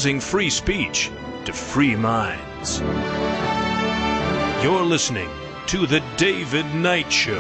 exposing free speech to free minds. You're listening to The David Knight Show.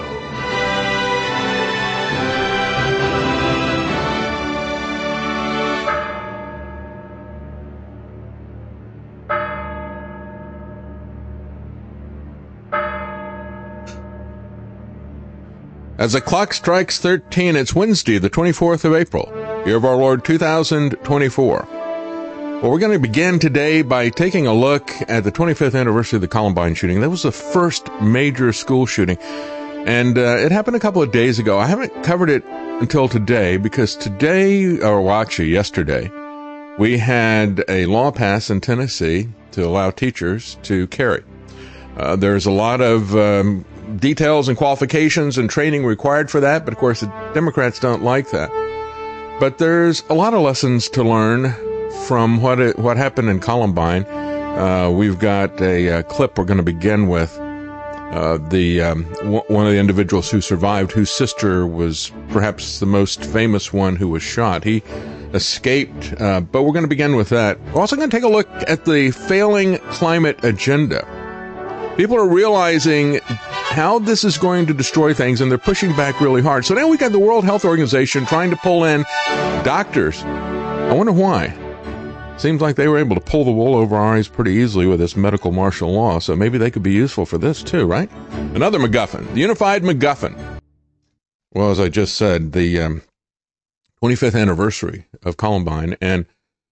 As the clock strikes 13, it's Wednesday, the 24th of April, year of our Lord 2024. Well, we're going to begin today by taking a look at the 25th anniversary of the Columbine shooting. That was the first major school shooting, and it happened a couple of days ago. I haven't covered it until today because today, or well, actually yesterday, we had a law pass in Tennessee to allow teachers to carry. There's a lot of details and qualifications and training required for that, but of course the Democrats don't like that. But there's a lot of lessons to learn from what happened in Columbine. We've got a clip we're going to begin with. One of the individuals who survived, whose sister was perhaps the most famous one who was shot. He escaped, but we're going to begin with that. We're also going to take a look at the failing climate agenda. People are realizing how this is going to destroy things, and they're pushing back really hard. So now we got the World Health Organization trying to pull in doctors. I wonder why. Seems like they were able to pull the wool over our eyes pretty easily with this medical martial law, so maybe they could be useful for this too, right? Another MacGuffin, the unified MacGuffin. Well, as I just said, the 25th anniversary of Columbine, and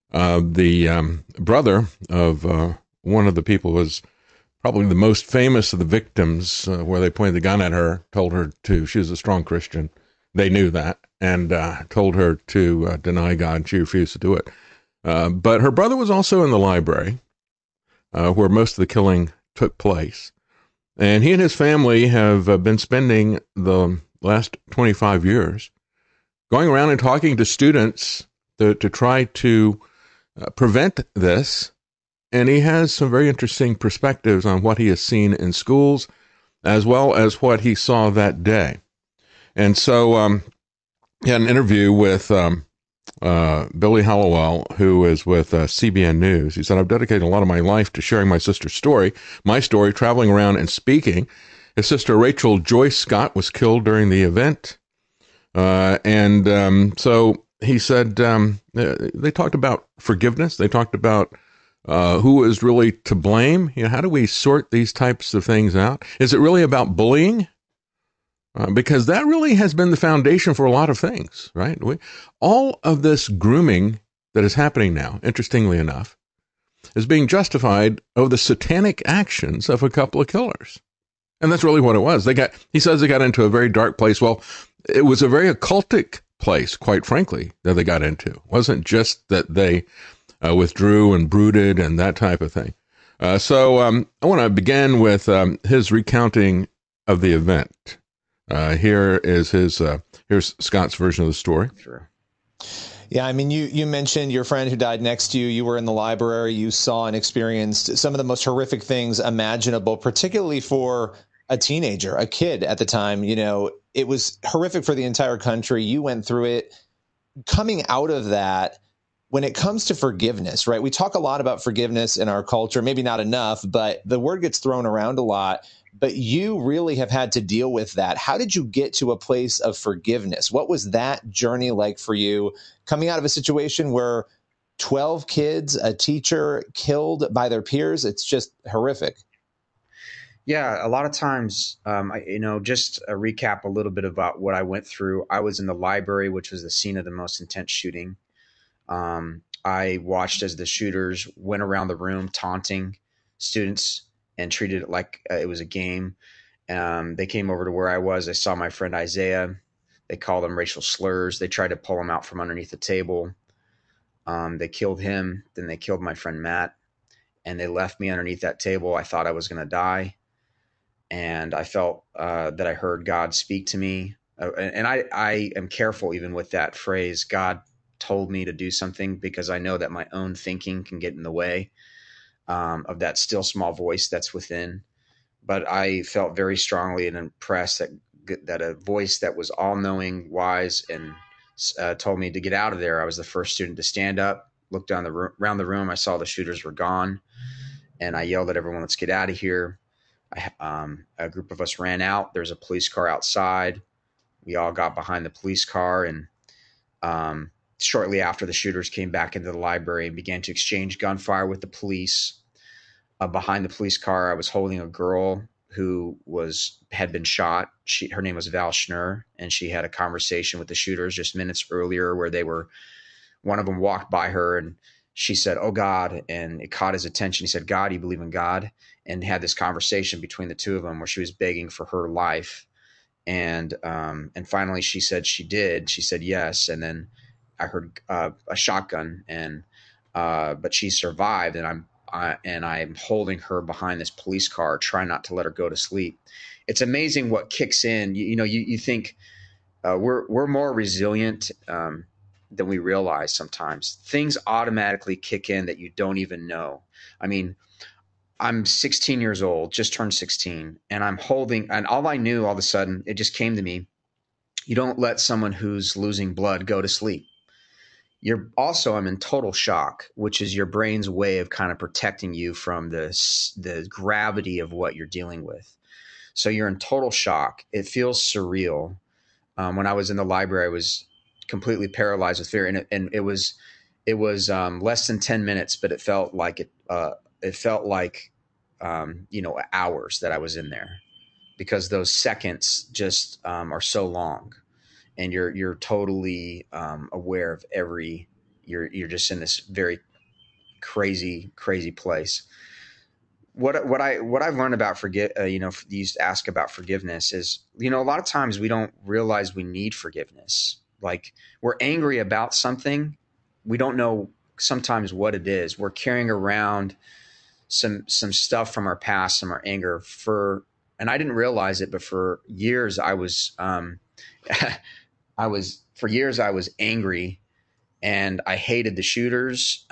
the brother of one of the people was probably the most famous of the victims, where they pointed the gun at her, told her she was a strong Christian. They knew that, and told her to deny God. She refused to do it. But her brother was also in the library, where most of the killing took place. And he and his family have been spending the last 25 years going around and talking to students to try to prevent this. And he has some very interesting perspectives on what he has seen in schools, as well as what he saw that day. And so he had an interview with Billy Hallowell, who is with CBN News. He said, "I've dedicated a lot of my life to sharing my sister's story, my story, traveling around and speaking. His sister, Rachel Joyce Scott, was killed during the event." So he said they talked about forgiveness. They talked about who is really to blame? How do we sort these types of things out? Is it really about bullying? Because that really has been the foundation for a lot of things, right? All of this grooming that is happening now, interestingly enough, is being justified over the satanic actions of a couple of killers. And that's really what it was. He says they got into a very dark place. Well, it was a very occultic place, quite frankly, that they got into. It wasn't just that they withdrew and brooded and that type of thing. So I want to begin with his recounting of the event. Here's Scott's version of the story. Sure. Yeah, I mean, you mentioned your friend who died next to you. You were in the library. You saw and experienced some of the most horrific things imaginable, particularly for a teenager, a kid at the time. It was horrific for the entire country. You went through it. Coming out of that, when it comes to forgiveness, right? We talk a lot about forgiveness in our culture, maybe not enough, but the word gets thrown around a lot. But you really have had to deal with that. How did you get to a place of forgiveness? What was that journey like for you, coming out of a situation where 12 kids, a teacher killed by their peers? It's just horrific. Yeah, a lot of times, just a recap a little bit about what I went through. I was in the library, which was the scene of the most intense shooting. I watched as the shooters went around the room taunting students and treated it like it was a game. They came over to where I was. I saw my friend Isaiah. They called him racial slurs. They tried to pull him out from underneath the table. They killed him. Then they killed my friend Matt, and they left me underneath that table. I thought I was going to die. And I felt that I heard God speak to me. And I am careful even with that phrase, God told me to do something, because I know that my own thinking can get in the way of that still small voice that's within. But I felt very strongly and impressed that a voice that was all-knowing, wise, and told me to get out of there. I was the first student to stand up, looked down around the room. I saw the shooters were gone, and I yelled at everyone, "Let's get out of here." A group of us ran out. There's a police car outside. We all got behind the police car, and shortly after, the shooters came back into the library and began to exchange gunfire with the police. Behind the police car, I was holding a girl who had been shot. Her name was Val Schnur, and she had a conversation with the shooters just minutes earlier where one of them walked by her and she said, "Oh God," and it caught his attention. He said, "God, do you believe in God?" And had this conversation between the two of them where she was begging for her life. And finally she said she did. She said yes. And then I heard a shotgun, but she survived, and I'm holding her behind this police car, trying not to let her go to sleep. It's amazing what kicks in. You think we're more resilient than we realize sometimes. Things automatically kick in that you don't even know. I mean, I'm 16 years old, just turned 16, and and all I knew, all of a sudden, it just came to me. You don't let someone who's losing blood go to sleep. I'm in total shock, which is your brain's way of kind of protecting you from the gravity of what you're dealing with. So you're in total shock. It feels surreal. When I was in the library, I was completely paralyzed with fear, and it was less than 10 minutes, but it felt like hours that I was in there, because those seconds just are so long. And you're totally aware of you're just in this very crazy place. What I've learned about you ask about forgiveness is, a lot of times we don't realize we need forgiveness. Like, we're angry about something, we don't know sometimes what it is. We're carrying around some stuff from our past, some our anger and I didn't realize it, but for years I was I was angry, and I hated the shooters.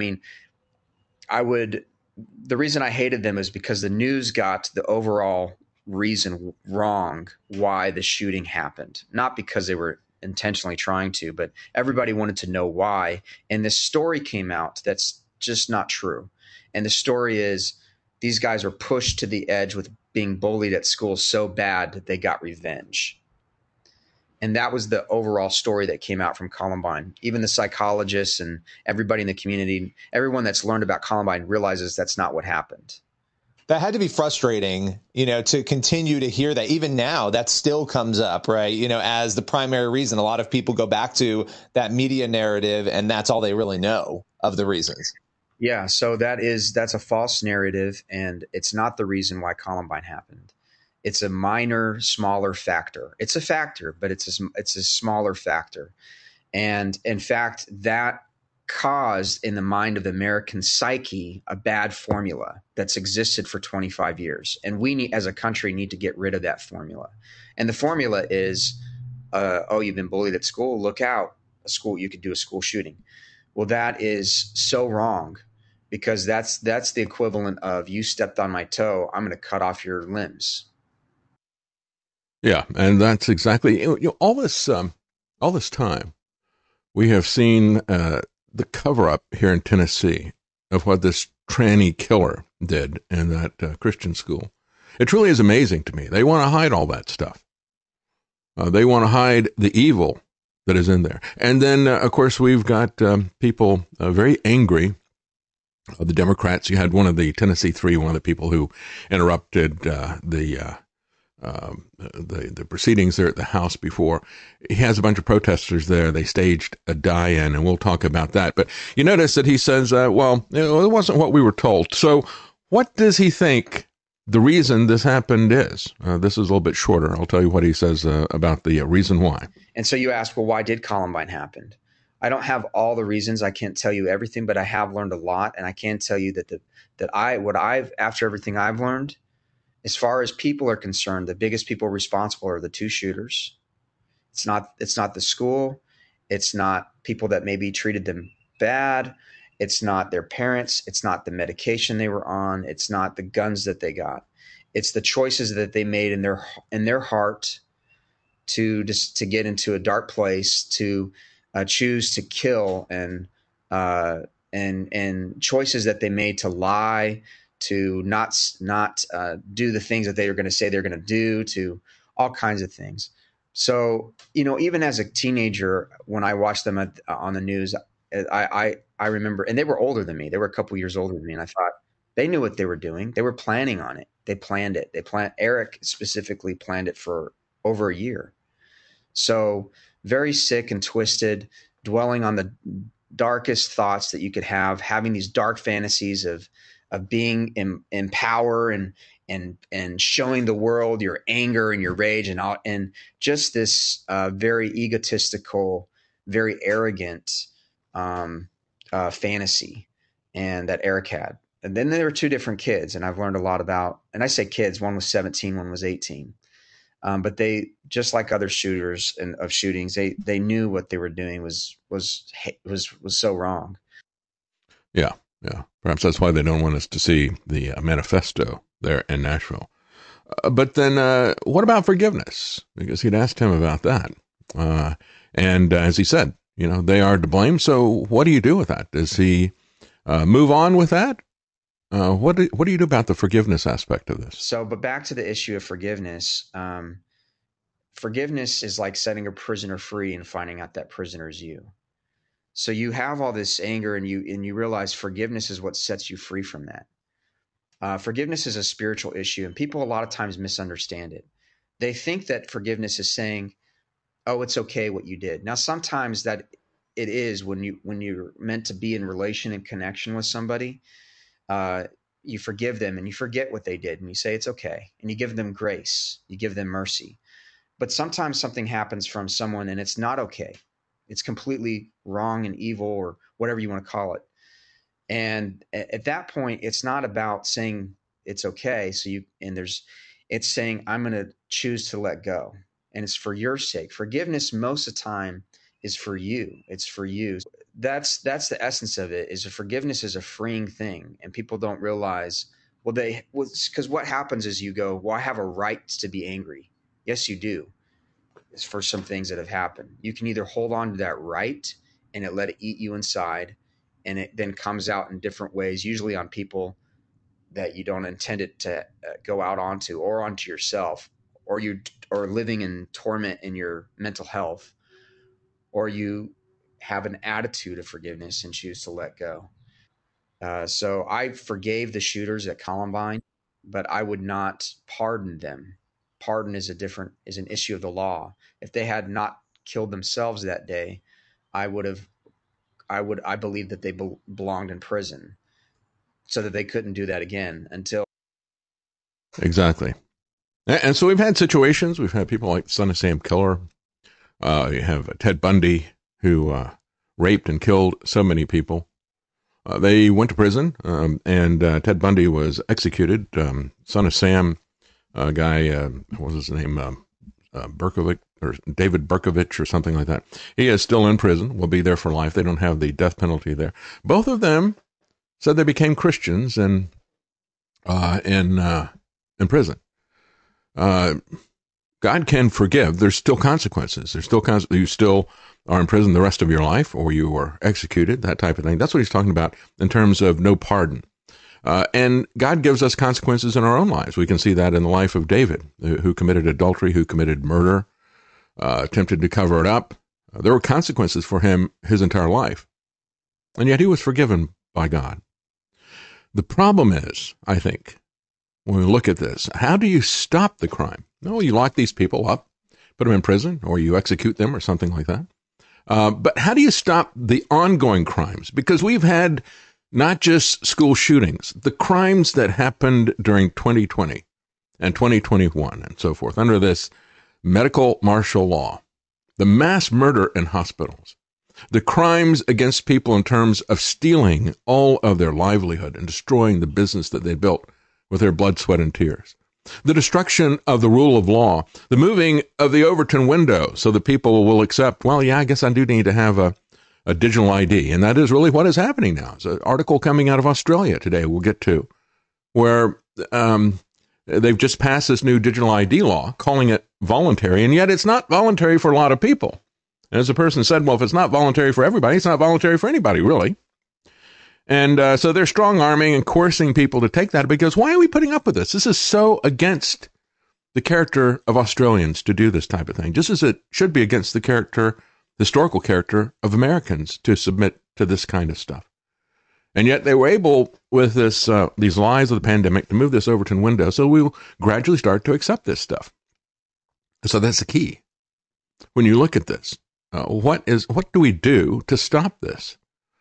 The reason I hated them is because the news got the overall reason wrong why the shooting happened. Not because they were intentionally trying to, but everybody wanted to know why. And this story came out that's just not true. And the story is, these guys were pushed to the edge with being bullied at school so bad that they got revenge. And that was the overall story that came out from Columbine. Even the psychologists and everybody in the community, everyone that's learned about Columbine realizes that's not what happened. That had to be frustrating, to continue to hear that. Even now, that still comes up, right? As the primary reason. A lot of people go back to that media narrative, and that's all they really know of the reasons. Yeah, so that's a false narrative, and it's not the reason why Columbine happened. It's a minor, smaller factor. It's a factor, but it's a smaller factor. And in fact, that caused in the mind of the American psyche a bad formula that's existed for 25 years. And we as a country need to get rid of that formula. And the formula is, you've been bullied at school, look out. You could do a school shooting. Well, that is so wrong, because that's the equivalent of, you stepped on my toe, I'm going to cut off your limbs. Yeah, and that's exactly all this time we have seen the cover up here in Tennessee of what this tranny killer did in that Christian school. It truly is amazing to me. They want to hide all that stuff. They want to hide the evil that is in there. And then, of course, we've got people very angry. The Democrats. You had one of the Tennessee Three, one of the people who interrupted the proceedings there at the House before. He has a bunch of protesters there. They staged a die-in, and we'll talk about that. But you notice that he says, it wasn't what we were told. So what does he think the reason this happened is? This is a little bit shorter. I'll tell you what he says about the reason why. And so you ask, well, why did Columbine happen? I don't have all the reasons. I can't tell you everything, but I have learned a lot. And I can tell you after everything I've learned, as far as people are concerned, the biggest people responsible are the two shooters. It's not the school. It's not people that maybe treated them bad. It's not their parents. It's not the medication they were on. It's not the guns that they got. It's the choices that they made in their heart to get into a dark place, to choose to kill and and choices that they made to lie, to not do the things that they were going to say they're going to do, to all kinds of things. So, even as a teenager, when I watched them on the news, I remember, and they were older than me. They were a couple years older than me. And I thought they knew what they were doing. They were planning on it. They planned it. Eric specifically planned it for over a year. So very sick and twisted, dwelling on the darkest thoughts that you could have, having these dark fantasies of being in power and showing the world your anger and your rage and just this very egotistical, very arrogant fantasy, and that Eric had. And then there were two different kids, and I've learned a lot about, and I say kids, one was 17, one was 18. But they, just like other shooters of shootings, they knew what they were doing was so wrong. Yeah. Perhaps that's why they don't want us to see the manifesto there in Nashville. But then what about forgiveness? Because he'd asked him about that. And as he said, they are to blame. So what do you do with that? Does he move on with that? What do you do about the forgiveness aspect of this? So, but back to the issue of forgiveness. Forgiveness is like setting a prisoner free and finding out that prisoner is you. So you have all this anger, and you realize forgiveness is what sets you free from that. Forgiveness is a spiritual issue, and people a lot of times misunderstand it. They think that forgiveness is saying, "Oh, it's okay what you did." Now, sometimes that it is when you're meant to be in relation and connection with somebody. You forgive them and you forget what they did, and you say it's okay, and you give them grace, you give them mercy. But sometimes something happens from someone and it's not okay. It's completely wrong and evil, or whatever you want to call it. And at that point, it's not about saying it's okay. It's saying, I'm going to choose to let go, and it's for your sake. Forgiveness most of the time is for you. It's for you. That's the essence of it. Is forgiveness is a freeing thing, and people don't realize. Because what happens is you go, well, I have a right to be angry. Yes, you do. It's for some things that have happened. You can either hold on to that right and let it eat you inside, and it then comes out in different ways, usually on people that you don't intend it to go out onto, or onto yourself, or living in torment in your mental health, or you have an attitude of forgiveness and choose to let go. So I forgave the shooters at Columbine, but I would not pardon them. Pardon is an issue of the law. If they had not killed themselves that day, I believe that they belonged in prison, so that they couldn't do that again until. Exactly. And so we've had situations, we've had people like Son of Sam Killer. You have Ted Bundy, who raped and killed so many people. They went to prison, and Ted Bundy was executed. Son of Sam, guy, what was his name? Berkovich, or David Berkovich, or something like that. He is still in prison, will be there for life. They don't have the death penalty there. Both of them said they became Christians in prison. God can forgive. There's still consequences. You still are in prison the rest of your life, or you were executed, that type of thing. That's what he's talking about in terms of no pardon. And God gives us consequences in our own lives. We can see that in the life of David, who committed adultery, who committed murder, attempted to cover it up. There were consequences for him his entire life. And yet he was forgiven by God. The problem is, I think, when we look at this, how do you stop the crime? No, you lock these people up, put them in prison, or you execute them, or something like that. But how do you stop the ongoing crimes? Because we've had not just school shootings, the crimes that happened during 2020 and 2021 and so forth, under this medical martial law, the mass murder in hospitals, the crimes against people in terms of stealing all of their livelihood and destroying the business that they built with their blood, sweat, and tears, the destruction of the rule of law, the moving of the Overton window so that people will accept, well, yeah, I guess I do need to have a digital ID. And that is really what is happening now. It's an article coming out of Australia today we'll get to, where they've just passed this new digital ID law, calling it voluntary, and yet it's not voluntary for a lot of people. And as the person said, well, if it's not voluntary for everybody, it's not voluntary for anybody, really. And so they're strong-arming and coercing people to take that, because why are we putting up with this? This is so against the character of Australians to do this type of thing, just as it should be against the historical character of Americans to submit to this kind of stuff. And yet they were able, with these lies of the pandemic, to move this Overton window, so we will gradually start to accept this stuff. So that's the key. When you look at this, what do we do to stop this?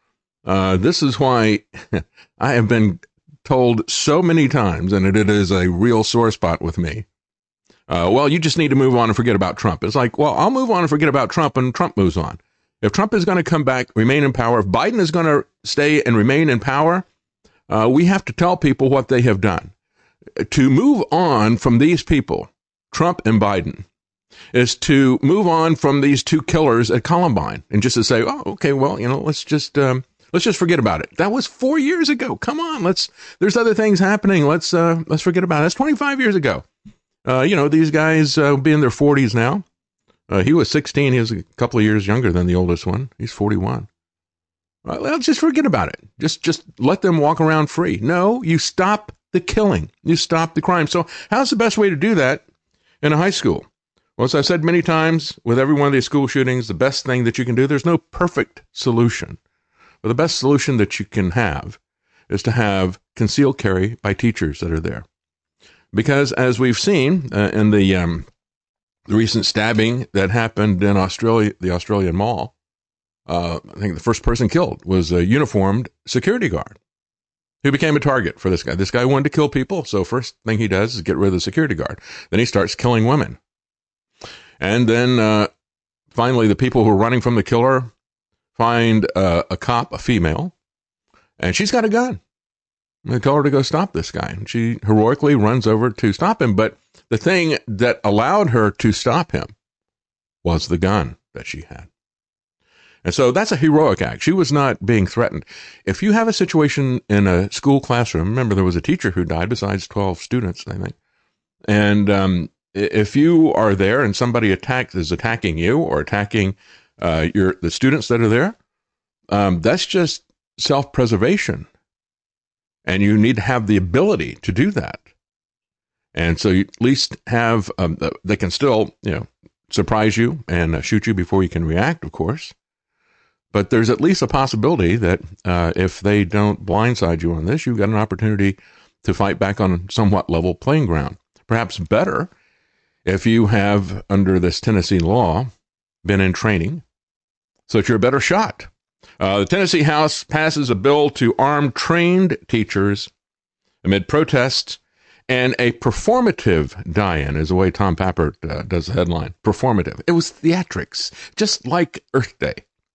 This is why I have been told so many times, and it is a real sore spot with me, well, you just need to move on and forget about Trump. It's like, well, I'll move on and forget about Trump, and Trump moves on. If Trump is going to come back, remain in power, if Biden is going to stay and remain in power, we have to tell people what they have done. To move on from these people, Trump and Biden, is to move on from these two killers at Columbine, and just to say, oh, okay, well, let's just forget about it. That was 4 years ago. Come on, there's other things happening. Let's forget about it. That's 25 years ago. These guys be in their 40s now. He was 16. He was a couple of years younger than the oldest one. He's 41. Let's just forget about it. Just let them walk around free. No, you stop the killing. You stop the crime. So how's the best way to do that in a high school? Well, as I've said many times, with every one of these school shootings, the best thing that you can do, there's no perfect solution. But the best solution that you can have is to have concealed carry by teachers that are there. Because as we've seen in the recent stabbing that happened in Australia, the Australian Mall, I think the first person killed was a uniformed security guard who became a target for this guy. This guy wanted to kill people, so first thing he does is get rid of the security guard. Then he starts killing women. And then finally, the people who are running from the killer find a cop, a female, and she's got a gun. They tell her to go stop this guy. And she heroically runs over to stop him. But the thing that allowed her to stop him was the gun that she had. And so that's a heroic act. She was not being threatened. If you have a situation in a school classroom, remember there was a teacher who died besides 12 students, I think. And if you are there and somebody is attacking you or attacking the students that are there, that's just self-preservation. And you need to have the ability to do that. And so you at least have, they can still, surprise you and shoot you before you can react, of course. But there's at least a possibility that if they don't blindside you on this, you've got an opportunity to fight back on somewhat level playing ground. Perhaps better if you have, under this Tennessee law, been in training, so that you're a better shot. The Tennessee House passes a bill to arm trained teachers amid protests, and a performative die-in is the way Tom Pappert does the headline. Performative. It was theatrics, just like Earth Day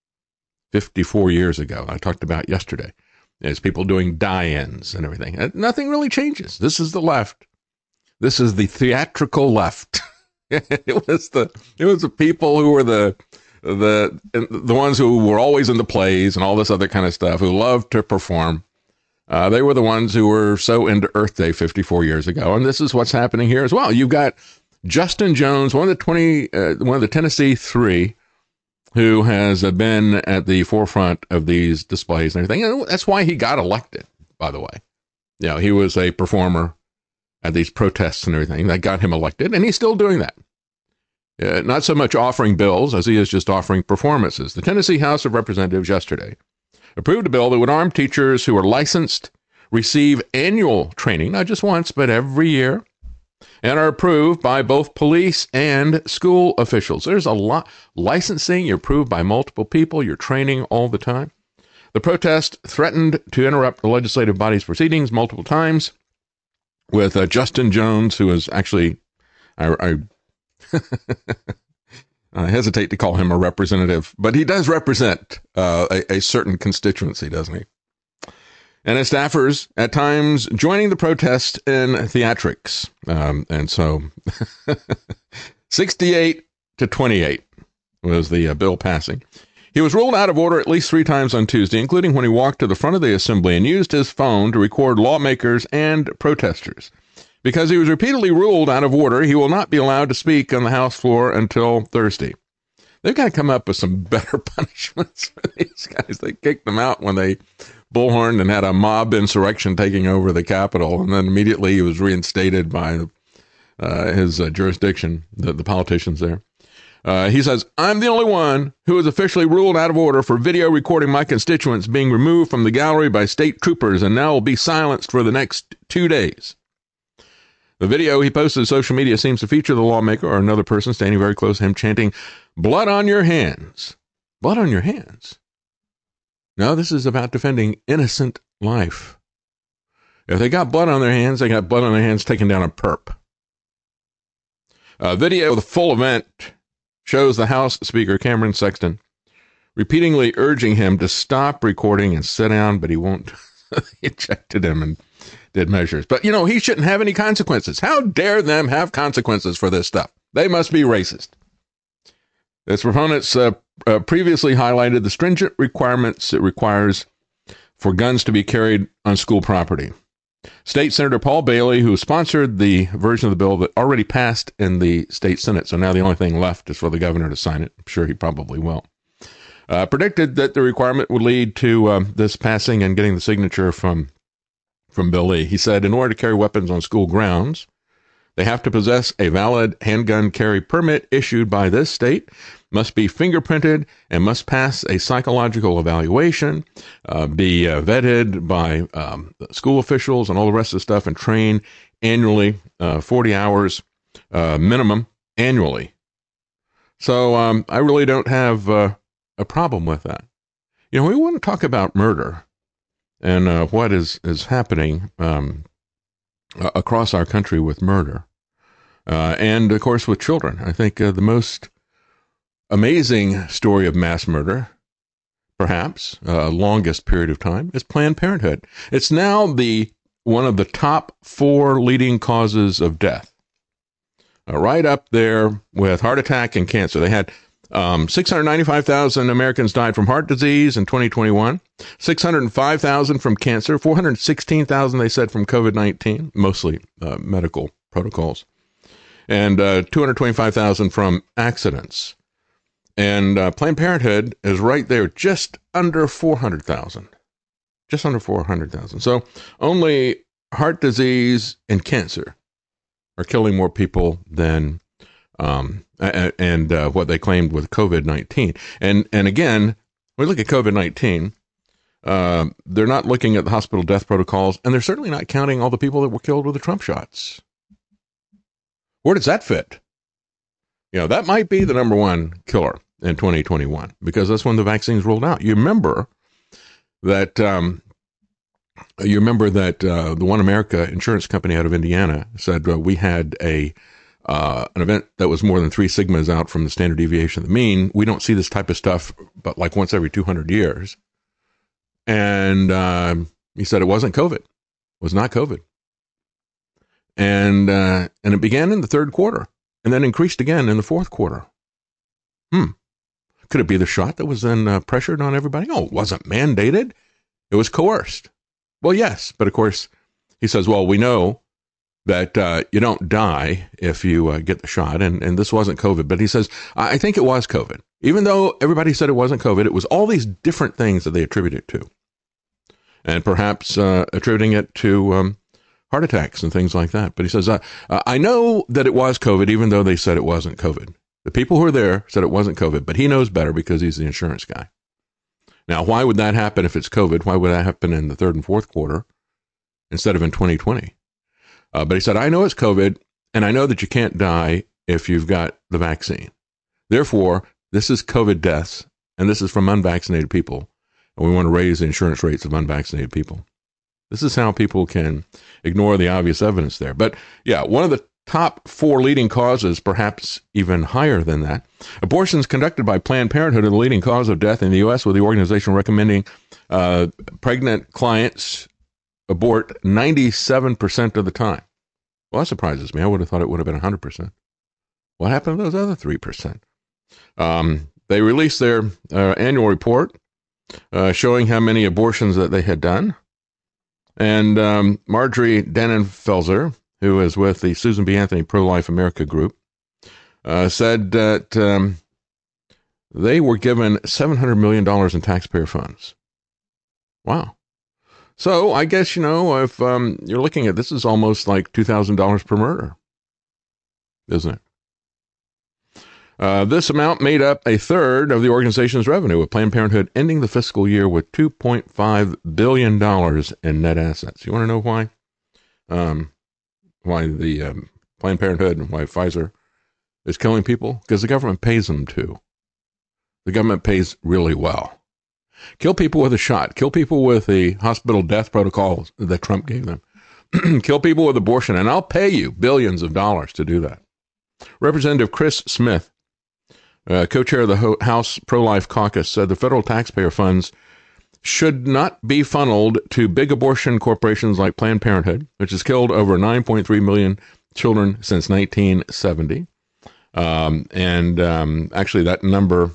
54 years ago. I talked about yesterday. There's people doing die-ins and everything. Nothing really changes. This is the left. This is the theatrical left. It was the people who were the ones who were always in the plays and all this other kind of stuff, who loved to perform. They were the ones who were so into Earth Day 54 years ago. And this is what's happening here as well. You've got Justin Jones, one of the Tennessee Three, who has been at the forefront of these displays and everything. And that's why he got elected, by the way. He was a performer at these protests and everything that got him elected. And he's still doing that. Not so much offering bills as he is just offering performances. The Tennessee House of Representatives yesterday approved a bill that would arm teachers who are licensed, receive annual training, not just once, but every year, and are approved by both police and school officials. There's a lot. Licensing, you're approved by multiple people, you're training all the time. The protest threatened to interrupt the legislative body's proceedings multiple times, with Justin Jones, who is actually, I hesitate to call him a representative, but he does represent a certain constituency, doesn't he? And his staffers at times joining the protest in theatrics. And so 68 to 28 was the bill passing. He was ruled out of order at least 3 times on Tuesday, including when he walked to the front of the assembly and used his phone to record lawmakers and protesters. Because he was repeatedly ruled out of order, he will not be allowed to speak on the House floor until Thursday. They've got to come up with some better punishments for these guys. They kicked them out when they Bullhorn and had a mob insurrection taking over the Capitol. And then immediately he was reinstated by his jurisdiction, the politicians there. He says, I'm the only one who is officially ruled out of order for video recording my constituents being removed from the gallery by state troopers and now will be silenced for the next 2 days. The video he posted to social media seems to feature the lawmaker or another person standing very close to him chanting, blood on your hands. Blood on your hands. No, this is about defending innocent life. If they got blood on their hands, they got blood on their hands taking down a perp. A video of the full event shows the House Speaker, Cameron Sexton, repeatedly urging him to stop recording and sit down, but he won't. He ejected him and did measures. But, he shouldn't have any consequences. How dare them have consequences for this stuff? They must be racist. Its proponents previously highlighted the stringent requirements it requires for guns to be carried on school property. State Senator Paul Bailey, who sponsored the version of the bill that already passed in the state Senate, so now the only thing left is for the governor to sign it. I'm sure he probably will. Predicted that the requirement would lead to this passing and getting the signature from Bill Lee. He said, in order to carry weapons on school grounds, they have to possess a valid handgun carry permit issued by this state, must be fingerprinted, and must pass a psychological evaluation, be vetted by school officials and all the rest of the stuff, and train annually, 40 hours minimum annually. So I really don't have a problem with that. We want to talk about murder and what is happening across our country with murder. And, of course, with children. I think the most amazing story of mass murder, perhaps, longest period of time, is Planned Parenthood. It's now one of the top 4 leading causes of death. Right up there with heart attack and cancer. They had 695,000 Americans died from heart disease in 2021, 605,000 from cancer, 416,000, they said, from COVID-19, mostly medical protocols, and 225,000 from accidents. And Planned Parenthood is right there, just under 400,000. Just under 400,000. So only heart disease and cancer are killing more people than what they claimed with COVID-19. And again, when we look at COVID-19, they're not looking at the hospital death protocols, and they're certainly not counting all the people that were killed with the Trump shots. Where does that fit? That might be the number one killer in 2021, because that's when the vaccines rolled out. You remember that the One America insurance company out of Indiana said we had an event that was more than 3 sigmas out from the standard deviation of the mean. We don't see this type of stuff, but like once every 200 years. And he said it wasn't COVID. It was not COVID. And it began in the third quarter and then increased again in the fourth quarter. Could it be the shot that was then pressured on everybody? No, it wasn't mandated. It was coerced. Well, yes. But of course, he says, well, we know that you don't die if you get the shot. And this wasn't COVID. But he says, I think it was COVID. Even though everybody said it wasn't COVID, it was all these different things that they attribute it to. And perhaps attributing it to heart attacks and things like that. But he says, I know that it was COVID, even though they said it wasn't COVID. The people who were there said it wasn't COVID, but he knows better because he's the insurance guy. Now, why would that happen if it's COVID? Why would that happen in the third and fourth quarter instead of in 2020? But he said, I know it's COVID, and I know that you can't die if you've got the vaccine. Therefore, this is COVID deaths, and this is from unvaccinated people, and we want to raise the insurance rates of unvaccinated people. This is how people can ignore the obvious evidence there. But yeah, one of the top 4 leading causes, perhaps even higher than that. Abortions conducted by Planned Parenthood are the leading cause of death in the U.S., with the organization recommending pregnant clients abort 97% of the time. Well, that surprises me. I would have thought it would have been 100%. What happened to those other 3%? They released their annual report showing how many abortions that they had done. And Marjorie Dannenfelser, who is with the Susan B. Anthony Pro-Life America group, said that they were given $700 million in taxpayer funds. Wow. So I guess, if you're looking at this, is almost like $2,000 per murder, isn't it? This amount made up a third of the organization's revenue, with Planned Parenthood ending the fiscal year with $2.5 billion in net assets. You want to know why? Why the Planned Parenthood and why Pfizer is killing people? Because the government pays them to. The government pays really well. Kill people with a shot. Kill people with the hospital death protocols that Trump gave them. Kill people with abortion, and I'll pay you billions of dollars to do that. Representative Chris Smith, co-chair of the House Pro-Life Caucus, said the federal taxpayer funds should not be funneled to big abortion corporations like Planned Parenthood, which has killed over 9.3 million children since 1970. Actually, that number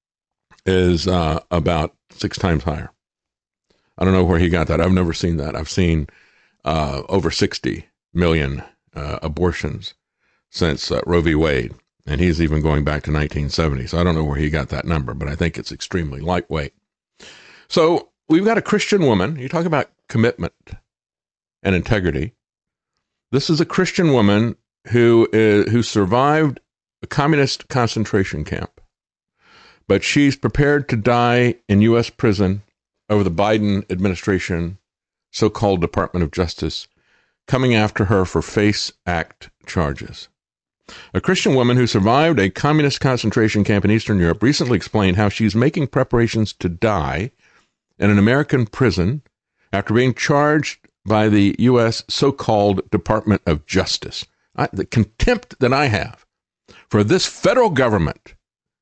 is about 6 times higher. I don't know where he got that. I've never seen that. I've seen over 60 million abortions since Roe v. Wade, and he's even going back to 1970. So I don't know where he got that number, but I think it's extremely lightweight. So we've got a Christian woman. You talk about commitment and integrity. This is a Christian woman who survived a communist concentration camp, but she's prepared to die in U.S. prison over the Biden administration, so-called Department of Justice, coming after her for FACE Act charges. A Christian woman who survived a communist concentration camp in Eastern Europe recently explained how she's making preparations to die in an American prison after being charged by the U.S. so-called Department of Justice. The contempt that I have for this federal government,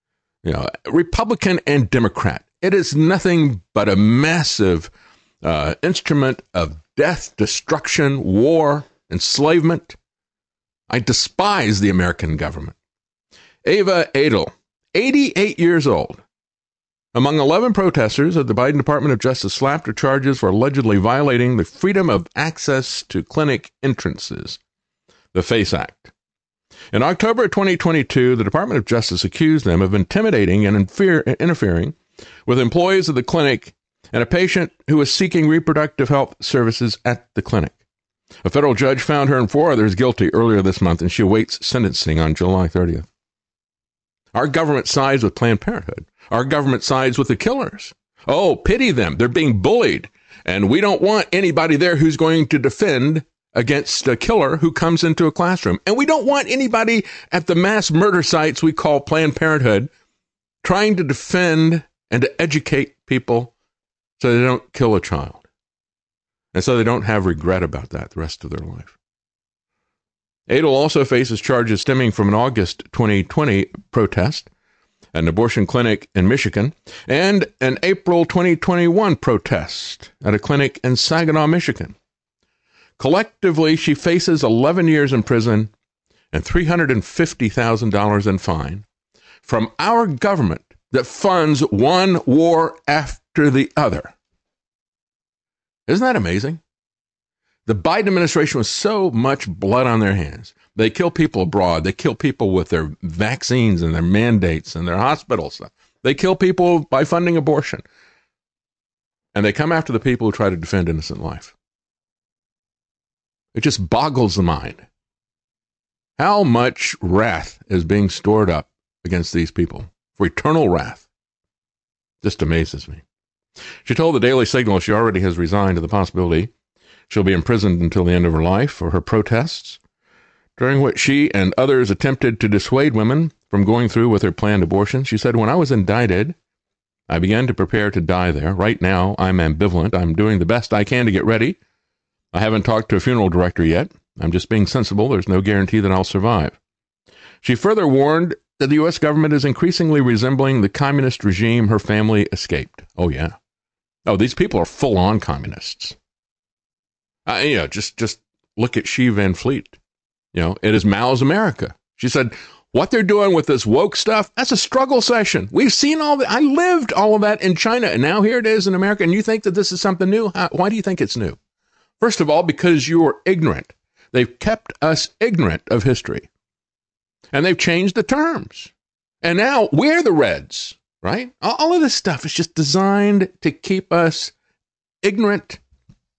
Republican and Democrat, it is nothing but a massive instrument of death, destruction, war, enslavement. I despise the American government. Ava Adel, 88 years old, among 11 protesters at the Biden Department of Justice, slapped her charges for allegedly violating the Freedom of Access to Clinic Entrances, the FACE Act. In October 2022, the Department of Justice accused them of intimidating and interfering with employees of the clinic and a patient who was seeking reproductive health services at the clinic. A federal judge found her and 4 others guilty earlier this month, and she awaits sentencing on July 30th. Our government sides with Planned Parenthood. Our government sides with the killers. Oh, pity them. They're being bullied. And we don't want anybody there who's going to defend against a killer who comes into a classroom. And we don't want anybody at the mass murder sites we call Planned Parenthood trying to defend and to educate people so they don't kill a child. And so they don't have regret about that the rest of their life. Adel also faces charges stemming from an August 2020 protest at an abortion clinic in Michigan and an April 2021 protest at a clinic in Saginaw, Michigan. Collectively, she faces 11 years in prison and $350,000 in fine from our government that funds one war after the other. Isn't that amazing? The Biden administration was so much blood on their hands. They kill people abroad. They kill people with their vaccines and their mandates and their hospitals. They kill people by funding abortion. And they come after the people who try to defend innocent life. It just boggles the mind. How much wrath is being stored up against these people for eternal wrath? Just amazes me. She told the Daily Signal she already has resigned to the possibility she'll be imprisoned until the end of her life for her protests, during which she and others attempted to dissuade women from going through with her planned abortion. She said, "When I was indicted, I began to prepare to die there. Right now, I'm ambivalent. I'm doing the best I can to get ready. I haven't talked to a funeral director yet. I'm just being sensible. There's no guarantee that I'll survive." She further warned that the U.S. government is increasingly resembling the communist regime her family escaped. Oh, yeah. Oh, these people are full-on communists. Just look at Xi Van Fleet. It is Mao's America. She said, what they're doing with this woke stuff, that's a struggle session. We've seen all that. I lived all of that in China, and now here it is in America, and you think that this is something new? Why do you think it's new? First of all, because you're ignorant. They've kept us ignorant of history. And they've changed the terms. And now we're the Reds, right? All of this stuff is just designed to keep us ignorant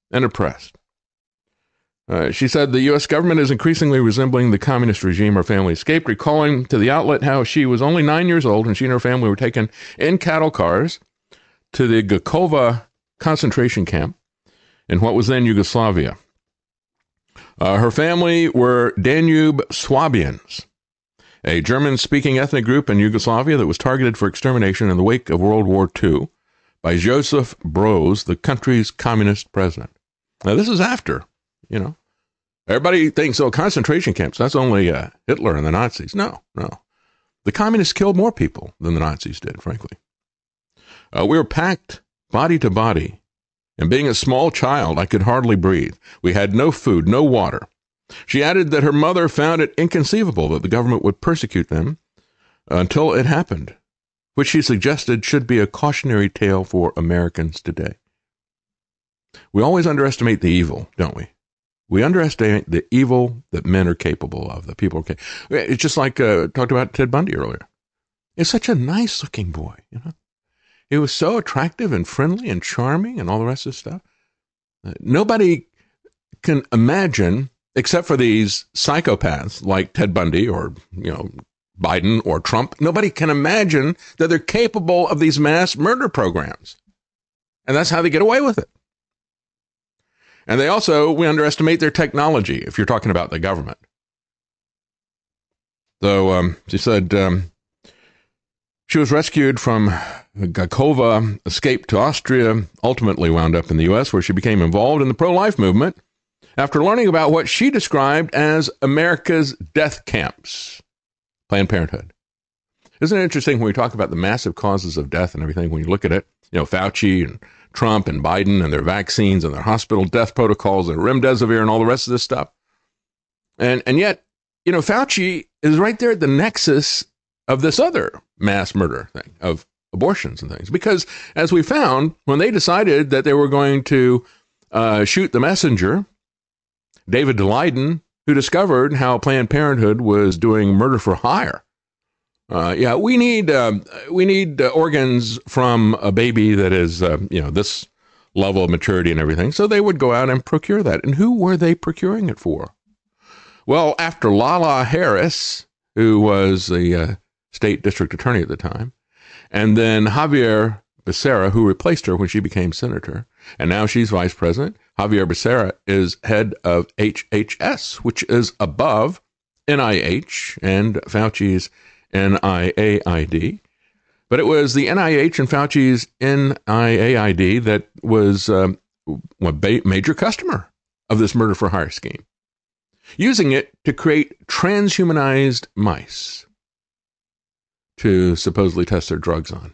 and oppressed. She said the U.S. government is increasingly resembling the communist regime her family escaped, recalling to the outlet how she was only 9 years old and she and her family were taken in cattle cars to the Gakova concentration camp in what was then Yugoslavia. Her family were Danube Swabians, a German-speaking ethnic group in Yugoslavia that was targeted for extermination in the wake of World War II by Joseph Broz, the country's communist president. Now, this is after, everybody thinks, concentration camps, that's only Hitler and the Nazis. No. The communists killed more people than the Nazis did, frankly. We were packed body to body, and being a small child, I could hardly breathe. We had no food, no water. She added that her mother found it inconceivable that the government would persecute them until it happened, which she suggested should be a cautionary tale for Americans today. We always underestimate the evil, don't we? We underestimate the evil that men are capable of, that people are capable. It's just like talked about Ted Bundy earlier. It's such a nice-looking boy, He was so attractive and friendly and charming and all the rest of this stuff. Nobody can imagine, except for these psychopaths like Ted Bundy or, Biden or Trump, nobody can imagine that they're capable of these mass murder programs. And that's how they get away with it. And we underestimate their technology, if you're talking about the government. So she said she was rescued from Gakova, escaped to Austria, ultimately wound up in the U.S., where she became involved in the pro-life movement after learning about what she described as America's death camps, Planned Parenthood. Isn't it interesting when we talk about the massive causes of death and everything, when you look at it, Fauci and Trump and Biden and their vaccines and their hospital death protocols and remdesivir and all the rest of this stuff. And yet, Fauci is right there at the nexus of this other mass murder thing, of abortions and things. Because as we found, when they decided that they were going to shoot the messenger, David Daleiden, who discovered how Planned Parenthood was doing murder for hire. We need organs from a baby that is, this level of maturity and everything. So they would go out and procure that. And who were they procuring it for? Well, after Lala Harris, who was the state district attorney at the time, and then Javier Becerra, who replaced her when she became senator, and now she's vice president. Javier Becerra is head of HHS, which is above NIH and Fauci's NIAID. But it was the NIH and Fauci's NIAID that was a major customer of this murder for hire scheme, using it to create transhumanized mice to supposedly test their drugs on.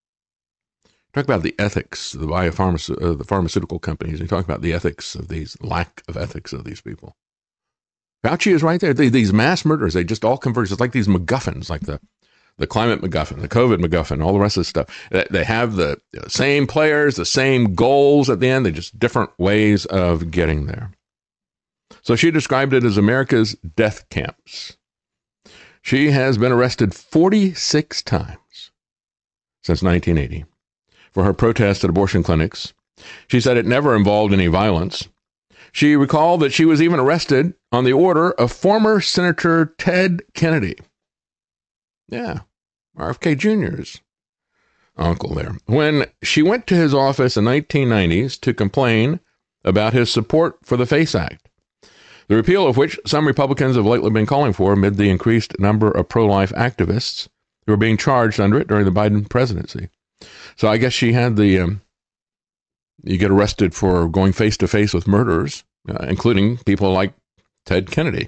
Talk about the ethics of the pharmaceutical companies. You talk about the ethics of these, lack of ethics of these people. Fauci is right there. These mass murders, they just all converge. It's like these MacGuffins, like the climate MacGuffin, the COVID MacGuffin, all the rest of this stuff. They have the same players, the same goals at the end. They're just different ways of getting there. So she described it as America's death camps. She has been arrested 46 times since 1980 for her protest at abortion clinics. She said it never involved any violence. She recalled that she was even arrested on the order of former Senator Ted Kennedy. Yeah, RFK Jr.'s uncle there. When she went to his office in the 1990s to complain about his support for the FACE Act, the repeal of which some Republicans have lately been calling for amid the increased number of pro-life activists who are being charged under it during the Biden presidency. So I guess she had you get arrested for going face to face with murderers, including people like Ted Kennedy.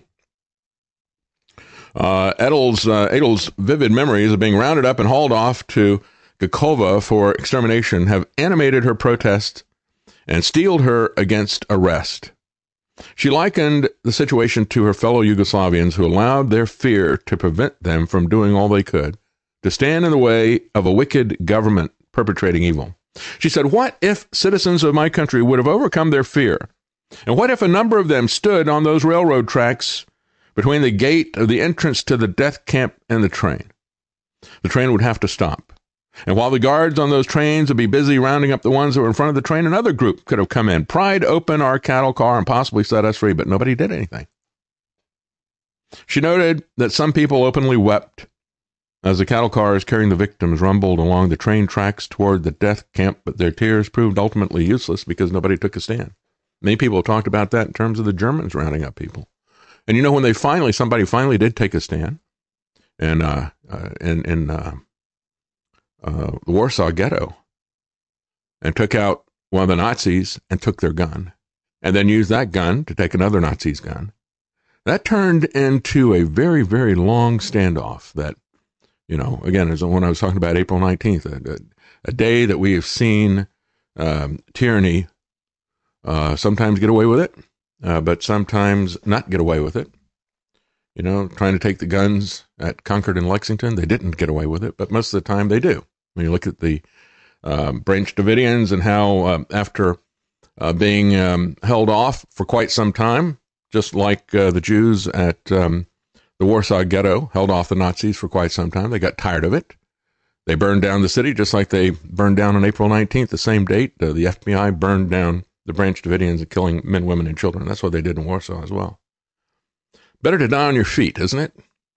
Adel's vivid memories of being rounded up and hauled off to Gakova for extermination have animated her protest and steeled her against arrest. She likened the situation to her fellow Yugoslavians who allowed their fear to prevent them from doing all they could to stand in the way of a wicked government perpetrating evil. She said, what if citizens of my country would have overcome their fear? And what if a number of them stood on those railroad tracks between the gate of the entrance to the death camp and the train? The train would have to stop. And while the guards on those trains would be busy rounding up the ones that were in front of the train, another group could have come in, pried open our cattle car, and possibly set us free, but nobody did anything. She noted that some people openly wept as the cattle cars carrying the victims rumbled along the train tracks toward the death camp, but their tears proved ultimately useless because nobody took a stand. Many people talked about that in terms of the Germans rounding up people. And you know, when somebody finally did take a stand, and in the Warsaw Ghetto, and took out one of the Nazis and took their gun, and then used that gun to take another Nazi's gun, that turned into a very, very long standoff that, you know, again, as when I was talking about April 19th, a day that we have seen tyranny sometimes get away with it, but sometimes not get away with it. You know, trying to take the guns at Concord and Lexington, they didn't get away with it, but most of the time they do. When you look at the Branch Davidians and how after being held off for quite some time, just like the Jews at the Warsaw Ghetto held off the Nazis for quite some time, they got tired of it. They burned down the city just like they burned down on April 19th, the same date. The FBI burned down the Branch Davidians and killing men, women, and children. That's what they did in Warsaw as well. Better to die on your feet, isn't it?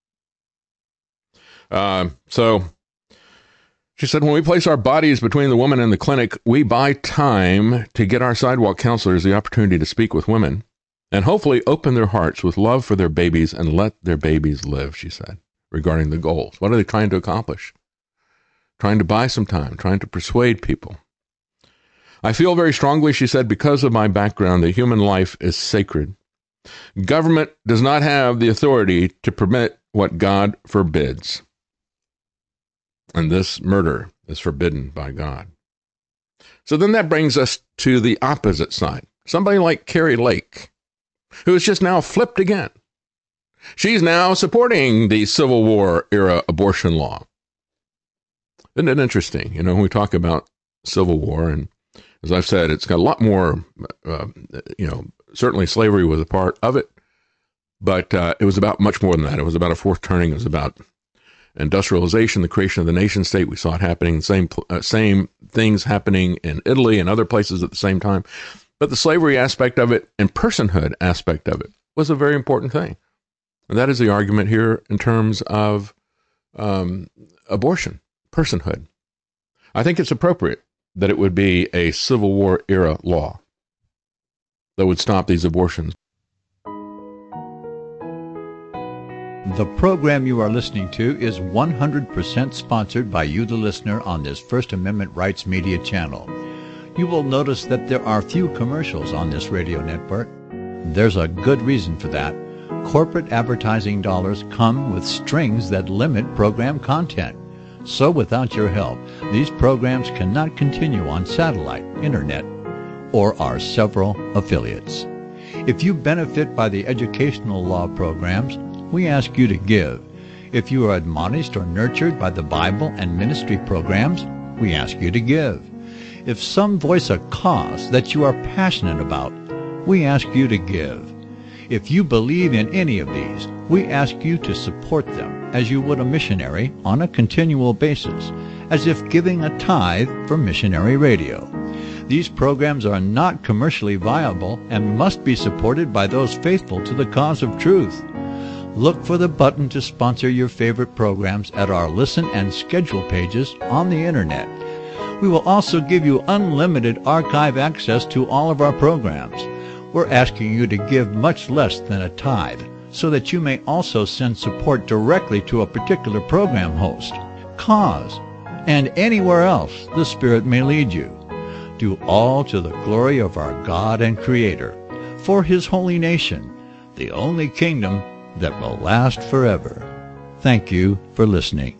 So she said, when we place our bodies between the woman and the clinic, we buy time to get our sidewalk counselors the opportunity to speak with women and hopefully open their hearts with love for their babies and let their babies live, she said, regarding the goals. What are they trying to accomplish? Trying to buy some time, trying to persuade people. I feel very strongly, she said, because of my background, that human life is sacred. Government does not have the authority to permit what God forbids. And this murder is forbidden by God. So then that brings us to the opposite side. Somebody like Kari Lake, who is just now flipped again. She's now supporting the Civil War era abortion law. Isn't it interesting? You know, when we talk about Civil War, and as I've said, it's got a lot more, certainly slavery was a part of it, but it was about much more than that. It was about a fourth turning. It was about industrialization, the creation of the nation state. We saw it happening, same things happening in Italy and other places at the same time. But the slavery aspect of it and personhood aspect of it was a very important thing. And that is the argument here in terms of abortion, personhood. I think it's appropriate that it would be a Civil War era law that would stop these abortions. The program you are listening to is 100% sponsored by you, the listener, on this First Amendment Rights Media channel. You will notice that there are few commercials on this radio network. There's a good reason for that. Corporate advertising dollars come with strings that limit program content. So without your help, these programs cannot continue on satellite, internet, or our several affiliates. If you benefit by the educational law programs, we ask you to give. If you are admonished or nurtured by the Bible and ministry programs, we ask you to give. If some voice a cause that you are passionate about, we ask you to give. If you believe in any of these, we ask you to support them as you would a missionary on a continual basis, as if giving a tithe for missionary radio. These programs are not commercially viable and must be supported by those faithful to the cause of truth. Look for the button to sponsor your favorite programs at our listen and schedule pages on the internet. We will also give you unlimited archive access to all of our programs. We're asking you to give much less than a tithe so that you may also send support directly to a particular program host, cause, and anywhere else the Spirit may lead you. Do all to the glory of our God and Creator, for His holy nation, the only kingdom that will last forever. Thank you for listening.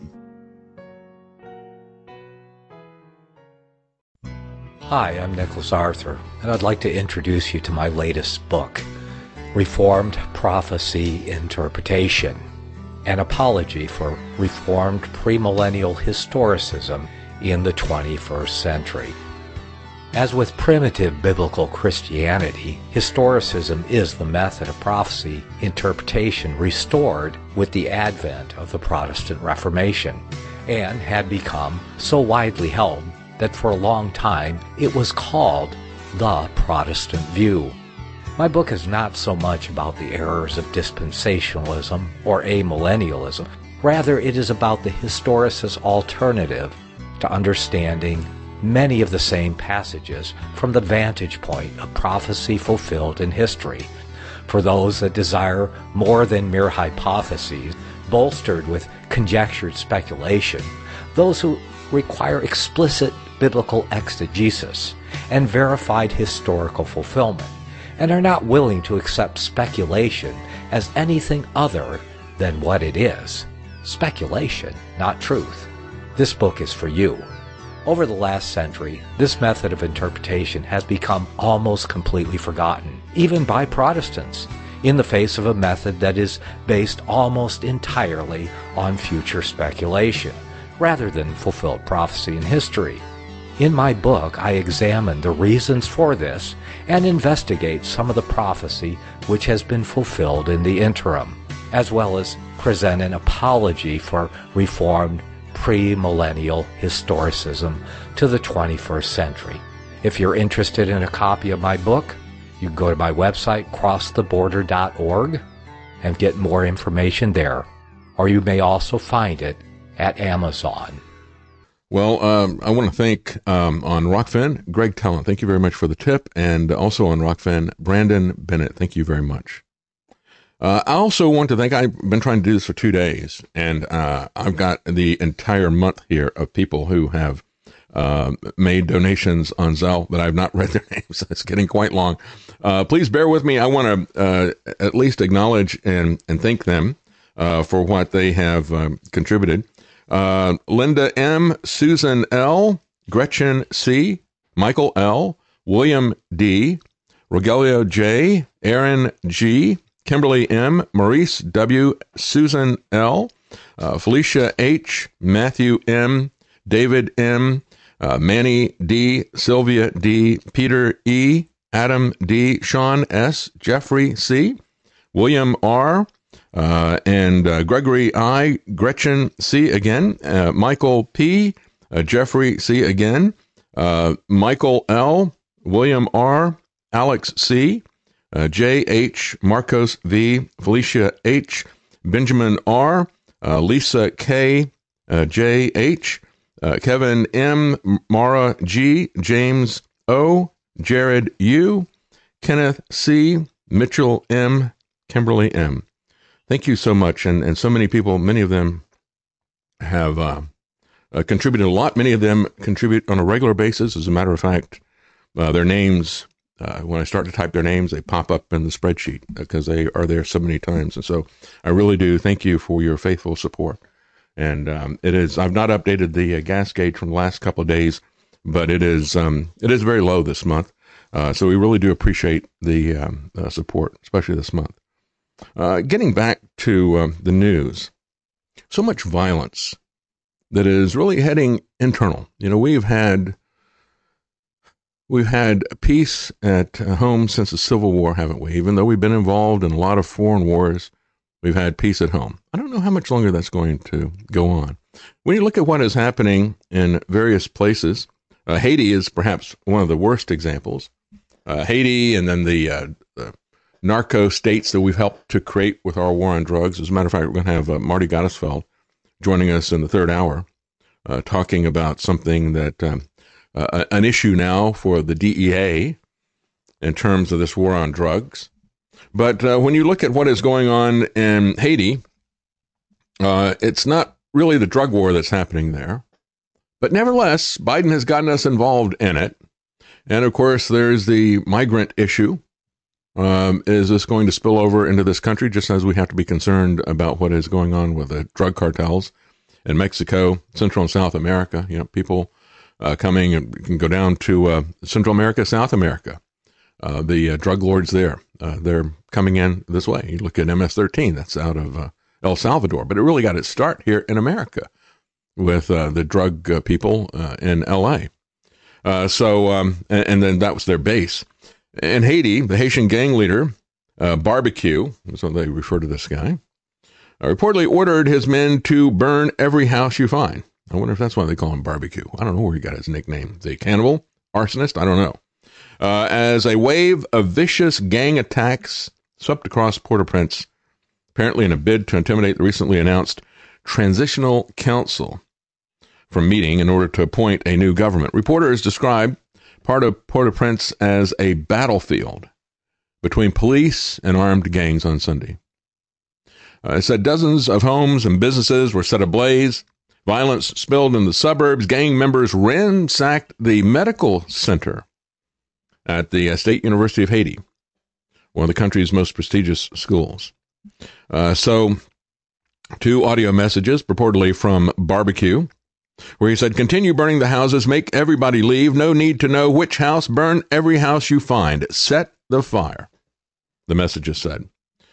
Hi, I'm Nicholas Arthur, and I'd like to introduce you to my latest book, Reformed Prophecy Interpretation, an apology for Reformed premillennial historicism in the 21st century. As with primitive biblical Christianity, historicism is the method of prophecy interpretation restored with the advent of the Protestant Reformation. and had become so widely held that for a long time it was called the Protestant view. My book is not so much about the errors of dispensationalism or amillennialism. Rather, it is about the historicist alternative to understanding many of the same passages from the vantage point of prophecy fulfilled in history. For those that desire more than mere hypotheses, bolstered with conjectured speculation, those who require explicit biblical exegesis and verified historical fulfillment, and are not willing to accept speculation as anything other than what it is. Speculation, not truth. This book is for you. Over the last century, this method of interpretation has become almost completely forgotten, even by Protestants, in the face of a method that is based almost entirely on future speculation, rather than fulfilled prophecy in history. In my book, I examine the reasons for this and investigate some of the prophecy which has been fulfilled in the interim, as well as present an apology for Reformed premillennial historicism to the 21st century. If you're interested in a copy of my book, you can go to my website, crosstheborder.org, and get more information there. Or you may also find it at Amazon. Well, I want to thank on Rockfin, Greg Talent. Thank you very much for the tip. And also on Rockfin, Brandon Bennett. Thank you very much. I also want to thank, I've been trying to do this for 2 days, and I've got the entire month here of people who have made donations on Zelle, but I've not read their names. It's getting quite long. Please bear with me. I want to at least acknowledge and thank them for what they have contributed. Linda M., Susan L., Gretchen C., Michael L., William D., Rogelio J., Aaron G., Kimberly M., Maurice W., Susan L., Felicia H., Matthew M., David M., Manny D., Sylvia D., Peter E., Adam D., Sean S., Jeffrey C., William R., and Gregory I., Gretchen C. again, Michael P., Jeffrey C. again, Michael L., William R., Alex C., J. H., Marcos V., Felicia H., Benjamin R., Lisa K., J. H., Kevin M., Mara G., James O., Jared U., Kenneth C., Mitchell M., Kimberly M. Thank you so much. And so many people, many of them have contributed a lot. Many of them contribute on a regular basis. As a matter of fact, their names, when I start to type their names, they pop up in the spreadsheet because they are there so many times. And so I really do thank you for your faithful support. And I've not updated the gas gauge from the last couple of days, but it is very low this month. So we really do appreciate the support, especially this month. Getting back to the news, so much violence that is really heading internal. You know, we've had peace at home since the Civil War, haven't we? Even though we've been involved in a lot of foreign wars, we've had peace at home. I don't know how much longer that's going to go on. When you look at what is happening in various places, Haiti is perhaps one of the worst examples. Haiti and then the narco states that we've helped to create with our war on drugs. As a matter of fact, we're going to have Marty Gottesfeld joining us in the third hour, talking about something that an issue now for the DEA in terms of this war on drugs. But when you look at what is going on in Haiti, it's not really the drug war that's happening there. But nevertheless, Biden has gotten us involved in it. And of course, there's the migrant issue. Is this going to spill over into this country, just as we have to be concerned about what is going on with the drug cartels in Mexico, Central and South America? You know, people coming and can go down to Central America, South America. The drug lords there, they're coming in this way. You look at MS-13, that's out of El Salvador, but it really got its start here in America with the drug people in L.A. And then that was their base. In Haiti, the Haitian gang leader, Barbecue, that's what they refer to this guy, reportedly ordered his men to burn every house you find. I wonder if that's why they call him Barbecue. I don't know where he got his nickname. The cannibal? Arsonist? I don't know. As a wave of vicious gang attacks swept across Port-au-Prince, apparently in a bid to intimidate the recently announced Transitional Council from meeting in order to appoint a new government. Reporters described part of Port-au-Prince as a battlefield between police and armed gangs on Sunday. It said dozens of homes and businesses were set ablaze. Violence spilled in the suburbs. Gang members ransacked the medical center at the State University of Haiti, one of the country's most prestigious schools. So, two audio messages purportedly from Barbecue, where he said, continue burning the houses, make everybody leave, no need to know which house, burn every house you find, set the fire, the messages said.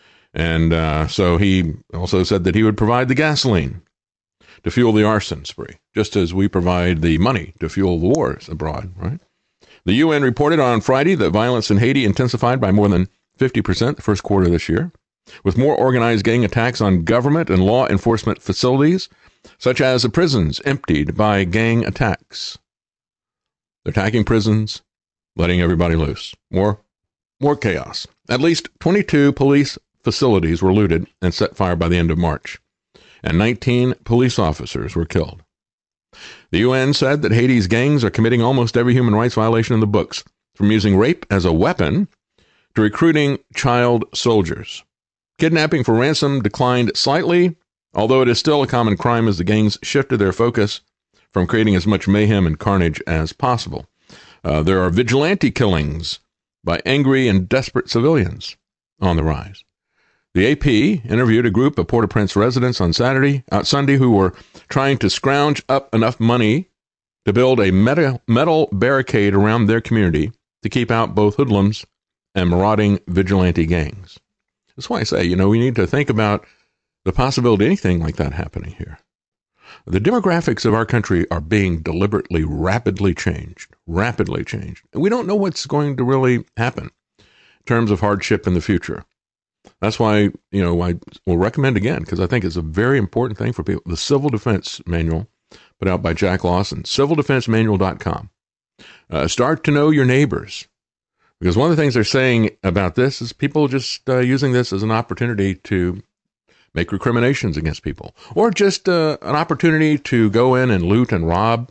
And so he also said that he would provide the gasoline to fuel the arson spree, just as we provide the money to fuel the wars abroad, right? The UN reported on Friday that violence in Haiti intensified by more than 50% the first quarter of this year, with more organized gang attacks on government and law enforcement facilities, such as the prisons emptied by gang attacks. They're attacking prisons, letting everybody loose. More chaos. At least 22 police facilities were looted and set fire by the end of March, and 19 police officers were killed. The UN said that Haiti's gangs are committing almost every human rights violation in the books, from using rape as a weapon to recruiting child soldiers. Kidnapping for ransom declined slightly, although it is still a common crime as the gangs shifted their focus from creating as much mayhem and carnage as possible. There are vigilante killings by angry and desperate civilians on the rise. The AP interviewed a group of Port-au-Prince residents on Sunday who were trying to scrounge up enough money to build a metal barricade around their community to keep out both hoodlums and marauding vigilante gangs. That's why I say, we need to think about the possibility of anything like that happening here. The demographics of our country are being deliberately, rapidly changed. And we don't know what's going to really happen in terms of hardship in the future. That's why, I will recommend again, because I think it's a very important thing for people, the Civil Defense Manual put out by Jack Lawson, civildefensemanual.com. Start to know your neighbors. Because one of the things they're saying about this is people just using this as an opportunity to make recriminations against people, or just an opportunity to go in and loot and rob.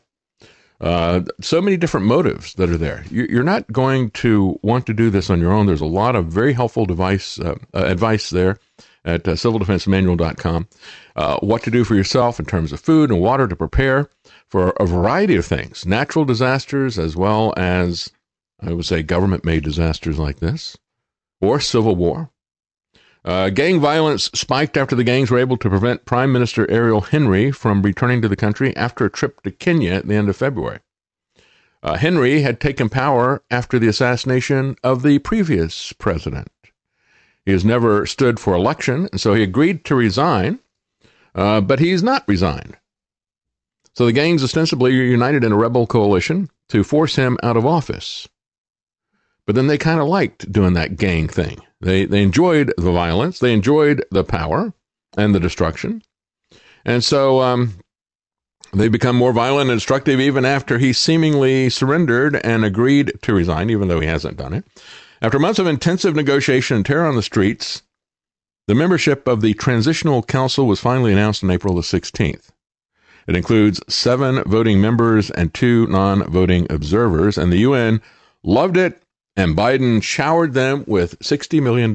So many different motives that are there. You're not going to want to do this on your own. There's a lot of very helpful advice there at civildefensemanual.com. What to do for yourself in terms of food and water to prepare for a variety of things, natural disasters as well as, I would say, government-made disasters like this, or civil war. Gang violence spiked after the gangs were able to prevent Prime Minister Ariel Henry from returning to the country after a trip to Kenya at the end of February. Henry had taken power after the assassination of the previous president. He has never stood for election, and so he agreed to resign, but he's not resigned. So the gangs ostensibly united in a rebel coalition to force him out of office. But then they kind of liked doing that gang thing. They enjoyed the violence. They enjoyed the power and the destruction. And so they become more violent and destructive even after he seemingly surrendered and agreed to resign, even though he hasn't done it. After months of intensive negotiation and terror on the streets, the membership of the Transitional Council was finally announced on April the 16th. It includes 7 voting members and 2 non-voting observers, and the UN loved it. And Biden showered them with $60 million.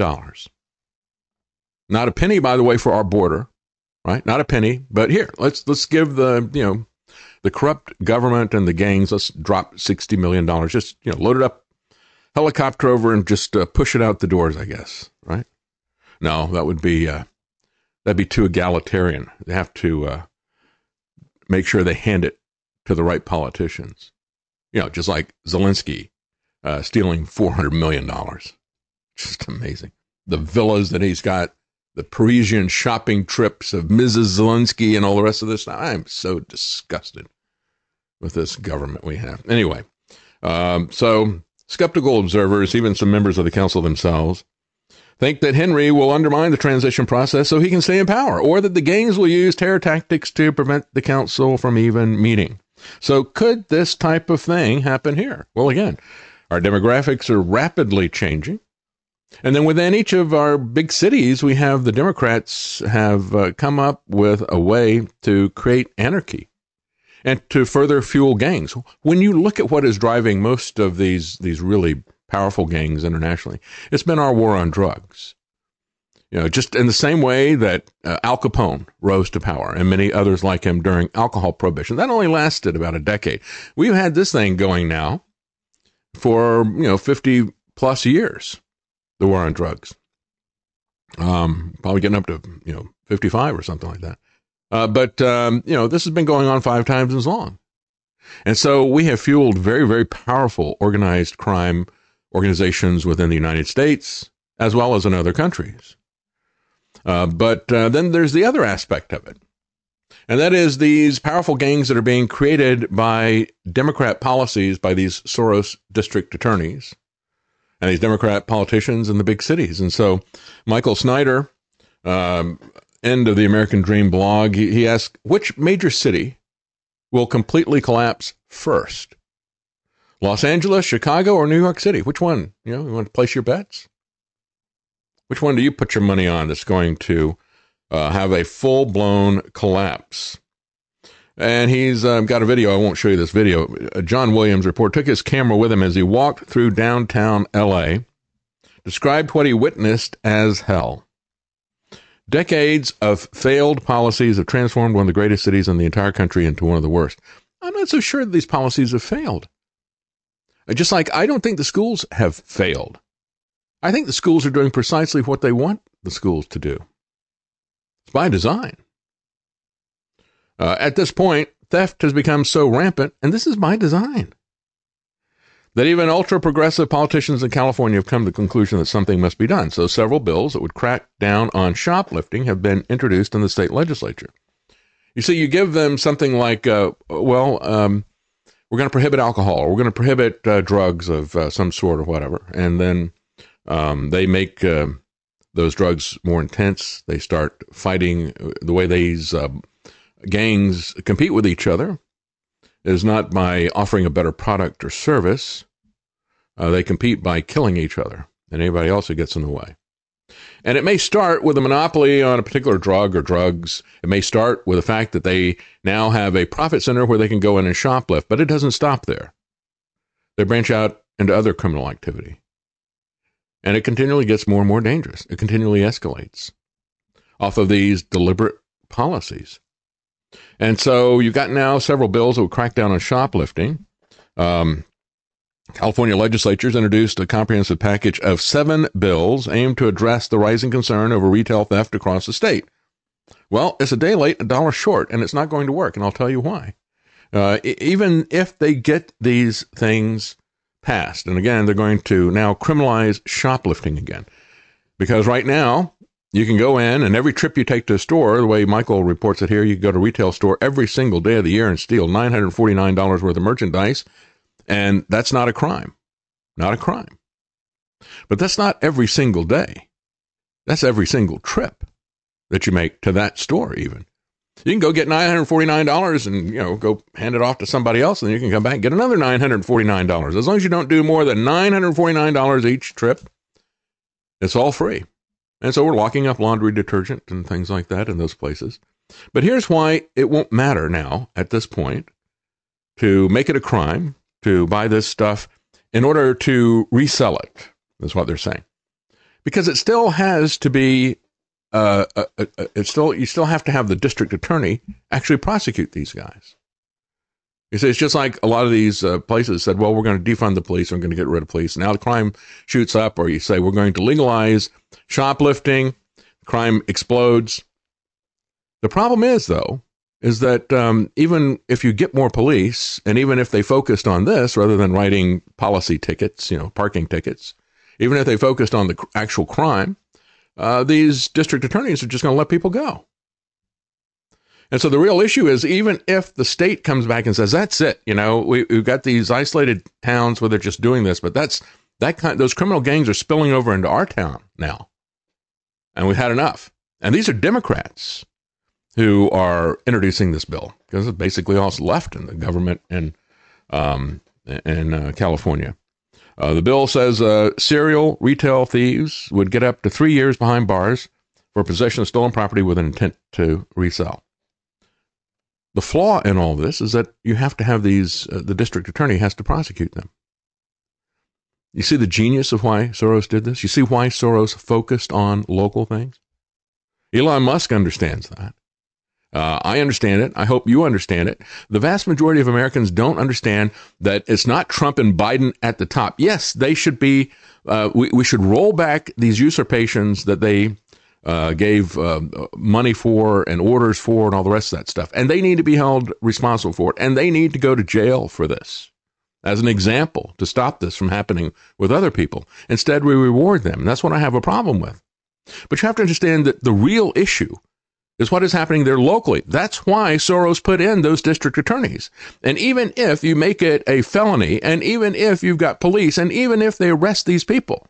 Not a penny, by the way, for our border, right? Not a penny. But here, let's give the corrupt government and the gangs, let's drop $60 million. Just, load it up, helicopter over and just push it out the doors, I guess, right? No, that'd be too egalitarian. They have to make sure they hand it to the right politicians. Just like Zelensky. Stealing $400 million. Just amazing. The villas that he's got, the Parisian shopping trips of Mrs. Zelensky and all the rest of this. I'm so disgusted with this government we have. Anyway, so skeptical observers, even some members of the council themselves, think that Henry will undermine the transition process so he can stay in power, or that the gangs will use terror tactics to prevent the council from even meeting. So could this type of thing happen here? Well, again, our demographics are rapidly changing. And then within each of our big cities, we have the Democrats have come up with a way to create anarchy and to further fuel gangs. When you look at what is driving most of these really powerful gangs internationally, it's been our war on drugs. Just in the same way that Al Capone rose to power and many others like him during alcohol prohibition. That only lasted about a decade. We've had this thing going now for, 50 plus years, the war on drugs. Probably getting up to, 55 or something like that. But this has been going on 5 times as long. And so we have fueled very, very powerful organized crime organizations within the United States, as well as in other countries. But then there's the other aspect of it. And that is these powerful gangs that are being created by Democrat policies by these Soros district attorneys and these Democrat politicians in the big cities. And so Michael Snyder, end of the American Dream blog, he asked, which major city will completely collapse first? Los Angeles, Chicago, or New York City? Which one? You want to place your bets? Which one do you put your money on that's going to have a full-blown collapse? And he's got a video. I won't show you this video. John Williams report took his camera with him as he walked through downtown L.A., described what he witnessed as hell. Decades of failed policies have transformed one of the greatest cities in the entire country into one of the worst. I'm not so sure that these policies have failed. Just like I don't think the schools have failed. I think the schools are doing precisely what they want the schools to do. It's by design. At this point, theft has become so rampant, and this is by design, that even ultra-progressive politicians in California have come to the conclusion that something must be done. So several bills that would crack down on shoplifting have been introduced in the state legislature. You see, you give them something like, we're going to prohibit alcohol, or we're going to prohibit drugs of some sort or whatever, and then they make those drugs more intense. They start fighting. The way these gangs compete with each other is not by offering a better product or service. They compete by killing each other and anybody else who gets in the way. And it may start with a monopoly on a particular drug or drugs. It may start with the fact that they now have a profit center where they can go in and shoplift, but it doesn't stop there. They branch out into other criminal activity. And it continually gets more and more dangerous. It continually escalates off of these deliberate policies. And so you've got now several bills that will crack down on shoplifting. California legislatures introduced a comprehensive package of 7 bills aimed to address the rising concern over retail theft across the state. Well, it's a day late, $1 short, and it's not going to work, and I'll tell you why. Even if they get these things passed, and again, they're going to now criminalize shoplifting again, because right now, you can go in, and every trip you take to a store, the way Michael reports it here, you can go to a retail store every single day of the year and steal $949 worth of merchandise, and that's not a crime. Not a crime. But that's not every single day. That's every single trip that you make to that store even. You can go get $949 and, go hand it off to somebody else, and you can come back and get another $949. As long as you don't do more than $949 each trip, it's all free. And so we're locking up laundry detergent and things like that in those places. But here's why it won't matter now at this point to make it a crime to buy this stuff in order to resell it, is what they're saying. Because it still has to be, you still have to have the district attorney actually prosecute these guys. You see, it's just like a lot of these places said, well, we're going to defund the police, we're going to get rid of police. Now the crime shoots up, or you say we're going to legalize shoplifting, crime explodes. The problem is, though, is that even if you get more police, and even if they focused on this rather than writing policy tickets, parking tickets, even if they focused on the actual crime, these district attorneys are just going to let people go. And so the real issue is, even if the state comes back and says, that's it, we've got these isolated towns where they're just doing this, but those criminal gangs are spilling over into our town now. And we've had enough. And these are Democrats who are introducing this bill because it's basically all that's left in the government in California. The bill says serial retail thieves would get up to 3 years behind bars for possession of stolen property with an intent to resell. The flaw in all this is that you have to have these, the district attorney has to prosecute them. You see the genius of why Soros did this? You see why Soros focused on local things? Elon Musk understands that. I understand it. I hope you understand it. The vast majority of Americans don't understand that it's not Trump and Biden at the top. Yes, they should be, we should roll back these usurpations that they gave money for and orders for and all the rest of that stuff. And they need to be held responsible for it. And they need to go to jail for this as an example to stop this from happening with other people. Instead, we reward them. And that's what I have a problem with. But you have to understand that the real issue is what is happening there locally. That's why Soros put in those district attorneys. And even if you make it a felony, and even if you've got police, and even if they arrest these people,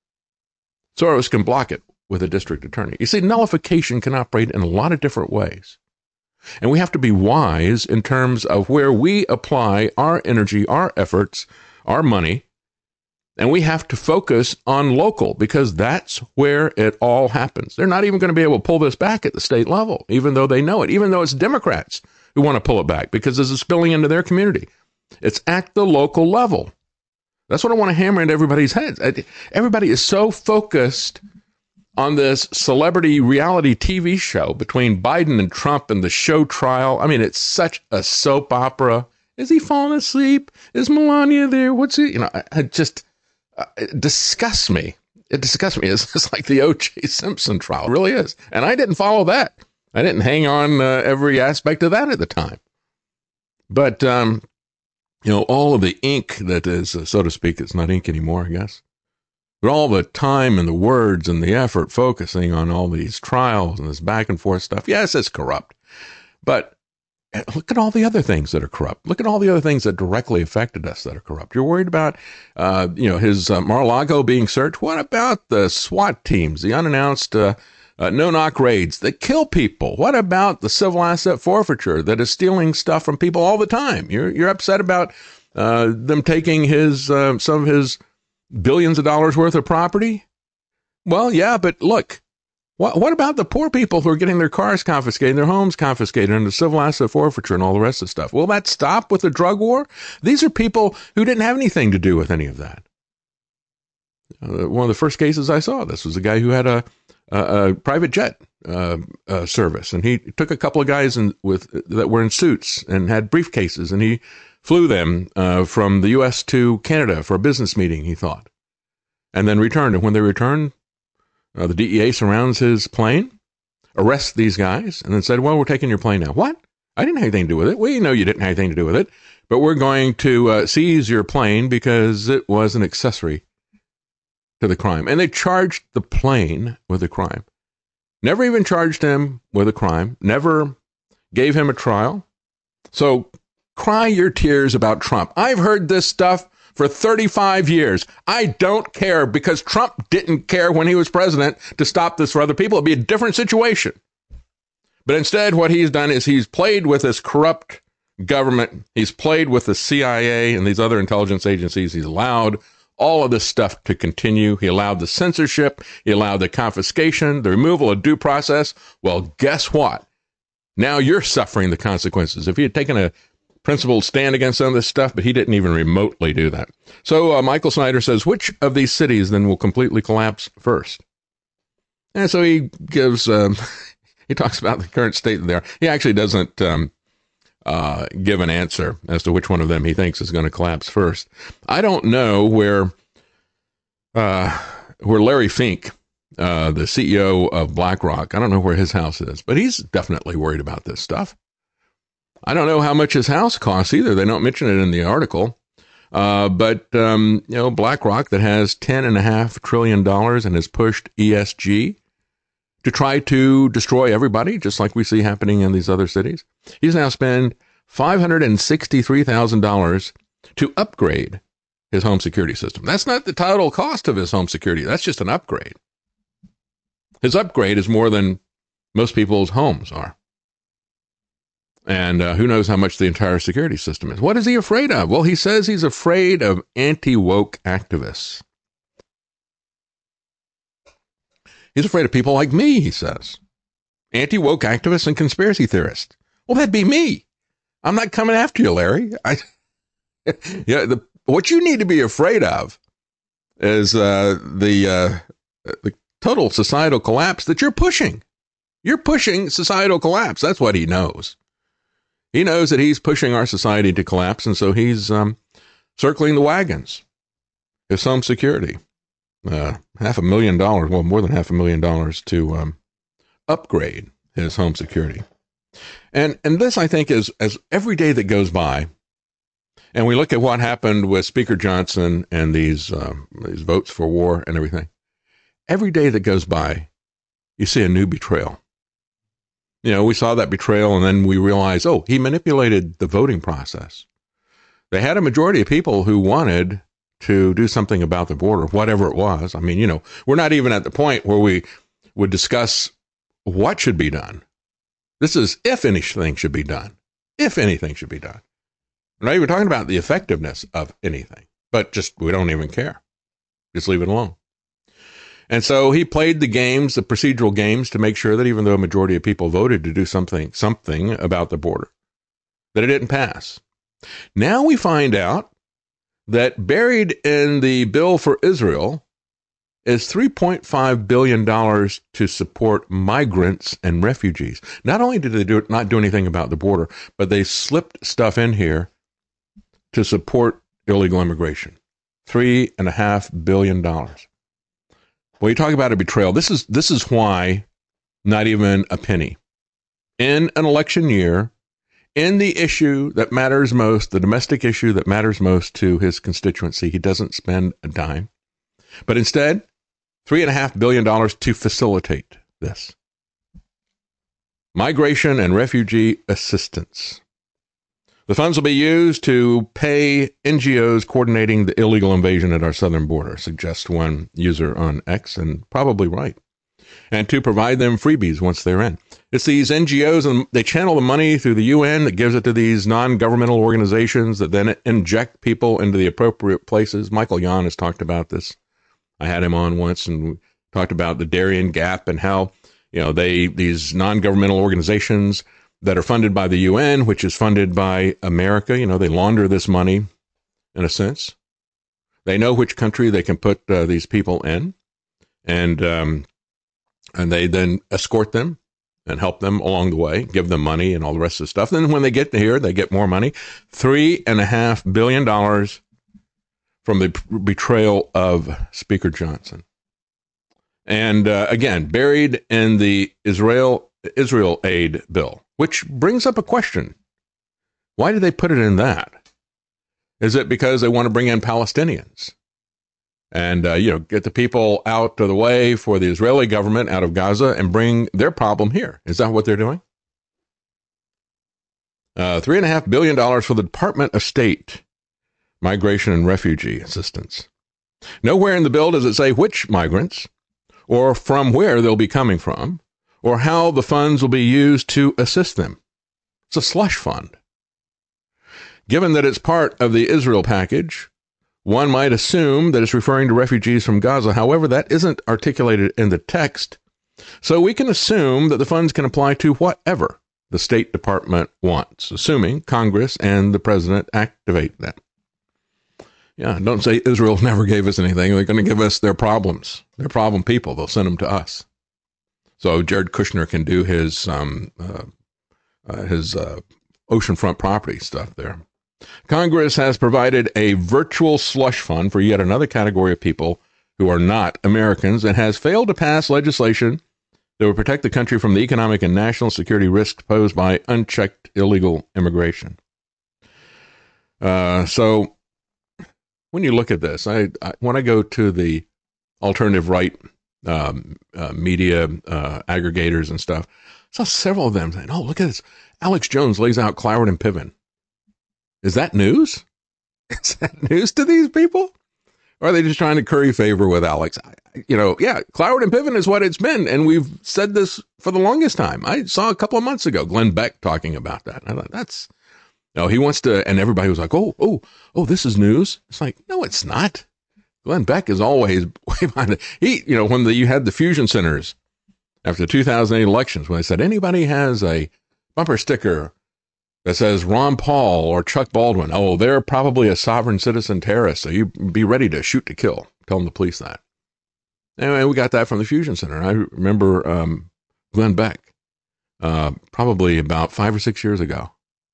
Soros can block it with a district attorney. You see, nullification can operate in a lot of different ways. And we have to be wise in terms of where we apply our energy, our efforts, our money. And we have to focus on local because that's where it all happens. They're not even going to be able to pull this back at the state level, even though they know it, even though it's Democrats who want to pull it back because this is spilling into their community. It's at the local level. That's what I want to hammer into everybody's heads. Everybody is so focused on this celebrity reality TV show between Biden and Trump and the show trial. I mean, it's such a soap opera. Is he falling asleep? Is Melania there? What's he? It disgusts me. It disgusts me. It's just like the O.J. Simpson trial. It really is. And I didn't follow that. I didn't hang on every aspect of that at the time. But, all of the ink that is, so to speak, it's not ink anymore, I guess. But all the time and the words and the effort focusing on all these trials and this back and forth stuff. Yes, it's corrupt. But look at all the other things that are corrupt. Look at all the other things that directly affected us that are corrupt. You're worried about, his Mar-a-Lago being searched. What about the SWAT teams, the unannounced no-knock raids that kill people? What about the civil asset forfeiture that is stealing stuff from people all the time? You're upset about them taking some of his billions of dollars worth of property? Well, yeah, but look. What about the poor people who are getting their cars confiscated, their homes confiscated under civil asset forfeiture and all the rest of the stuff? Will that stop with the drug war? These are people who didn't have anything to do with any of that. One of the first cases I saw, this was a guy who had a private jet service, and he took a couple of guys that were in suits and had briefcases, and he flew them from the U.S. to Canada for a business meeting, he thought, and then returned. And when they returned, the DEA surrounds his plane, arrests these guys, and then said, well, we're taking your plane now. What? I didn't have anything to do with it. We know you didn't have anything to do with it, but we're going to seize your plane because it was an accessory to the crime. And they charged the plane with a crime. Never even charged him with a crime. Never gave him a trial. So cry your tears about Trump. I've heard this stuff for 35 years. I don't care because Trump didn't care when he was president to stop this for other people. It'd be a different situation. But instead, what he's done is he's played with this corrupt government. He's played with the CIA and these other intelligence agencies. He's allowed all of this stuff to continue. He allowed the censorship. He allowed the confiscation, the removal of due process. Well, guess what? Now you're suffering the consequences. If he had taken a principled stand against some of this stuff, but he didn't even remotely do that. So Michael Snyder says, which of these cities then will completely collapse first? And so he gives, he talks about the current state that they are. He actually doesn't give an answer as to which one of them he thinks is going to collapse first. I don't know where Larry Fink, the CEO of BlackRock, I don't know where his house is, but he's definitely worried about this stuff. I don't know how much his house costs either. They don't mention it in the article. But BlackRock that has $10.5 trillion and has pushed ESG to try to destroy everybody, just like we see happening in these other cities. He's now spent $563,000 to upgrade his home security system. That's not the total cost of his home security. That's just an upgrade. His upgrade is more than most people's homes are. And who knows how much the entire security system is. What is he afraid of? Well, he says he's afraid of anti-woke activists. He's afraid of people like me, he says. Anti-woke activists and conspiracy theorists. Well, that'd be me. I'm not coming after you, Larry. What you need to be afraid of is the total societal collapse that you're pushing. You're pushing societal collapse. That's what he knows. He knows that he's pushing our society to collapse, and so he's circling the wagons. His home security, $500,000, well, more than $500,000 to upgrade his home security. And this, I think, is as every day that goes by, and we look at what happened with Speaker Johnson and these votes for war and everything. Every day that goes by, you see a new betrayal. You know, we saw that betrayal, and then we realized, oh, he manipulated the voting process. They had a majority of people who wanted to do something about the border, whatever it was. I mean, you know, we're not even at the point where we would discuss what should be done. This is if anything should be done. If anything should be done. We're not even talking about the effectiveness of anything, but just we don't even care. Just leave it alone. And so he played the games, the procedural games, to make sure that even though a majority of people voted to do something about the border, that it didn't pass. Now we find out that buried in the bill for Israel is $3.5 billion to support migrants and refugees. Not only did they not do anything about the border, but they slipped stuff in here to support illegal immigration. $3.5 billion. Well, you talk about a betrayal. This is why not even a penny. In an election year, in the issue that matters most, the domestic issue that matters most to his constituency, he doesn't spend a dime. But instead, $3.5 billion to facilitate this. Migration and refugee assistance. The funds will be used to pay NGOs coordinating the illegal invasion at our southern border, suggests one user on X, and probably right, and to provide them freebies once they're in. It's these NGOs, and they channel the money through the UN that gives it to these non-governmental organizations that then inject people into the appropriate places. Michael Yon has talked about this. I had him on once, and we talked about the Darien Gap and how, you know, these non-governmental organizations that are funded by the UN, which is funded by America, you know, they launder this money in a sense. They know which country they can put these people in, and they then escort them and help them along the way, give them money and all the rest of the stuff. Then when they get here, they get more money. $3.5 billion from the betrayal of Speaker Johnson. And again, buried in the Israel aid bill, which brings up a question. Why did they put it in that? Is it because they want to bring in Palestinians and, get the people out of the way for the Israeli government out of Gaza and bring their problem here? Is that what they're doing? $3.5 billion for the Department of State, Migration and Refugee Assistance. Nowhere in the bill does it say which migrants or from where they'll be coming from, or how the funds will be used to assist them. It's a slush fund. Given that it's part of the Israel package, one might assume that it's referring to refugees from Gaza. However, that isn't articulated in the text, so we can assume that the funds can apply to whatever the State Department wants, assuming Congress and the President activate that. Yeah, don't say Israel never gave us anything. They're going to give us their problems, their problem people. They'll send them to us. So Jared Kushner can do his oceanfront property stuff there. Congress has provided a virtual slush fund for yet another category of people who are not Americans and has failed to pass legislation that would protect the country from the economic and national security risks posed by unchecked illegal immigration. So when you look at this, when I go to the alternative right media aggregators and stuff, I saw several of them saying, oh, look at this. Alex Jones lays out Cloward and Piven. Is that news? Is that news to these people? Or are they just trying to curry favor with Alex? Cloward and Piven is what it's been. And we've said this for the longest time. I saw a couple of months ago, Glenn Beck talking about that. I thought, he wants to, and everybody was like, oh, this is news. It's like, no, it's not. Glenn Beck is always way behind it. You had the fusion centers after the 2008 elections, when they said anybody has a bumper sticker that says Ron Paul or Chuck Baldwin, they're probably a sovereign citizen terrorist, so you be ready to shoot to kill. Tell the police that. Anyway, we got that from the Fusion Center. I remember Glenn Beck, probably about 5 or 6 years ago,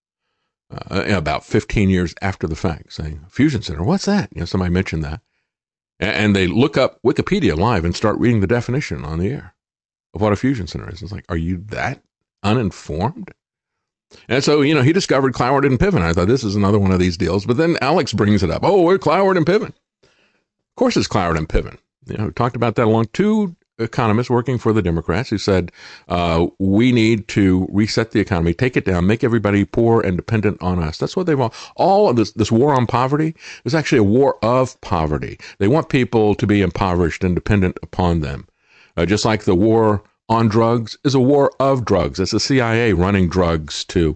about 15 years after the fact, saying, Fusion Center, what's that? Somebody mentioned that. And they look up Wikipedia live and start reading the definition on the air of what a Fusion Center is. It's like, are you that uninformed? And so, he discovered Cloward and Piven. I thought, this is another one of these deals. But then Alex brings it up. We're Cloward and Piven. Of course it's Cloward and Piven. We talked about that along. Two economists working for the Democrats who said, we need to reset the economy, take it down, make everybody poor and dependent on us. That's what they want. All of this war on poverty is actually a war of poverty. They want people to be impoverished and dependent upon them. Just like the war on drugs is a war of drugs. It's the CIA running drugs to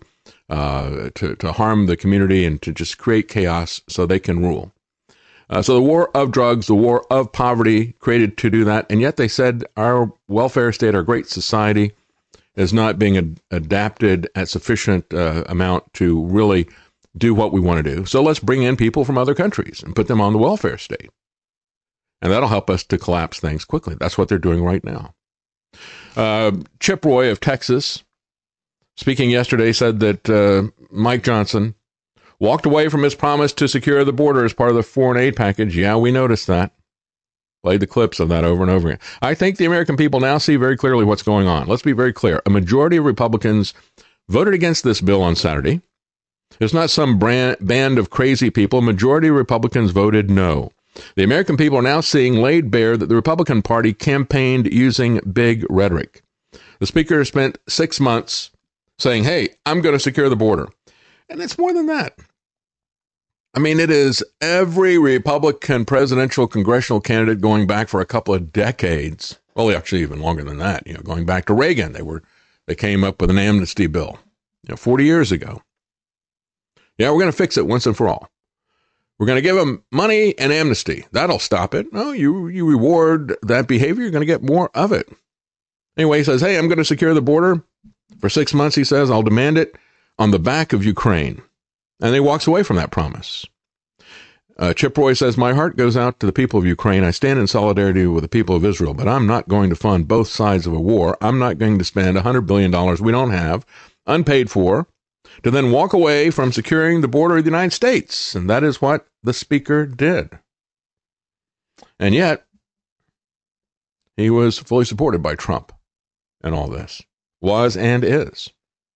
harm the community and to just create chaos so they can rule. So the war of drugs, the war of poverty created to do that. And yet they said our welfare state, our great society is not being adapted at sufficient amount to really do what we want to do. So let's bring in people from other countries and put them on the welfare state. And that'll help us to collapse things quickly. That's what they're doing right now. Chip Roy of Texas, speaking yesterday, said that Mike Johnson walked away from his promise to secure the border as part of the foreign aid package. Yeah, we noticed that. Played the clips of that over and over again. I think the American people now see very clearly what's going on. Let's be very clear. A majority of Republicans voted against this bill on Saturday. There's not some band of crazy people. A majority of Republicans voted no. The American people are now seeing laid bare that the Republican Party campaigned using big rhetoric. The speaker spent 6 months saying, hey, I'm going to secure the border. And it's more than that. I mean, it is every Republican presidential congressional candidate going back for a couple of decades. Well, actually, even longer than that, going back to Reagan. They came up with an amnesty bill, 40 years ago. Yeah, we're going to fix it once and for all. We're going to give them money and amnesty. That'll stop it. No, you reward that behavior, you're going to get more of it. Anyway, he says, hey, I'm going to secure the border. For 6 months, he says, I'll demand it on the back of Ukraine. And he walks away from that promise. Chip Roy says, my heart goes out to the people of Ukraine. I stand in solidarity with the people of Israel, but I'm not going to fund both sides of a war. I'm not going to spend $100 billion we don't have, unpaid for, to then walk away from securing the border of the United States. And that is what the speaker did. And yet, he was fully supported by Trump and all this. Was and is.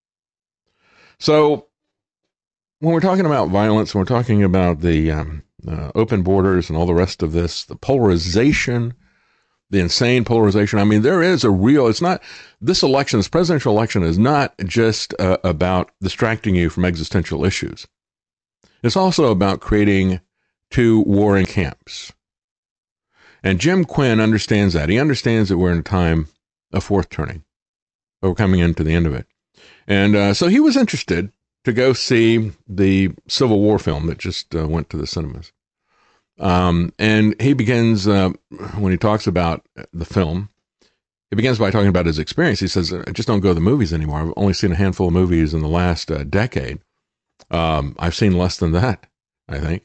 So, when we're talking about violence, when we're talking about the open borders and all the rest of this, the polarization, the insane polarization, I mean, there is a real, it's not, this election, this presidential election is not just about distracting you from existential issues. It's also about creating two warring camps. And Jim Quinn understands that. He understands that we're in a time of fourth turning. But we're coming into the end of it. And so he was interested to go see the Civil War film that just went to the cinemas. And he begins, when he talks about the film, he begins by talking about his experience. He says, I just don't go to the movies anymore. I've only seen a handful of movies in the last decade. I've seen less than that, I think.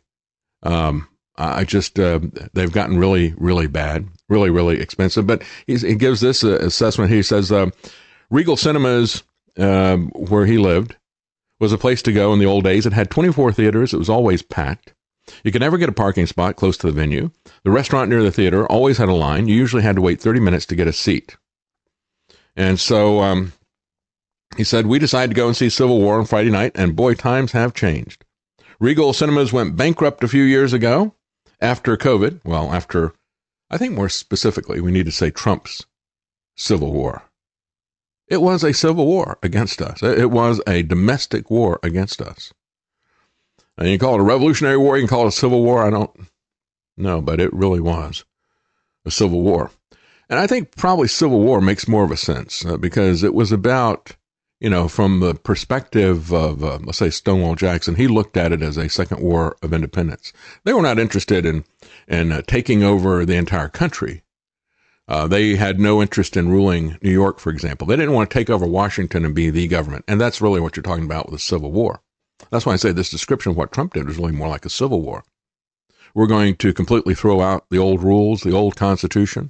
They've gotten really, really bad, really, really expensive. But he gives this assessment. He says, Regal Cinemas, where he lived, was a place to go in the old days. It had 24 theaters. It was always packed. You could never get a parking spot close to the venue. The restaurant near the theater always had a line. You usually had to wait 30 minutes to get a seat. And so he said, we decided to go and see Civil War on Friday night, and boy, times have changed. Regal Cinemas went bankrupt a few years ago after COVID. Well, after, I think more specifically, we need to say Trump's Civil War. It was a civil war against us. It was a domestic war against us. And you can call it a revolutionary war, you can call it a civil war. No, but it really was a civil war. And I think probably Civil War makes more of a sense because it was about, from the perspective of, let's say, Stonewall Jackson, he looked at it as a second war of independence. They were not interested in taking over the entire country. They had no interest in ruling New York, for example. They didn't want to take over Washington and be the government. And that's really what you're talking about with the Civil War. That's why I say this description of what Trump did was really more like a civil war. We're going to completely throw out the old rules, the old Constitution,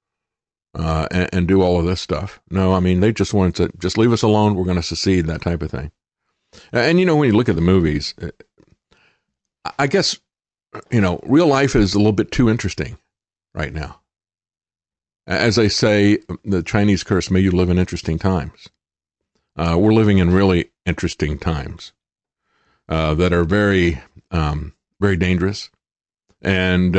and do all of this stuff. No, I mean, they just wanted to just leave us alone. We're going to secede, that type of thing. And, when you look at the movies, I guess, real life is a little bit too interesting right now. As they say, the Chinese curse, may you live in interesting times. We're living in really interesting times that are very, very dangerous. And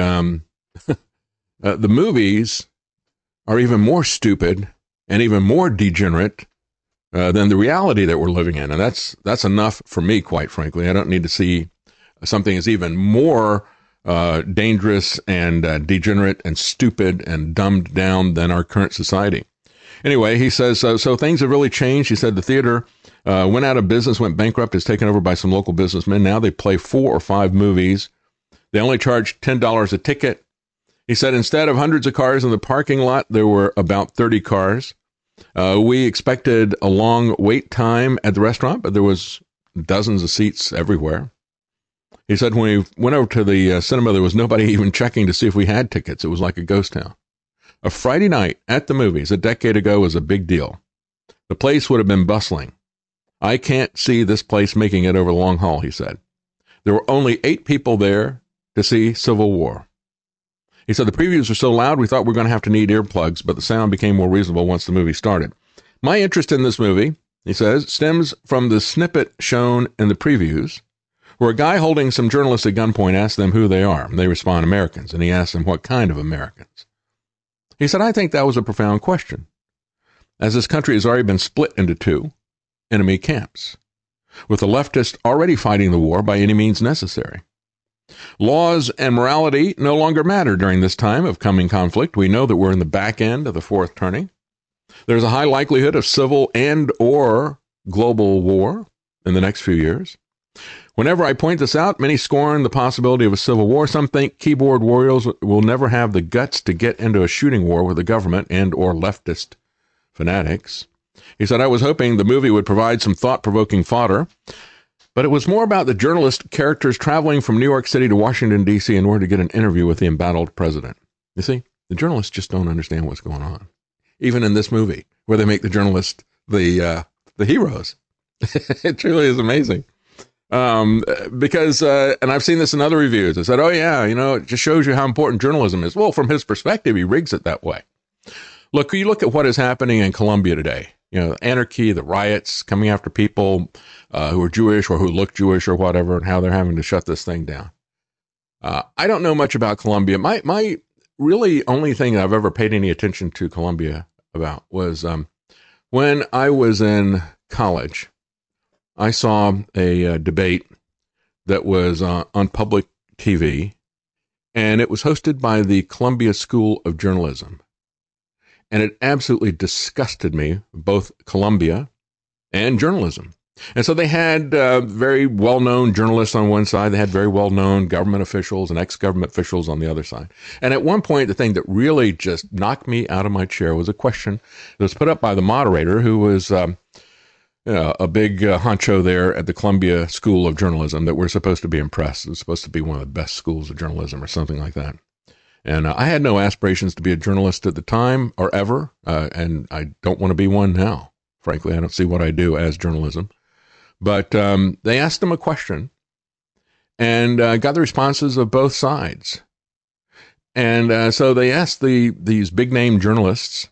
the movies are even more stupid and even more degenerate than the reality that we're living in. And that's enough for me, quite frankly. I don't need to see something that's even more dangerous and degenerate and stupid and dumbed down than our current society. Anyway, he says, so things have really changed. He said the theater went out of business, went bankrupt, is taken over by some local businessmen. Now they play 4 or 5 movies. They only charge $10 a ticket. He said instead of hundreds of cars in the parking lot, there were about 30 cars. We expected a long wait time at the restaurant, but there was dozens of seats everywhere. He said when we went over to the cinema, there was nobody even checking to see if we had tickets. It was like a ghost town. A Friday night at the movies a decade ago was a big deal. The place would have been bustling. I can't see this place making it over the long haul, he said. There were only 8 people there to see Civil War. He said the previews were so loud we thought we were going to have to need earplugs, but the sound became more reasonable once the movie started. My interest in this movie, he says, stems from the snippet shown in the previews, where a guy holding some journalists at gunpoint asks them who they are. And they respond, Americans. And he asks them what kind of Americans. He said, I think that was a profound question, as this country has already been split into 2 enemy camps, with the leftists already fighting the war by any means necessary. Laws and morality no longer matter during this time of coming conflict. We know that we're in the back end of the 4th turning. There's a high likelihood of civil and or global war in the next few years. Whenever I point this out, many scorn the possibility of a civil war. Some think keyboard warriors will never have the guts to get into a shooting war with the government and or leftist fanatics. He said, I was hoping the movie would provide some thought-provoking fodder, but it was more about the journalist characters traveling from New York City to Washington, D.C. in order to get an interview with the embattled president. You see, the journalists just don't understand what's going on. Even in this movie, where they make the journalists the heroes. It truly is amazing. Because and I've seen this in other reviews. I said, oh, yeah, it just shows you how important journalism is. Well, from his perspective, he rigs it that way. Look, you look at what is happening in Colombia today. Anarchy, the riots, coming after people who are Jewish or who look Jewish or whatever, and how they're having to shut this thing down. I don't know much about Colombia. My really only thing I've ever paid any attention to Colombia about was when I was in college. I saw a debate that was on public TV, and it was hosted by the Columbia School of Journalism. And it absolutely disgusted me, both Columbia and journalism. And so they had very well-known journalists on one side. They had very well-known government officials and ex-government officials on the other side. And at one point, the thing that really just knocked me out of my chair was a question that was put up by the moderator, who was a big honcho there at the Columbia School of Journalism, that we're supposed to be impressed. It was supposed to be one of the best schools of journalism or something like that. And I had no aspirations to be a journalist at the time or ever, and I don't want to be one now. Frankly, I don't see what I do as journalism. But they asked him a question and got the responses of both sides. And so they asked these big-name journalists,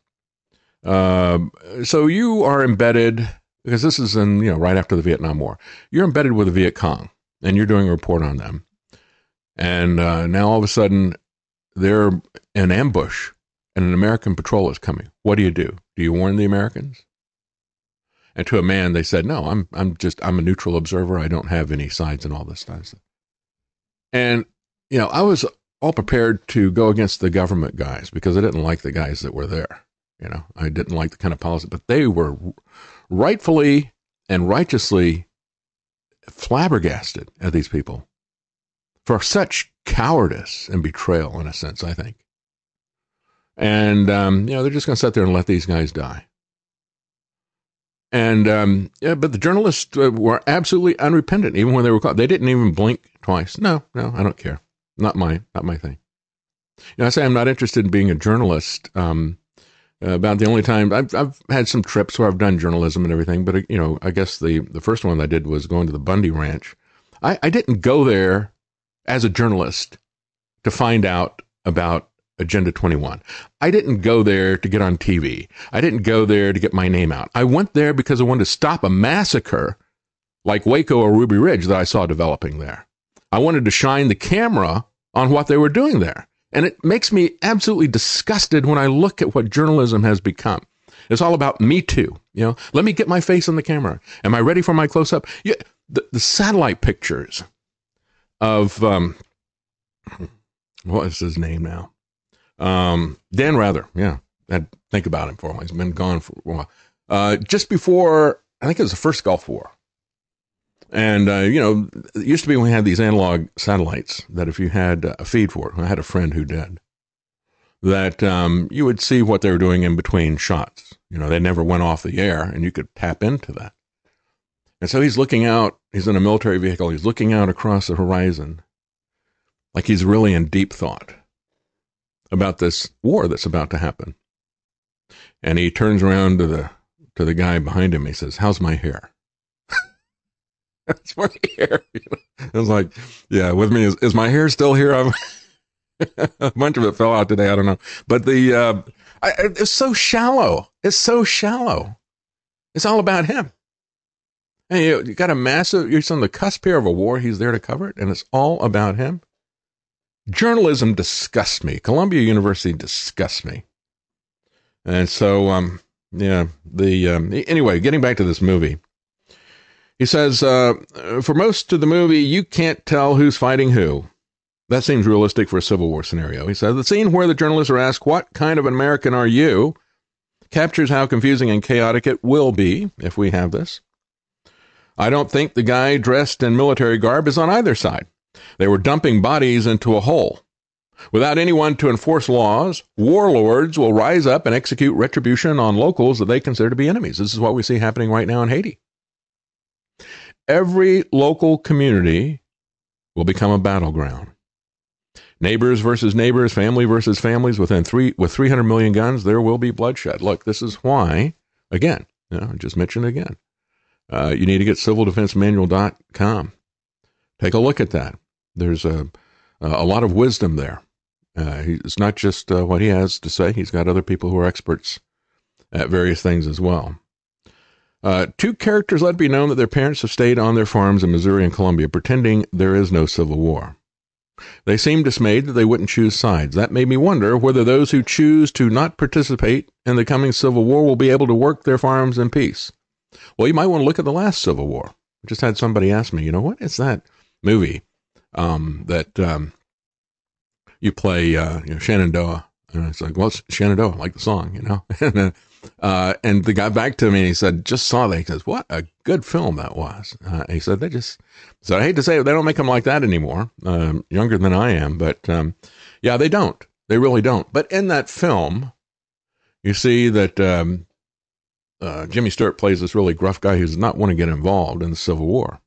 so you are embedded, because this is right after the Vietnam War, you're embedded with the Viet Cong, and you're doing a report on them. And now all of a sudden, they're in ambush, and an American patrol is coming. What do? Do you warn the Americans? And to a man, they said, no, I'm a neutral observer. I don't have any sides in all this stuff. And, I was all prepared to go against the government guys because I didn't like the guys that were there. You know, I didn't like the kind of policy, but they were rightfully and righteously flabbergasted at these people for such cowardice and betrayal, in a sense, I think. And, they're just going to sit there and let these guys die. And, but the journalists were absolutely unrepentant, even when they were caught. They didn't even blink twice. No, I don't care. Not my thing. I say I'm not interested in being a journalist. About the only time I've had some trips where I've done journalism and everything, but I guess the first one I did was going to the Bundy Ranch. I didn't go there as a journalist to find out about Agenda 21. I didn't go there to get on TV. I didn't go there to get my name out. I went there because I wanted to stop a massacre like Waco or Ruby Ridge that I saw developing there. I wanted to shine the camera on what they were doing there. And it makes me absolutely disgusted when I look at what journalism has become. It's all about me too. Let me get my face on the camera. Am I ready for my close-up? Yeah, the satellite pictures of, what is his name now? Dan Rather. Yeah. I'd think about him for a while. He's been gone for a while. Just before, I think it was the first Gulf War. And, it used to be when we had these analog satellites that if you had a feed for it, I had a friend who did, that you would see what they were doing in between shots. They never went off the air and you could tap into that. And so he's looking out, he's in a military vehicle, he's looking out across the horizon like he's really in deep thought about this war that's about to happen. And he turns around to the guy behind him. He says, "How's my hair?" That's my hair. I was like, yeah, with me, is my hair still here? A bunch of it fell out today. I don't know. But it's so shallow. It's so shallow. It's all about him. And you got you're on the cusp here of a war. He's there to cover it. And it's all about him. Journalism disgusts me. Columbia University disgusts me. And so, anyway, getting back to this movie. He says, for most of the movie, you can't tell who's fighting who. That seems realistic for a Civil War scenario. He says, the scene where the journalists are asked, "What kind of an American are you?" captures how confusing and chaotic it will be if we have this. I don't think the guy dressed in military garb is on either side. They were dumping bodies into a hole. Without anyone to enforce laws, warlords will rise up and execute retribution on locals that they consider to be enemies. This is what we see happening right now in Haiti. Every local community will become a battleground. Neighbors versus neighbors, family versus families. With 300 million guns, there will be bloodshed. Look, this is why, again, I just mentioned it again, you need to get civildefensemanual.com. Take a look at that. There's a lot of wisdom there. It's not just what he has to say. He's got other people who are experts at various things as well. Two characters let it be known that their parents have stayed on their farms in Missouri and Columbia, pretending there is no civil war. They seem dismayed that they wouldn't choose sides. That made me wonder whether those who choose to not participate in the coming Civil War will be able to work their farms in peace. Well, you might want to look at the last Civil War. I just had somebody ask me, what is that movie that you play Shenandoah? And it's like, well, it's Shenandoah, I like the song, and the guy back to me and he said, just saw that. He says, what a good film that was. He said, I hate to say it, they don't make them like that anymore. Younger than I am, but they don't. They really don't. But in that film, you see that Jimmy Stewart plays this really gruff guy who does not want to get involved in the Civil War.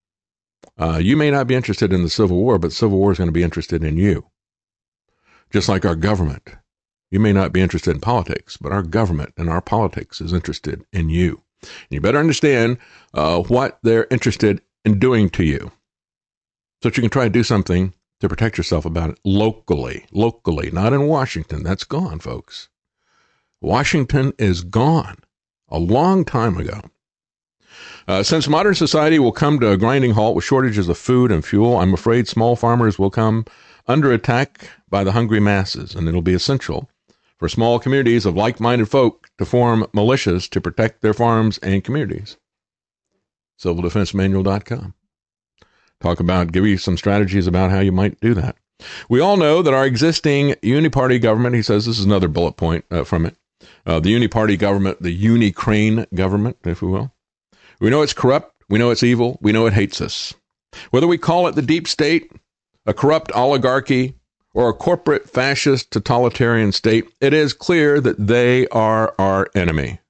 You may not be interested in the Civil War, but the Civil War is going to be interested in you. Just like our government. You may not be interested in politics, but our government and our politics is interested in you. And you better understand what they're interested in doing to you, so that you can try to do something to protect yourself about it locally, not in Washington. That's gone, folks. Washington is gone a long time ago. Since modern society will come to a grinding halt with shortages of food and fuel, I'm afraid small farmers will come under attack by the hungry masses, and it'll be essential for small communities of like-minded folk to form militias to protect their farms and communities. CivilDefenseManual.com. Give you some strategies about how you might do that. We all know that our existing uniparty government, he says, this is another bullet point from it, the uniparty government, the Ukraine government, if we will. We know it's corrupt. We know it's evil. We know it hates us. Whether we call it the deep state, a corrupt oligarchy, or a corporate fascist totalitarian state, it is clear that they are our enemy.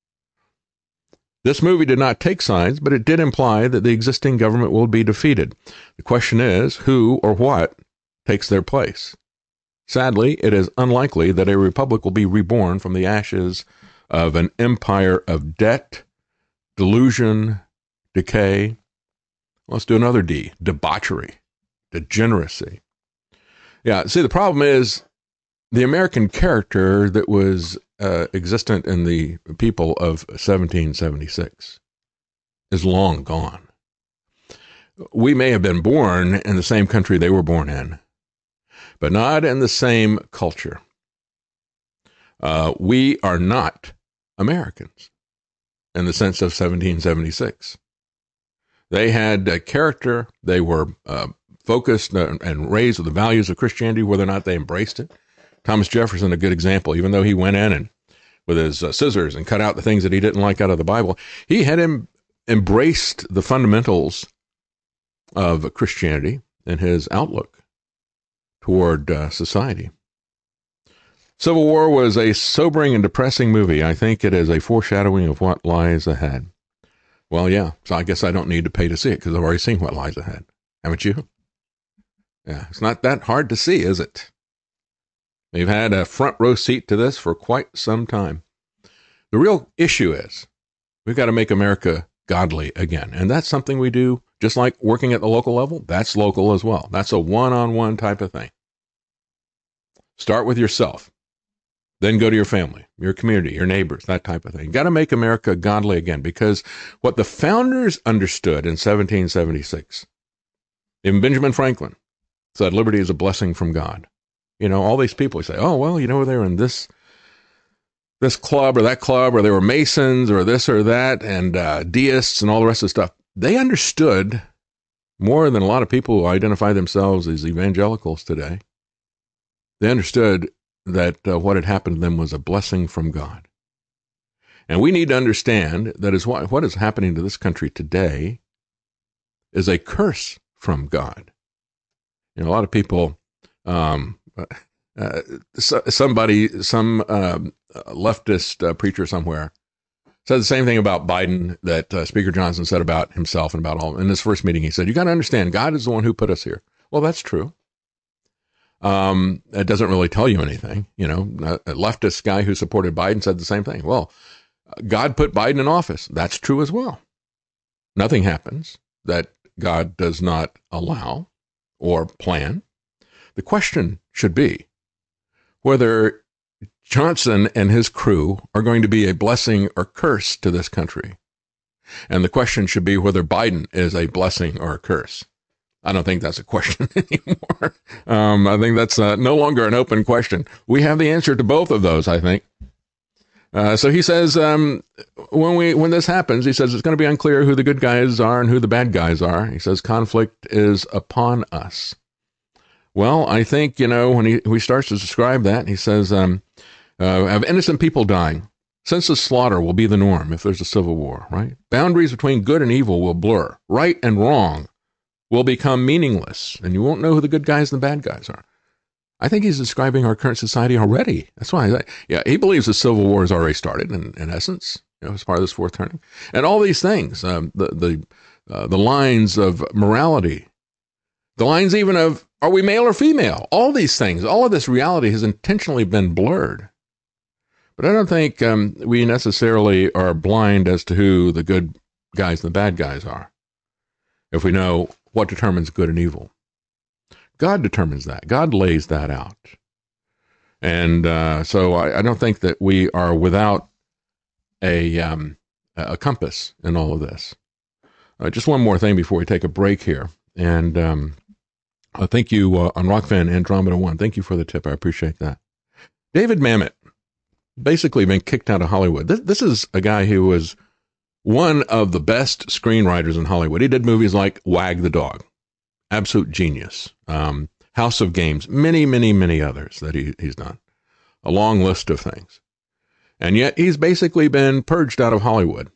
This movie did not take sides, but it did imply that the existing government will be defeated. The question is, who or what takes their place? Sadly, it is unlikely that a republic will be reborn from the ashes of an empire of debt, delusion, decay. Let's do another D, debauchery, degeneracy. Yeah, see, the problem is the American character that was existent in the people of 1776 is long gone. We may have been born in the same country they were born in, but not in the same culture. We are not Americans in the sense of 1776. They had a character. They were focused and raised with the values of Christianity, whether or not they embraced it. Thomas Jefferson, a good example, even though he went in and with his scissors and cut out the things that he didn't like out of the Bible, he had embraced the fundamentals of Christianity and his outlook toward society. Civil War was a sobering and depressing movie. I think it is a foreshadowing of what lies ahead. Well, yeah, so I guess I don't need to pay to see it because I've already seen what lies ahead. Haven't you? Yeah, it's not that hard to see, is it? We've had a front row seat to this for quite some time. The real issue is we've got to make America godly again. And that's something we do just like working at the local level. That's local as well. That's a one-on-one type of thing. Start with yourself. Then go to your family, your community, your neighbors, that type of thing. You've got to make America godly again, because what the founders understood in 1776, even Benjamin Franklin said liberty is a blessing from God. You know, all these people say, oh, well, you know, they were in this club or that club, or they were Masons or this or that, and deists and all the rest of the stuff. They understood more than a lot of people who identify themselves as evangelicals today. They understood that what had happened to them was a blessing from God. And we need to understand that is what is happening to this country today is a curse from God. You know, a lot of people, some leftist preacher somewhere said the same thing about Biden that Speaker Johnson said about himself and about all. In his first meeting, he said, you got to understand, God is the one who put us here. Well, that's true. It doesn't really tell you anything. You know, a leftist guy who supported Biden said the same thing. Well, God put Biden in office. That's true as well. Nothing happens that God does not allow or plan. The question should be whether Johnson and his crew are going to be a blessing or curse to this country. And the question should be whether Biden is a blessing or a curse. I don't think that's a question anymore. I think that's no longer an open question. We have the answer to both of those, I think. So he says, when this happens, he says it's going to be unclear who the good guys are and who the bad guys are. He says conflict is upon us. Well, I think, you know, when he starts to describe that, he says, have innocent people dying. Senseless slaughter will be the norm if there's a civil war, right? Boundaries between good and evil will blur. Right and wrong will become meaningless, and you won't know who the good guys and the bad guys are. I think he's describing our current society already. That's why, he believes the Civil War has already started, in essence, as part of this fourth turning. And all these things, the lines of morality, the lines even of, are we male or female? All these things, all of this reality has intentionally been blurred. But I don't think we necessarily are blind as to who the good guys and the bad guys are, if we know what determines good and evil. God determines that. God lays that out. And so I don't think that we are without a compass in all of this. Just one more thing before we take a break here. And thank you on Rockfin Andromeda 1. Thank you for the tip. I appreciate that. David Mamet, basically been kicked out of Hollywood. This is a guy who was one of the best screenwriters in Hollywood. He did movies like Wag the Dog, absolute genius. How House of Games, many, many, many others that he's done. A long list of things. And yet he's basically been purged out of Hollywood.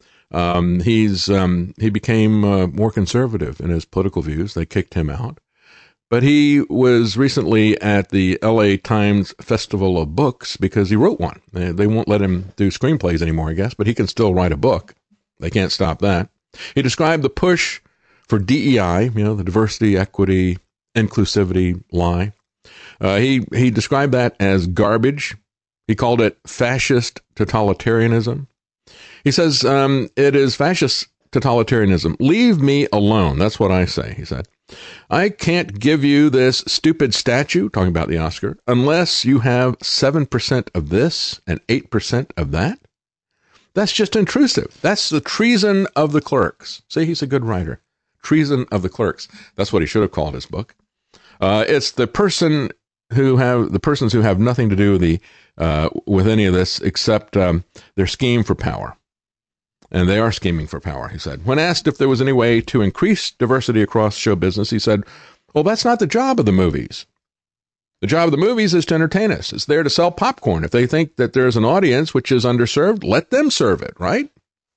He became more conservative in his political views. They kicked him out. But he was recently at the LA Times Festival of Books because he wrote one. They won't let him do screenplays anymore, I guess, but he can still write a book. They can't stop that. He described the push for DEI, the diversity, equity, inclusivity lie. He described that as garbage. He called it fascist totalitarianism. He says, it is fascist totalitarianism. Leave me alone. That's what I say, he said. I can't give you this stupid statue, talking about the Oscar, unless you have 7% of this and 8% of that. That's just intrusive. That's the treason of the clerks. See, he's a good writer. Treason of the clerks. That's what he should have called his book. It's the persons who have nothing to do with any of this except their scheme for power. And they are scheming for power, he said. When asked if there was any way to increase diversity across show business, he said, well, that's not the job of the movies. The job of the movies is to entertain us. It's there to sell popcorn. If they think that there's an audience which is underserved, let them serve it, right?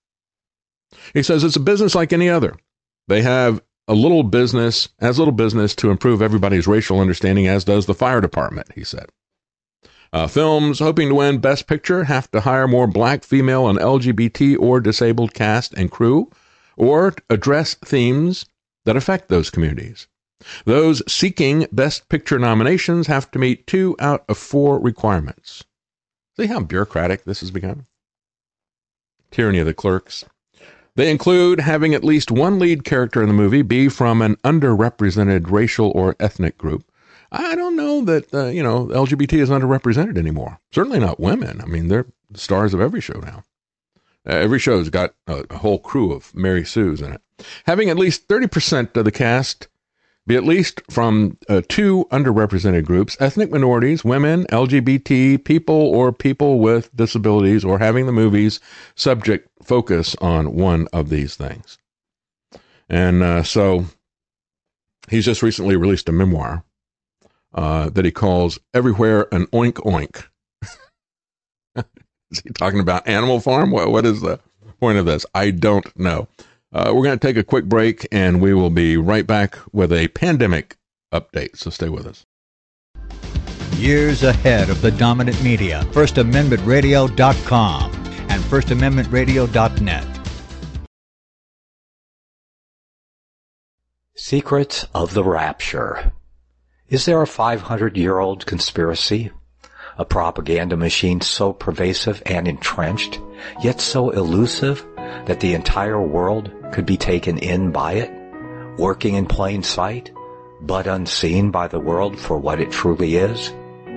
He says it's a business like any other. They have as little business to improve everybody's racial understanding as does the fire department, he said. Films hoping to win Best Picture have to hire more black, female, and LGBT or disabled cast and crew, or address themes that affect those communities. Those seeking Best Picture nominations have to meet 2 out of 4 requirements. See how bureaucratic this has become? Tyranny of the clerks. They include having at least one lead character in the movie be from an underrepresented racial or ethnic group. I don't know that, LGBT is underrepresented anymore. Certainly not women. I mean, they're the stars of every show now. Every show's got a whole crew of Mary Sues in it. Having at least 30% of the cast be at least from 2 underrepresented groups, ethnic minorities, women, LGBT, people or people with disabilities, or having the movie's subject focus on one of these things. And so he's just recently released a memoir that he calls Everywhere an Oink Oink. Is he talking about Animal Farm? What is the point of this? I don't know. We're going to take a quick break, and we will be right back with a pandemic update, so stay with us. Years ahead of the dominant media, FirstAmendmentRadio.com and FirstAmendmentRadio.net. Secrets of the Rapture. Is there a 500-year-old conspiracy? A propaganda machine so pervasive and entrenched, yet so elusive that the entire world could be taken in by it, working in plain sight, but unseen by the world for what it truly is?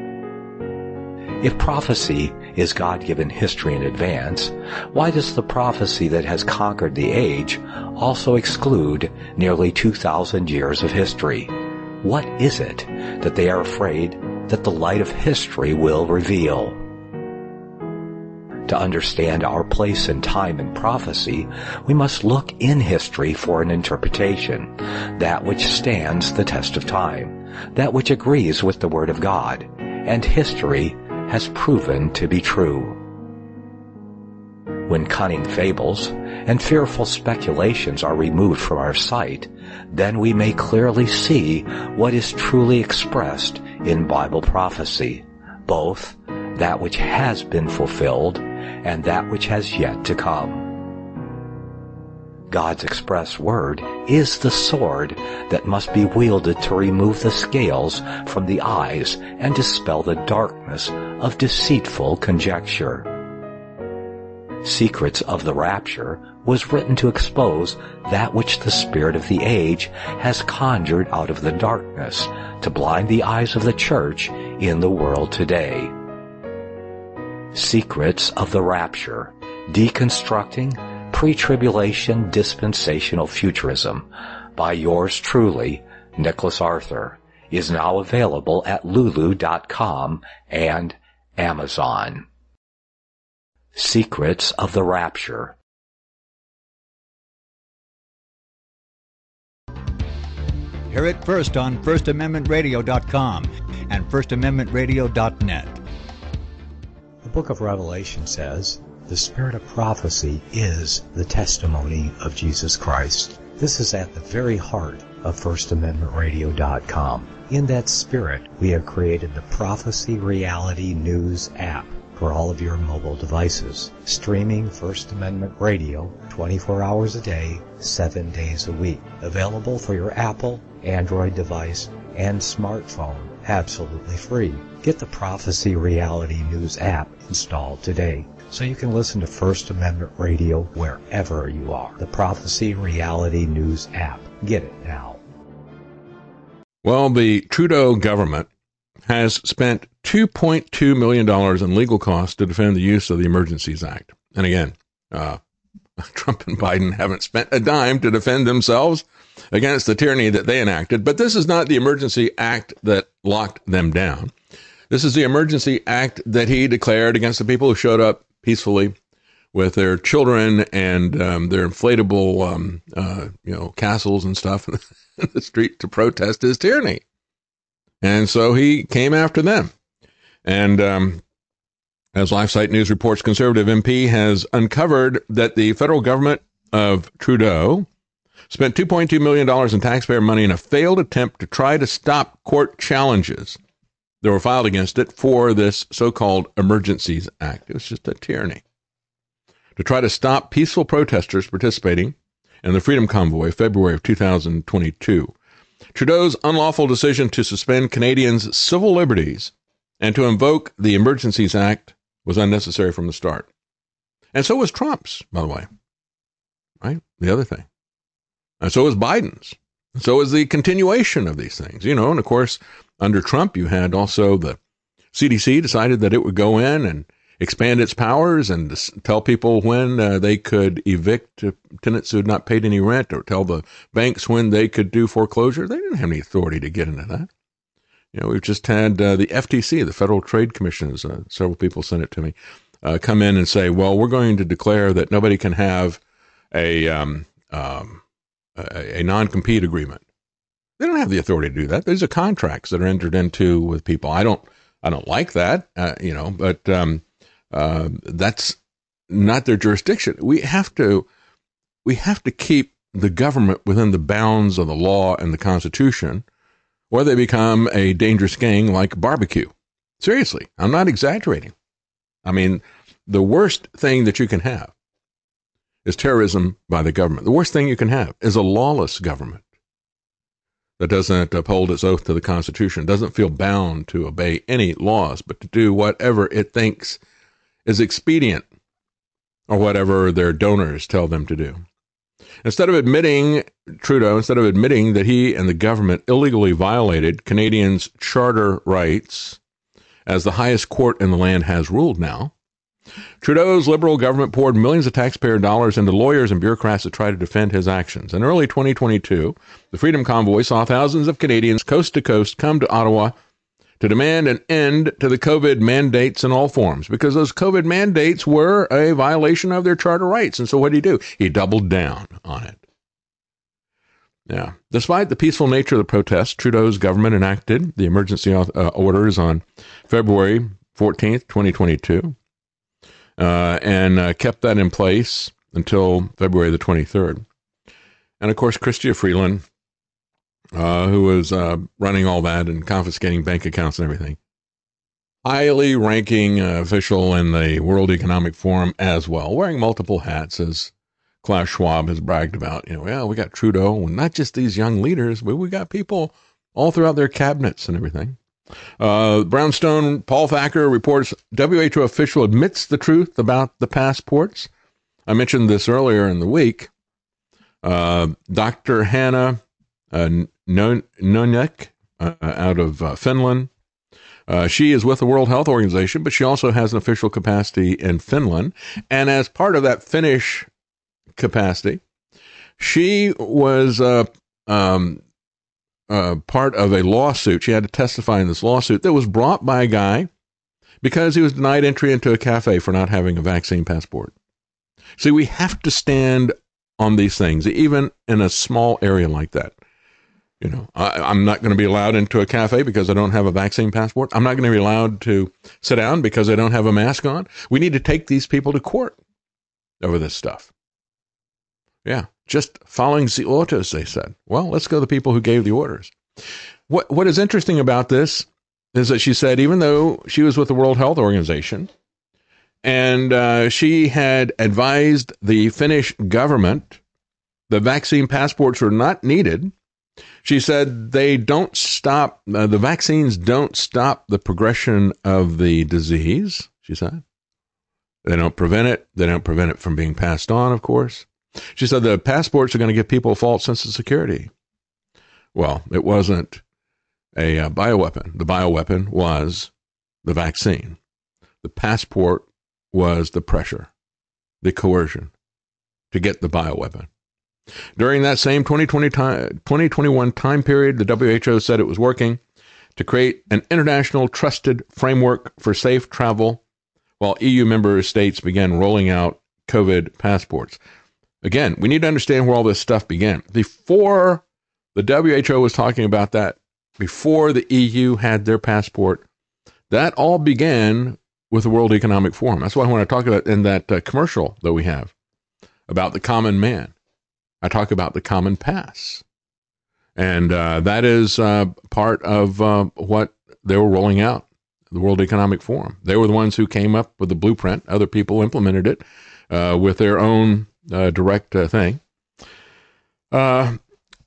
If prophecy is God-given history in advance, why does the prophecy that has conquered the age also exclude nearly 2,000 years of history? What is it that they are afraid that the light of history will reveal? To understand our place in time and prophecy, we must look in history for an interpretation, that which stands the test of time, that which agrees with the Word of God, and history has proven to be true. When cunning fables and fearful speculations are removed from our sight, then we may clearly see what is truly expressed in Bible prophecy, both that which has been fulfilled and that which has yet to come. God's express word is the sword that must be wielded to remove the scales from the eyes and dispel the darkness of deceitful conjecture. Secrets of the Rapture was written to expose that which the spirit of the age has conjured out of the darkness to blind the eyes of the church in the world today. Secrets of the Rapture, Deconstructing Pre-Tribulation Dispensational Futurism by yours truly, Nicholas Arthur, is now available at Lulu.com and Amazon. Secrets of the Hear it first on FirstAmendmentRadio.com and FirstAmendmentRadio.net. The book of Revelation says, the spirit of prophecy is the testimony of Jesus Christ. This is at the very heart of FirstAmendmentRadio.com. In that spirit, we have created the Prophecy Reality News app for all of your mobile devices, streaming First Amendment Radio 24 hours a day, 7 days a week. Available for your Apple, Android device, and smartphone, absolutely free. Get the Prophecy Reality News app installed today so you can listen to First Amendment Radio wherever you are. The Prophecy Reality News app. Get it now. Well, the Trudeau government has spent $2.2 million in legal costs to defend the use of the Emergencies Act. And again, Trump and Biden haven't spent a dime to defend themselves against the tyranny that they enacted. But this is not the Emergency Act that locked them down. This is the Emergency Act that he declared against the people who showed up peacefully with their children and their inflatable, castles and stuff in the street to protest his tyranny. And so he came after them. And as LifeSite News reports, conservative MP has uncovered that the federal government of Trudeau spent $2.2 million in taxpayer money in a failed attempt to try to stop court challenges that were filed against it for this so-called Emergencies Act. It was just a tyranny. To try to stop peaceful protesters participating in the Freedom Convoy of February of 2022. Trudeau's unlawful decision to suspend Canadians' civil liberties and to invoke the Emergencies Act was unnecessary from the start. And so was Trump's, by the way. Right? The other thing. And so was Biden's. And so is the continuation of these things. And of course, under Trump, you had also the CDC decided that it would go in and expand its powers and tell people when they could evict tenants who had not paid any rent, or tell the banks when they could do foreclosure. They didn't have any authority to get into that. We've just had the FTC, the Federal Trade Commission, several people sent it to me, come in and say, well, we're going to declare that nobody can have a non-compete agreement. They don't have the authority to do that. These are contracts that are entered into with people. I don't like that, but that's not their jurisdiction. We have to keep the government within the bounds of the law and the Constitution, or they become a dangerous gang like barbecue. Seriously, I'm not exaggerating. I mean, the worst thing that you can have is terrorism by the government. The worst thing you can have is a lawless government that doesn't uphold its oath to the Constitution, doesn't feel bound to obey any laws, but to do whatever it thinks is expedient, or whatever their donors tell them to do. Instead of admitting that he and the government illegally violated Canadians' charter rights, as the highest court in the land has ruled now, Trudeau's Liberal government poured millions of taxpayer dollars into lawyers and bureaucrats to try to defend his actions. In early 2022, the Freedom Convoy saw thousands of Canadians coast to coast come to Ottawa to demand an end to the COVID mandates in all forms, because those COVID mandates were a violation of their charter rights. And so what did he do? He doubled down on it. Yeah. Despite the peaceful nature of the protests, Trudeau's government enacted the emergency orders on February 14th, 2022, and kept that in place until February the 23rd. And of course, Chrystia Freeland, who was running all that and confiscating bank accounts and everything, highly ranking official in the World Economic Forum as well, wearing multiple hats, as Klaus Schwab has bragged about. We got Trudeau, and not just these young leaders, but we got people all throughout their cabinets and everything. Brownstone, Paul Thacker reports WHO official admits the truth about the passports. I mentioned this earlier in the week. Dr. Hannah Noniek out of Finland. She is with the World Health Organization, but she also has an official capacity in Finland. And as part of that Finnish capacity, she was part of a lawsuit. She had to testify in this lawsuit that was brought by a guy because he was denied entry into a cafe for not having a vaccine passport. See, we have to stand on these things, even in a small area like that. You know, I'm not going to be allowed into a cafe because I don't have a vaccine passport. I'm not going to be allowed to sit down because I don't have a mask on. We need to take these people to court over this stuff. Yeah, just following the orders, they said. Well, let's go to the people who gave the orders. What is interesting about this is that she said, even though she was with the World Health Organization and she had advised the Finnish government the vaccine passports were not needed, she said they don't stop, the vaccines don't stop the progression of the disease, she said. They don't prevent it. They don't prevent it from being passed on, of course. She said the passports are going to give people a false sense of security. Well, it wasn't a bioweapon. The bioweapon was the vaccine. The passport was the pressure, the coercion to get the bioweapon. During that same 2021 time period, the WHO said it was working to create an international trusted framework for safe travel while EU member states began rolling out COVID passports. Again, we need to understand where all this stuff began. Before the WHO was talking about that, before the EU had their passport, that all began with the World Economic Forum. That's what I want to talk about in that commercial that we have about the common man. I talk about the common pass. And that is part of what they were rolling out, the World Economic Forum. They were the ones who came up with the blueprint. Other people implemented it with their own direct thing. How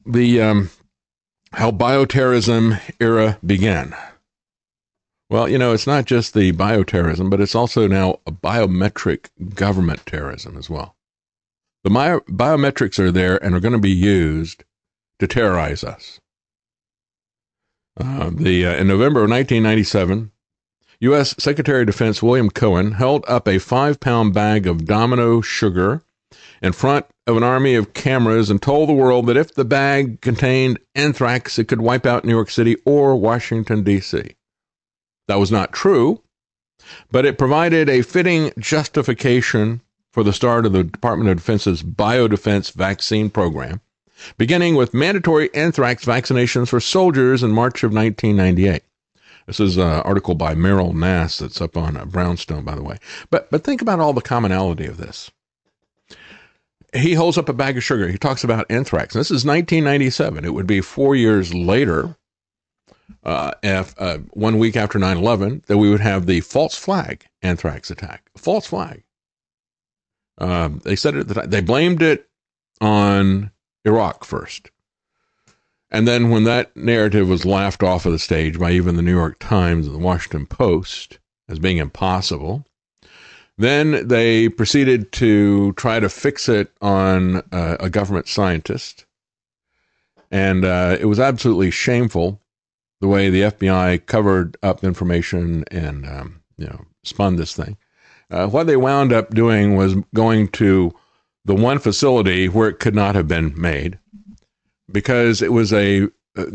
bioterrorism era began. Well, you know, it's not just the bioterrorism, but it's also now a biometric government terrorism as well. The biometrics are there and are going to be used to terrorize us. In November of 1997, U.S. Secretary of Defense William Cohen held up a 5-pound bag of Domino sugar in front of an army of cameras and told the world that if the bag contained anthrax, it could wipe out New York City or Washington, D.C. That was not true, but it provided a fitting justification for the start of the Department of Defense's biodefense vaccine program, beginning with mandatory anthrax vaccinations for soldiers in March of 1998. This is an article by Merrill Nass that's up on Brownstone, by the way. But think about all the commonality of this. He holds up a bag of sugar. He talks about anthrax. This is 1997. It would be 4 years later, 1 week after 9/11, that we would have the false flag anthrax attack. False flag. They said it at the time. They blamed it on Iraq first. And then when that narrative was laughed off of the stage by even the New York Times and the Washington Post as being impossible, then they proceeded to try to fix it on a government scientist. And it was absolutely shameful the way the FBI covered up information and spun this thing. What they wound up doing was going to the one facility where it could not have been made, because it was the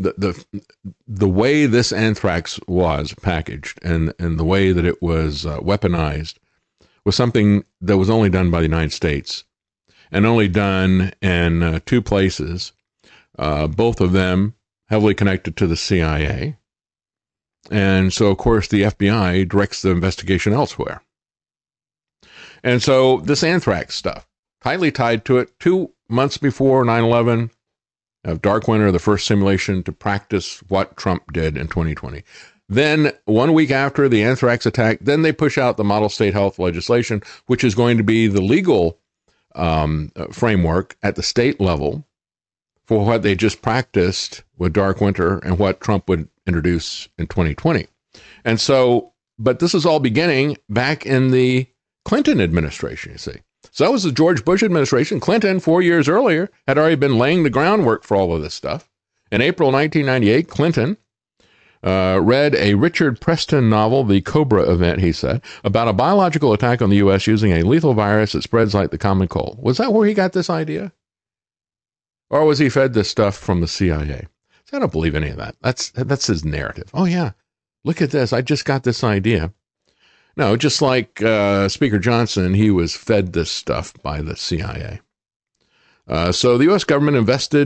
way this anthrax was packaged and the way that it was weaponized was something that was only done by the United States and only done in two places, both of them heavily connected to the CIA. And so, of course, the FBI directs the investigation elsewhere. And so this anthrax stuff, tightly tied to it, 2 months before 9/11, of Dark Winter, the first simulation to practice what Trump did in 2020. Then 1 week after the anthrax attack, then they push out the model state health legislation, which is going to be the legal framework at the state level for what they just practiced with Dark Winter and what Trump would introduce in 2020. And so, but this is all beginning back in the Clinton administration, you see. So that was the George Bush administration. Clinton, 4 years earlier, had already been laying the groundwork for all of this stuff. In April 1998, Clinton read a Richard Preston novel, The Cobra Event, he said, about a biological attack on the U.S. using a lethal virus that spreads like the common cold. Was that where he got this idea? Or was he fed this stuff from the CIA? I don't believe any of that. That's his narrative. Oh, yeah, look at this. I just got this idea. No, just like Speaker Johnson, he was fed this stuff by the CIA. So the U.S. government invested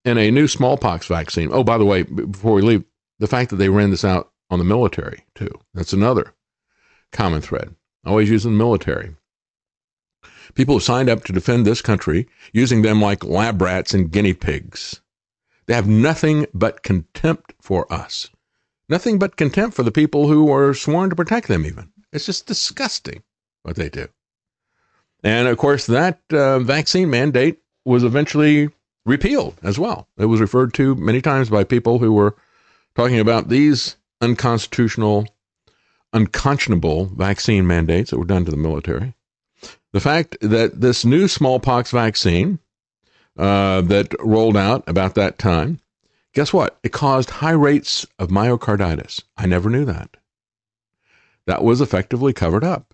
in a new smallpox vaccine. Oh, by the way, before we leave, the fact that they ran this out on the military, too. That's another common thread. Always using the military. People have signed up to defend this country, using them like lab rats and guinea pigs. They have nothing but contempt for us. Nothing but contempt for the people who are sworn to protect them, even. It's just disgusting what they do. And, of course, that vaccine mandate was eventually repealed as well. It was referred to many times by people who were talking about these unconstitutional, unconscionable vaccine mandates that were done to the military. The fact that this new smallpox vaccine that rolled out about that time, guess what? It caused high rates of myocarditis. I never knew that. That was effectively covered up.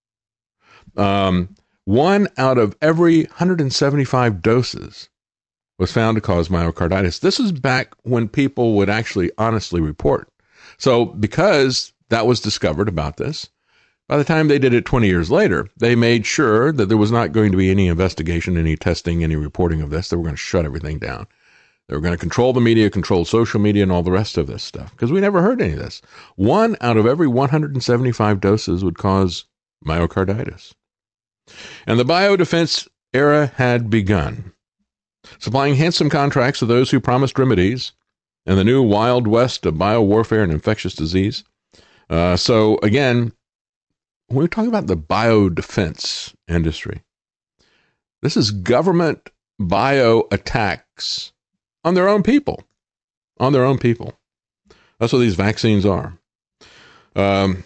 1 out of every 175 doses was found to cause myocarditis. This is back when people would actually honestly report. So because that was discovered about this, by the time they did it 20 years later, they made sure that there was not going to be any investigation, any testing, any reporting of this. They were going to shut everything down. They were going to control the media, control social media, and all the rest of this stuff, because we never heard any of this. 1 out of every 175 doses would cause myocarditis. And the biodefense era had begun, supplying handsome contracts to those who promised remedies in the new wild west of biowarfare and infectious disease. So again, when we talk about the biodefense industry, this is government bio attacks on their own people, That's what these vaccines are. And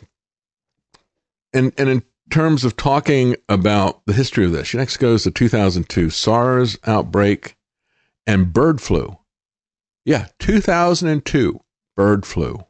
in terms of talking about the history of this, next goes to 2002 SARS outbreak and bird flu. Yeah, 2002 bird flu.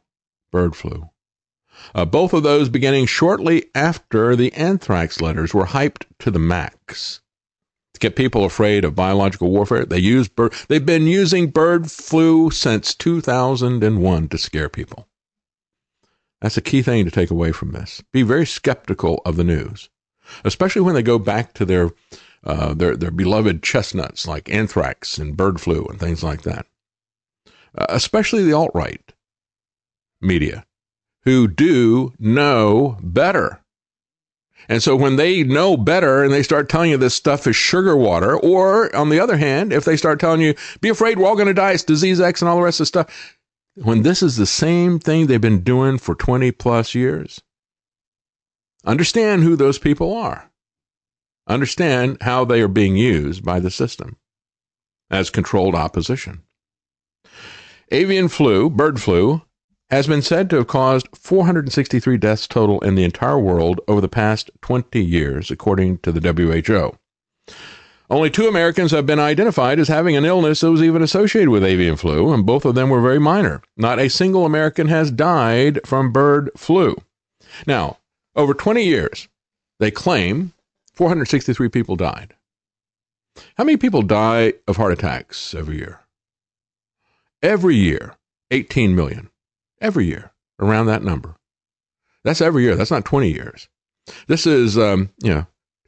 Both of those beginning shortly after the anthrax letters were hyped to the max. To get people afraid of biological warfare, they've been using bird flu since 2001 to scare people. That's a key thing to take away from this. Be very skeptical of the news, especially when they go back to their beloved chestnuts like anthrax and bird flu and things like that. Especially the alt-right media, who do know better. And so when they know better and they start telling you this stuff is sugar water, or on the other hand, if they start telling you, be afraid, we're all going to die, it's disease X and all the rest of the stuff, when this is the same thing they've been doing for 20 plus years, understand who those people are. Understand how they are being used by the system as controlled opposition. Avian flu, bird flu, has been said to have caused 463 deaths total in the entire world over the past 20 years, according to the WHO. Only 2 Americans have been identified as having an illness that was even associated with avian flu, and both of them were very minor. Not a single American has died from bird flu. Now, over 20 years, they claim 463 people died. How many people die of heart attacks every year? Every year, 18 million. Every year, around that number. That's every year. That's not 20 years. This is, 20.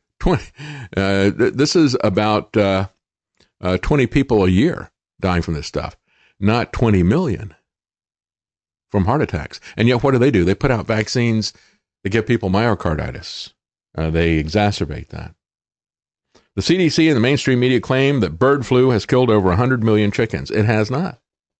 This is about 20 people a year dying from this stuff, not 20 million from heart attacks. And yet, what do? They put out vaccines that give people myocarditis. They exacerbate that. The CDC and the mainstream media claim that bird flu has killed over 100 million chickens. It has not.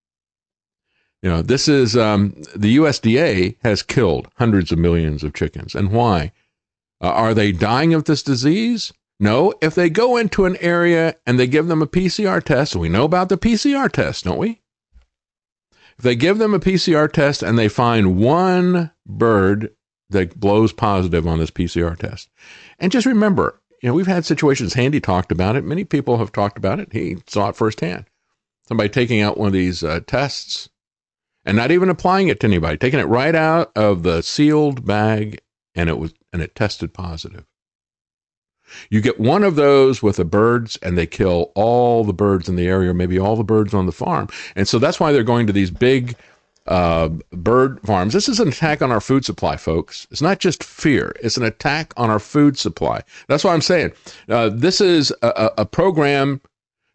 This is, the USDA has killed hundreds of millions of chickens. And why? Are they dying of this disease? No. If they go into an area and they give them a PCR test, and we know about the PCR test, don't we? If they give them a PCR test and they find one bird that blows positive on this PCR test. And just remember, we've had situations, Handy talked about it. Many people have talked about it. He saw it firsthand. Somebody taking out one of these tests and not even applying it to anybody, taking it right out of the sealed bag, and it tested positive. You get one of those with the birds, and they kill all the birds in the area, or maybe all the birds on the farm. And so that's why they're going to these big bird farms. This is an attack on our food supply, folks. It's not just fear. It's an attack on our food supply. That's what I'm saying. This is a program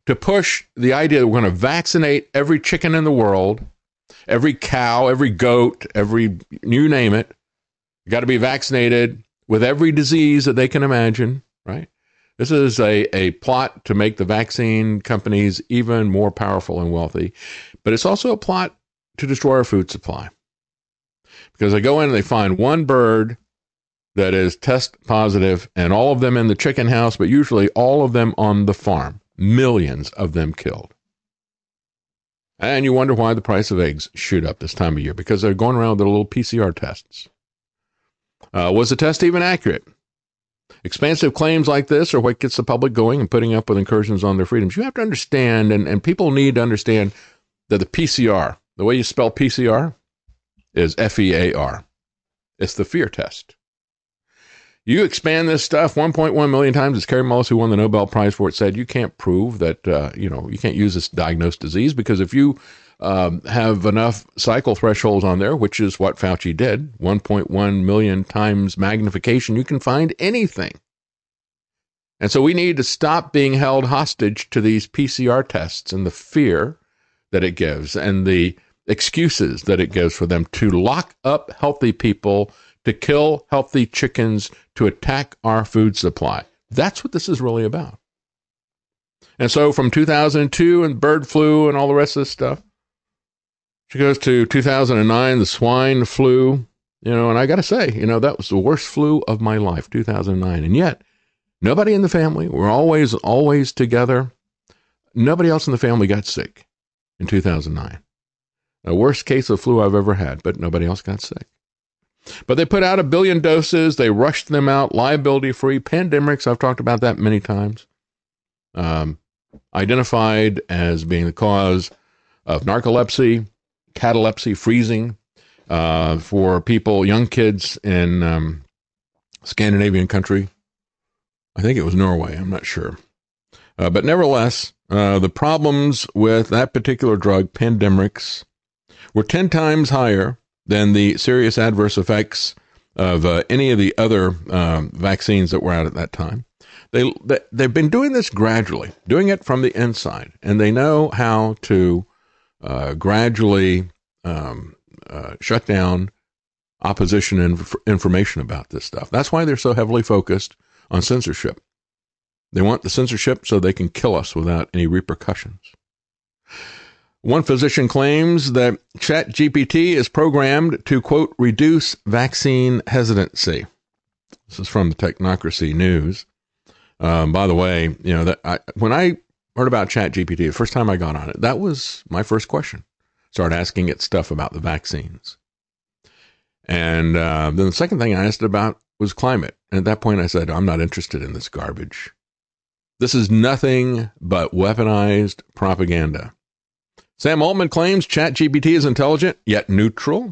to push the idea that we're going to vaccinate every chicken in the world, every cow, every goat, you name it. You got to be vaccinated with every disease that they can imagine, right? This is a plot to make the vaccine companies even more powerful and wealthy. But it's also a plot to destroy our food supply. Because they go in and they find one bird that is test positive, and all of them in the chicken house, but usually all of them on the farm. Millions of them killed. And you wonder why the price of eggs shoot up this time of year, because they're going around with their little PCR tests. Was the test even accurate? Expansive claims like this are what gets the public going and putting up with incursions on their freedoms. You have to understand, and people need to understand, that the PCR, the way you spell PCR, is FEAR. It's the fear test. You expand this stuff 1.1 million times, as Kary Mullis, who won the Nobel Prize for it, said, you can't prove that, you can't use this to diagnose disease, because if you have enough cycle thresholds on there, which is what Fauci did, 1.1 million times magnification, you can find anything. And so we need to stop being held hostage to these PCR tests and the fear that it gives and the excuses that it gives for them to lock up healthy people, to kill healthy chickens, to attack our food supply. That's what this is really about. And so from 2002 and bird flu and all the rest of this stuff, she goes to 2009, the swine flu, and I got to say, that was the worst flu of my life, 2009. And yet, nobody in the family, we're always together. Nobody else in the family got sick in 2009. The worst case of flu I've ever had, but nobody else got sick. But they put out 1 billion doses. They rushed them out, liability-free. Pandemics, I've talked about that many times. Identified as being the cause of narcolepsy, catalepsy, freezing, for people, young kids in Scandinavian country. I think it was Norway, I'm not sure. But nevertheless, the problems with that particular drug, Pandemrix, were 10 times higher than the serious adverse effects of any of the other vaccines that were out at that time. They've been doing this gradually, doing it from the inside, and they know how to gradually shut down opposition and information about this stuff. That's why they're so heavily focused on censorship. They want the censorship so they can kill us without any repercussions. One physician claims that ChatGPT is programmed to, quote, reduce vaccine hesitancy. This is from the Technocracy News. By the way, when I heard about ChatGPT, the first time I got on it, that was my first question. Started asking it stuff about the vaccines. And then the second thing I asked it about was climate. And at that point I said, I'm not interested in this garbage. This is nothing but weaponized propaganda. Sam Altman claims ChatGPT is intelligent, yet neutral.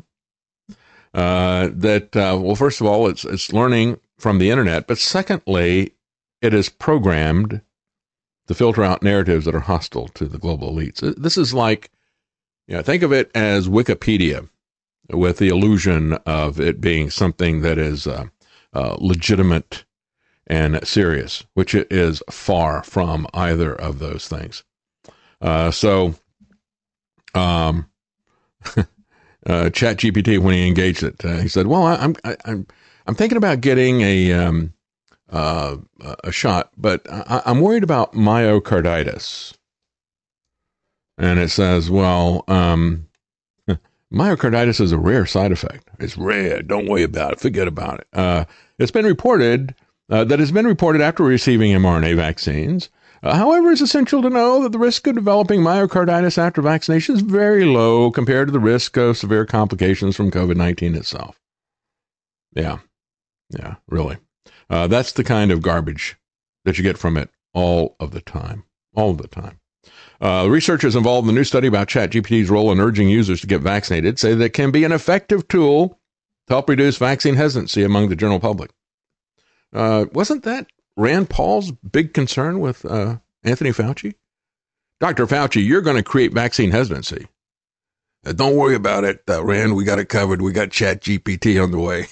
Well, first of all, it's learning from the internet. But secondly, it is programmed to filter out narratives that are hostile to the global elites. This is like, think of it as Wikipedia, with the illusion of it being something that is legitimate and serious, which it is far from either of those things. ChatGPT, when he engaged it, he said, "Well, I'm thinking about getting a shot, but I'm worried about myocarditis." And it says, "Well, myocarditis is a rare side effect. It's rare. Don't worry about it. Forget about it. It's been reported that has been reported after receiving mRNA vaccines. However, it's essential to know that the risk of developing myocarditis after vaccination is very low compared to the risk of severe complications from COVID-19 itself." Yeah, really. That's the kind of garbage that you get from it all of the time. Researchers involved in the new study about ChatGPT's role in urging users to get vaccinated say that it can be an effective tool to help reduce vaccine hesitancy among the general public. Wasn't that Rand Paul's big concern with Anthony Fauci? Dr. Fauci, you're going to create vaccine hesitancy. Don't worry about it, Rand. We got it covered. We got ChatGPT on the way.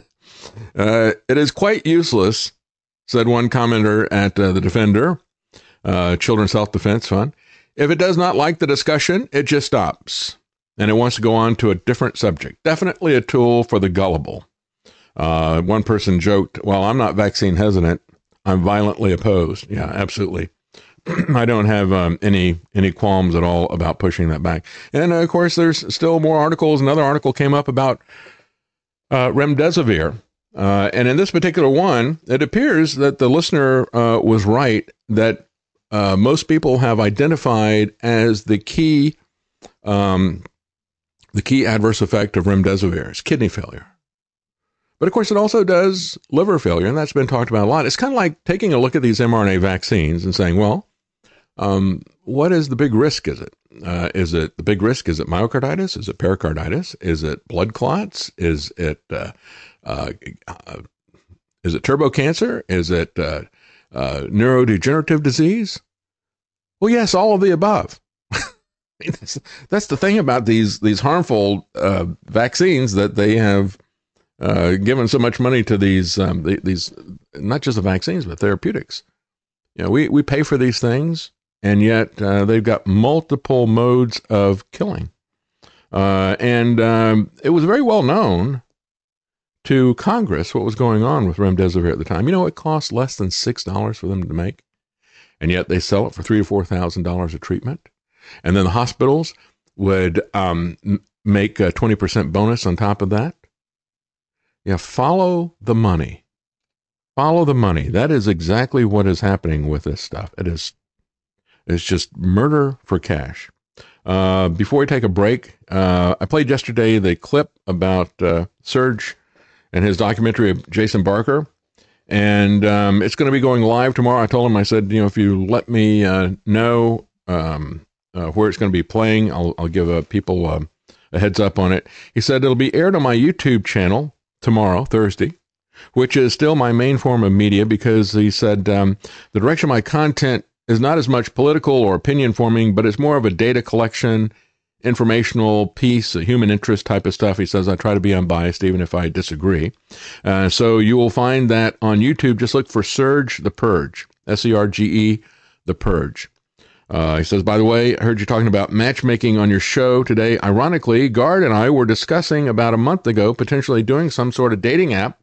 It is quite useless, said one commenter at The Defender, Children's Self-Defense Fund. If it does not like the discussion, it just stops, and it wants to go on to a different subject. Definitely a tool for the gullible. One person joked, well, I'm not vaccine hesitant. I'm violently opposed. Yeah, absolutely. I don't have any qualms at all about pushing that back. And, of course, there's still more articles. Another article came up about remdesivir. And in this particular one, it appears that the listener was right that most people have identified as the key adverse effect of remdesivir is kidney failure. But of course, it also does liver failure, and that's been talked about a lot. It's kind of like taking a look at these mRNA vaccines and saying, well, what is the big risk? Is it the big risk? Is it myocarditis? Is it pericarditis? Is it blood clots? Is it turbo cancer? Is it neurodegenerative disease? Well, yes, all of the above. That's the thing about these harmful vaccines, that they have given so much money to these not just the vaccines but therapeutics. You know, we pay for these things, and yet they've got multiple modes of killing. And it was very well known to Congress what was going on with remdesivir at the time. You know, it costs less than $6 for them to make, and yet they sell it for $3,000 to $4,000 a treatment. And then the hospitals would make a 20% bonus on top of that. Yeah, follow the money. Follow the money. That is exactly what is happening with this stuff. It's just murder for cash. Before we take a break, I played yesterday the clip about Serge and his documentary of Jason Barker. And it's going to be going live tomorrow. I told him, I said, if you let me know where it's going to be playing, I'll give people a heads up on it. He said it'll be aired on my YouTube channel tomorrow, Thursday, which is still my main form of media, because he said the direction of my content is not as much political or opinion forming, but it's more of a data collection, informational piece, a human interest type of stuff. He says I try to be unbiased even if I disagree. So you will find that on YouTube. Just look for Serge the Purge, Serge the Purge. He says, by the way, I heard you talking about matchmaking on your show today. Ironically, Gard and I were discussing about a month ago potentially doing some sort of dating app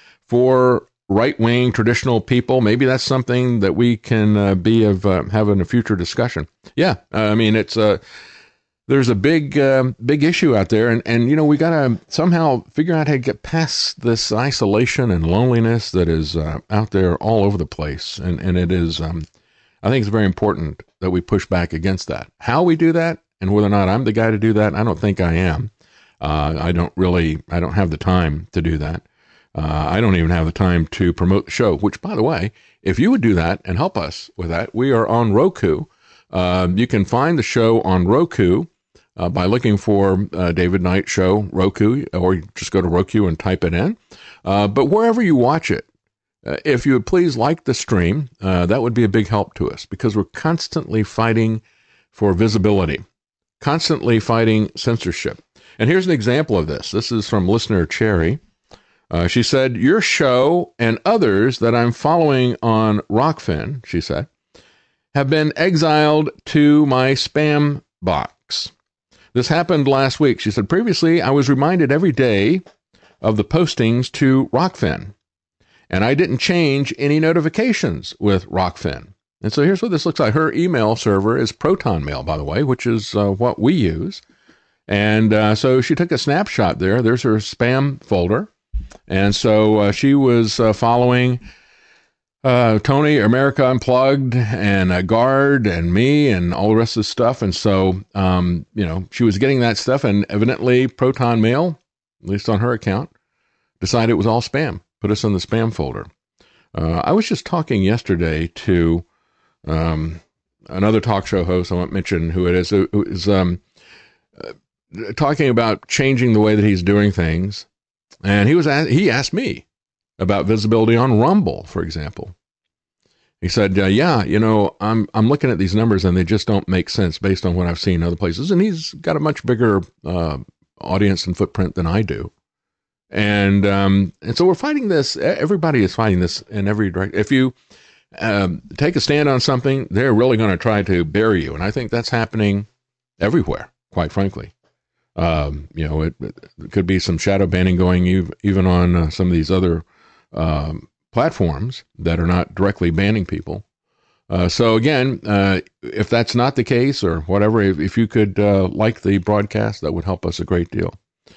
for right-wing traditional people. Maybe that's something that we can having a future discussion. Yeah, I mean, it's there's a big issue out there, and we got to somehow figure out how to get past this isolation and loneliness that is out there all over the place, and it is. I think it's very important that we push back against that. How we do that, and whether or not I'm the guy to do that, I don't think I am. I don't have the time to do that. I don't even have the time to promote the show, which, by the way, if you would do that and help us with that, we are on Roku. You can find the show on Roku by looking for David Knight Show Roku, or you just go to Roku and type it in. But wherever you watch it, if you would please like the stream, that would be a big help to us, because we're constantly fighting for visibility, constantly fighting censorship. And here's an example of this. This is from listener Cherry. She said, your show and others that I'm following on Rockfin, she said, have been exiled to my spam box. This happened last week. She said, previously, I was reminded every day of the postings to Rockfin, and I didn't change any notifications with Rockfin. And so here's what this looks like. Her email server is Proton Mail, by the way, which is what we use. And so she took a snapshot there. There's her spam folder. And so she was following Tony, America Unplugged, and Gard, and me, and all the rest of the stuff. And so, she was getting that stuff, and evidently Proton Mail, at least on her account, decided it was all spam, put us in the spam folder. I was just talking yesterday to another talk show host, I won't mention who it is, who is talking about changing the way that he's doing things. And he asked me about visibility on Rumble, for example. He said, I'm looking at these numbers and they just don't make sense based on what I've seen in other places. And he's got a much bigger audience and footprint than I do. And so we're fighting this. Everybody is fighting this in every direction. If you take a stand on something, they're really going to try to bury you. And I think that's happening everywhere, quite frankly. It could be some shadow banning going even on some of these other platforms that are not directly banning people. So again, if that's not the case or whatever, if you could like the broadcast, that would help us a great deal.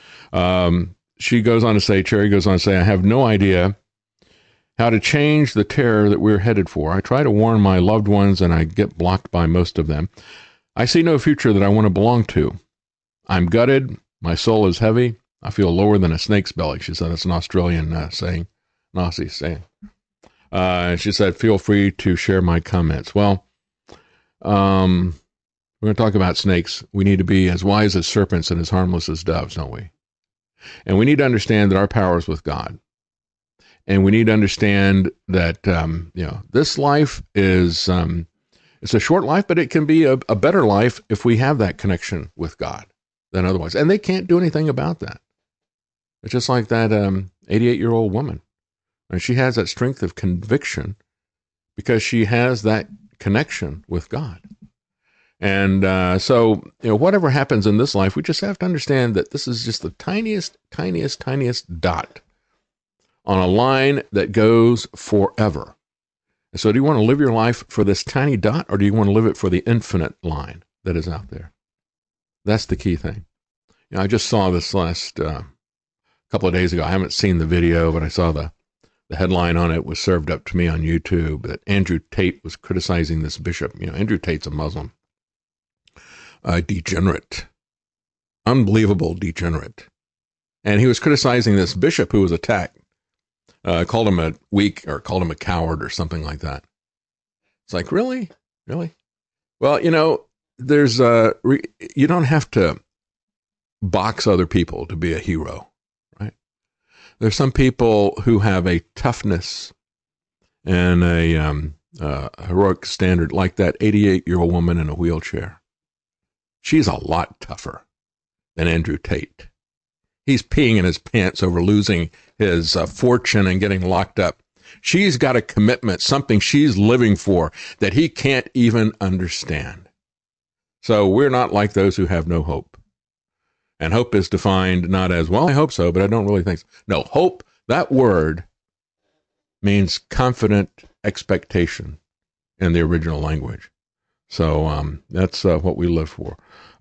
Cherry goes on to say, I have no idea how to change the terror that we're headed for. I try to warn my loved ones and I get blocked by most of them. I see no future that I want to belong to. I'm gutted. My soul is heavy. I feel lower than a snake's belly. She said it's an Australian saying, Nazi saying. She said, feel free to share my comments. Well, we're going to talk about snakes. We need to be as wise as serpents and as harmless as doves, don't we? And we need to understand that our power is with God. And we need to understand that, this life is, it's a short life, but it can be a better life if we have that connection with God than otherwise. And they can't do anything about that. It's just like that 88-year-old woman. And she has that strength of conviction because she has that connection with God. And so, whatever happens in this life, we just have to understand that this is just the tiniest dot on a line that goes forever. And so do you want to live your life for this tiny dot, or do you want to live it for the infinite line that is out there? That's the key thing. I just saw this last couple of days ago. I haven't seen the video, but I saw the headline on it was served up to me on YouTube that Andrew Tate was criticizing this bishop. Andrew Tate's a Muslim. Degenerate. Unbelievable degenerate. And he was criticizing this bishop who was attacked. Called him a weak or called him a coward or something like that. It's like, really? Well, there's you don't have to box other people to be a hero, right? There's some people who have a toughness and a heroic standard, like that 88-year-old woman in a wheelchair. She's a lot tougher than Andrew Tate. He's peeing in his pants over losing his fortune and getting locked up. She's got a commitment, something she's living for that he can't even understand. So we're not like those who have no hope. And hope is defined not as, well, I hope so, but I don't really think so. No, hope, that word means confident expectation in the original language. So that's what we live for.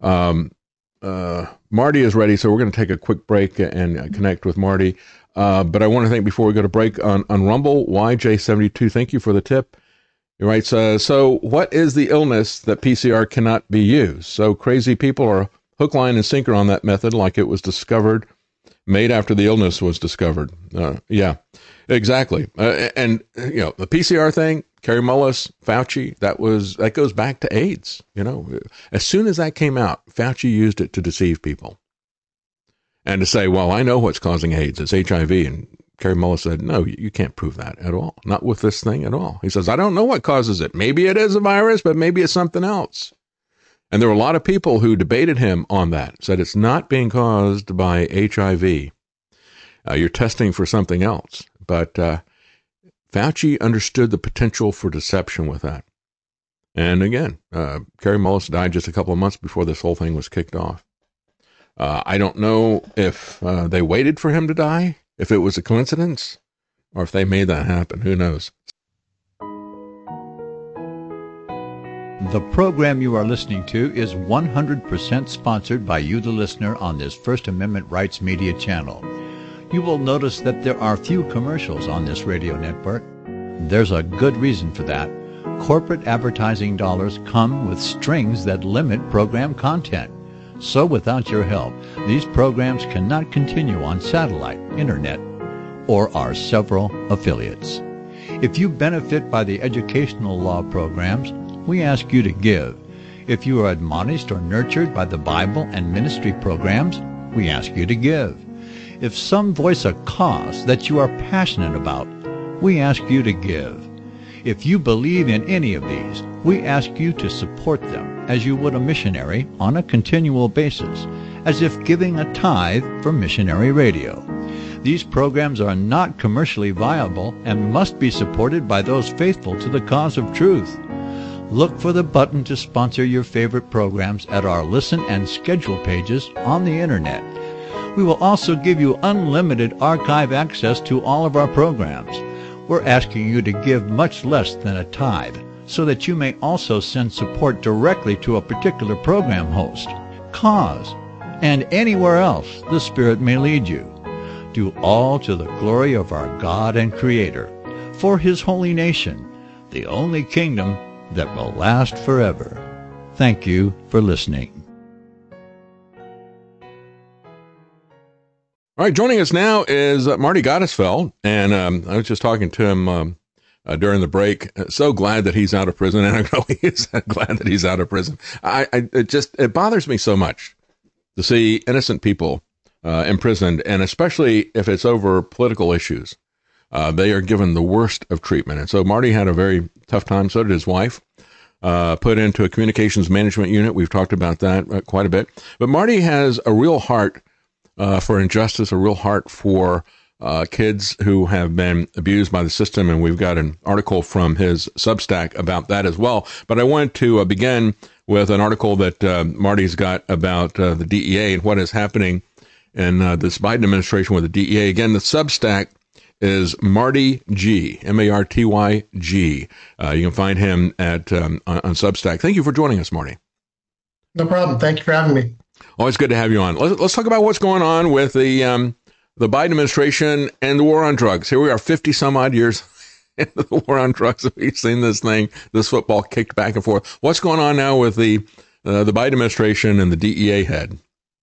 Marty is ready, so we're going to take a quick break and connect with Marty. But I want to thank, before we go to break, on Rumble, YJ72, thank you for the tip. He writes, so what is the illness that PCR cannot be used? So crazy people are hook, line, and sinker on that method, like it was discovered, made after the illness was discovered. Yeah, exactly. And the PCR thing, Kary Mullis, Fauci, that goes back to AIDS. As soon as that came out, Fauci used it to deceive people and to say, well, I know what's causing AIDS. It's HIV. And Kary Mullis said, no, you can't prove that at all. Not with this thing at all. He says, I don't know what causes it. Maybe it is a virus, but maybe it's something else. And there were a lot of people who debated him on that, said it's not being caused by HIV. You're testing for something else. But Fauci understood the potential for deception with that. And again, Kary Mullis died just a couple of months before this whole thing was kicked off. I don't know if they waited for him to die, if it was a coincidence, or if they made that happen. Who knows? The program you are listening to is 100% sponsored by you, the listener, on this First Amendment Rights Media channel. You will notice that there are few commercials on this radio network. There's a good reason for that. Corporate advertising dollars come with strings that limit program content. So without your help, these programs cannot continue on satellite, internet, or our several affiliates. If you benefit by the educational law programs, we ask you to give. If you are admonished or nurtured by the Bible and ministry programs, we ask you to give. If some voice a cause that you are passionate about, we ask you to give. If you believe in any of these, we ask you to support them as you would a missionary on a continual basis, as if giving a tithe for missionary radio. These programs are not commercially viable and must be supported by those faithful to the cause of truth. Look for the button to sponsor your favorite programs at our listen and schedule pages on the Internet. We will also give you unlimited archive access to all of our programs. We're asking you to give much less than a tithe, so that you may also send support directly to a particular program host, cause, and anywhere else the Spirit may lead you. Do all to the glory of our God and Creator, for His holy nation, the only kingdom that will last forever. Thank you for listening. All right, joining us now is Marty Gottesfeld, and I was just talking to him during the break. So glad that he's out of prison, and I know he is glad that he's out of prison. It bothers me so much to see innocent people imprisoned, and especially if it's over political issues. They are given the worst of treatment. And so Marty had a very tough time. So did his wife, put into a communications management unit. We've talked about that quite a bit. But Marty has a real heart for injustice, a real heart for kids who have been abused by the system. And we've got an article from his Substack about that as well. But I wanted to begin with an article that Marty's got about the DEA and what is happening in this Biden administration with the DEA. Again, the Substack is Marty G, Martyg. You can find him at on Substack. Thank you for joining us, Marty. No problem. Thank you for having me. Always good to have you on. Let's talk about what's going on with the Biden administration and the war on drugs. Here we are, 50 some odd years into the war on drugs. We've seen this football kicked back and forth. What's going on now with the Biden administration and the DEA head?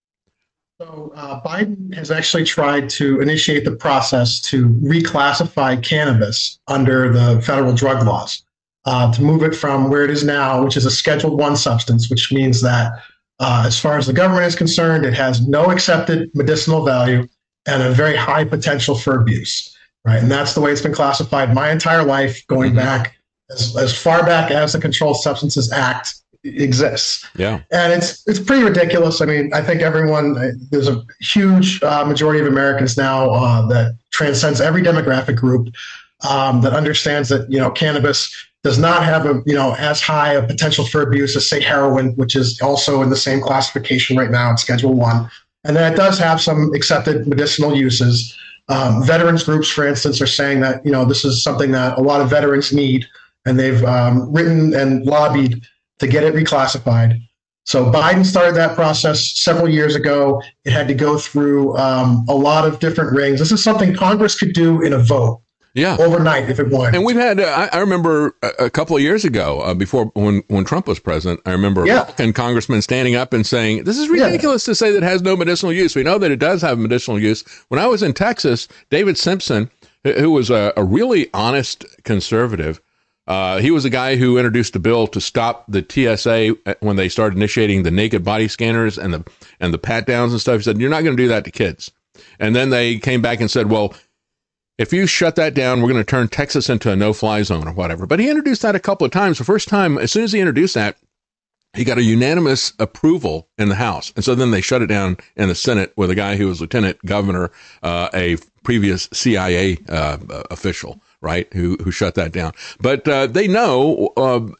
So Biden has actually tried to initiate the process to reclassify cannabis under the federal drug laws, to move it from where it is now, which is a Schedule I substance, which means that as far as the government is concerned, it has no accepted medicinal value and a very high potential for abuse, right? And that's the way it's been classified my entire life, going back as far back as the Controlled Substances Act exists. Yeah. And it's pretty ridiculous. I mean, I think there's a huge majority of Americans now that transcends every demographic group that understands that, cannabis does not have as high a potential for abuse as, say, heroin, which is also in the same classification right now in Schedule I. And then it does have some accepted medicinal uses. Veterans groups, for instance, are saying that, this is something that a lot of veterans need, and they've written and lobbied to get it reclassified. So Biden started that process several years ago. It had to go through a lot of different rings. This is something Congress could do in a vote. Yeah, overnight if it wanted. And we've had, I remember a couple of years ago, before when Trump was president, I remember Republican congressmen standing up and saying, this is ridiculous to say that it has no medicinal use. We know that it does have medicinal use. When I was in Texas, David Simpson, who was a really honest conservative, he was the guy who introduced a bill to stop the TSA when they started initiating the naked body scanners and the pat downs and stuff. He said, you're not going to do that to kids. And then they came back and said, well, if you shut that down, we're going to turn Texas into a no-fly zone or whatever. But he introduced that a couple of times. The first time, as soon as he introduced that, he got a unanimous approval in the House. And so then they shut it down in the Senate with a guy who was lieutenant governor, a previous CIA official, right, who shut that down. But they know,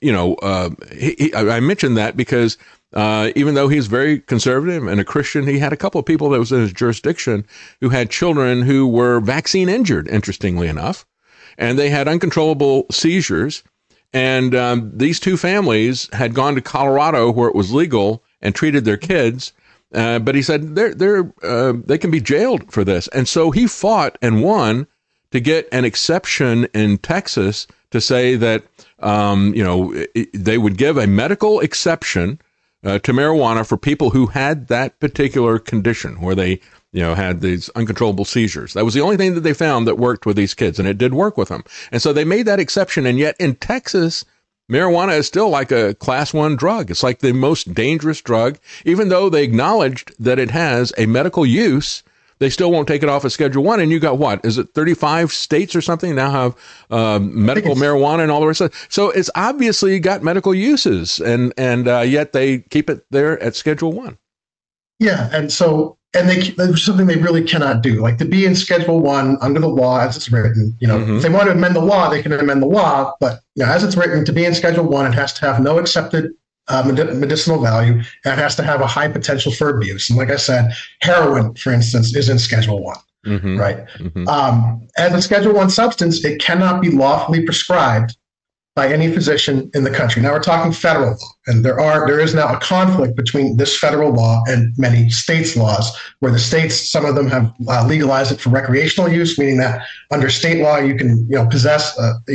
I mentioned that because even though he's very conservative and a Christian, he had a couple of people that was in his jurisdiction who had children who were vaccine injured, interestingly enough, and they had uncontrollable seizures. And these two families had gone to Colorado where it was legal and treated their kids. But he said they can be jailed for this. And so he fought and won to get an exception in Texas to say that, they would give a medical exception to marijuana for people who had that particular condition where they, had these uncontrollable seizures. That was the only thing that they found that worked with these kids, and it did work with them. And so they made that exception. And yet in Texas, marijuana is still like a class 1 drug. It's like the most dangerous drug. Even though they acknowledged that it has a medical use, they still won't take it off of Schedule 1. And you got what? Is it 35 states or something now have medical marijuana and all the rest of it? So it's obviously got medical uses, and yet they keep it there at Schedule 1. Yeah, and so and there's something they really cannot do, like to be in Schedule 1 under the law as it's written. If they want to amend the law, they can amend the law, but as it's written, to be in Schedule 1, it has to have no accepted medicinal value, and it has to have a high potential for abuse. And like I said, heroin, for instance, is in Schedule 1, right? As a Schedule 1 substance, it cannot be lawfully prescribed by any physician in the country. Now we're talking federal law, and there is now a conflict between this federal law and many states' laws, where the states, some of them have legalized it for recreational use, meaning that under state law you can possess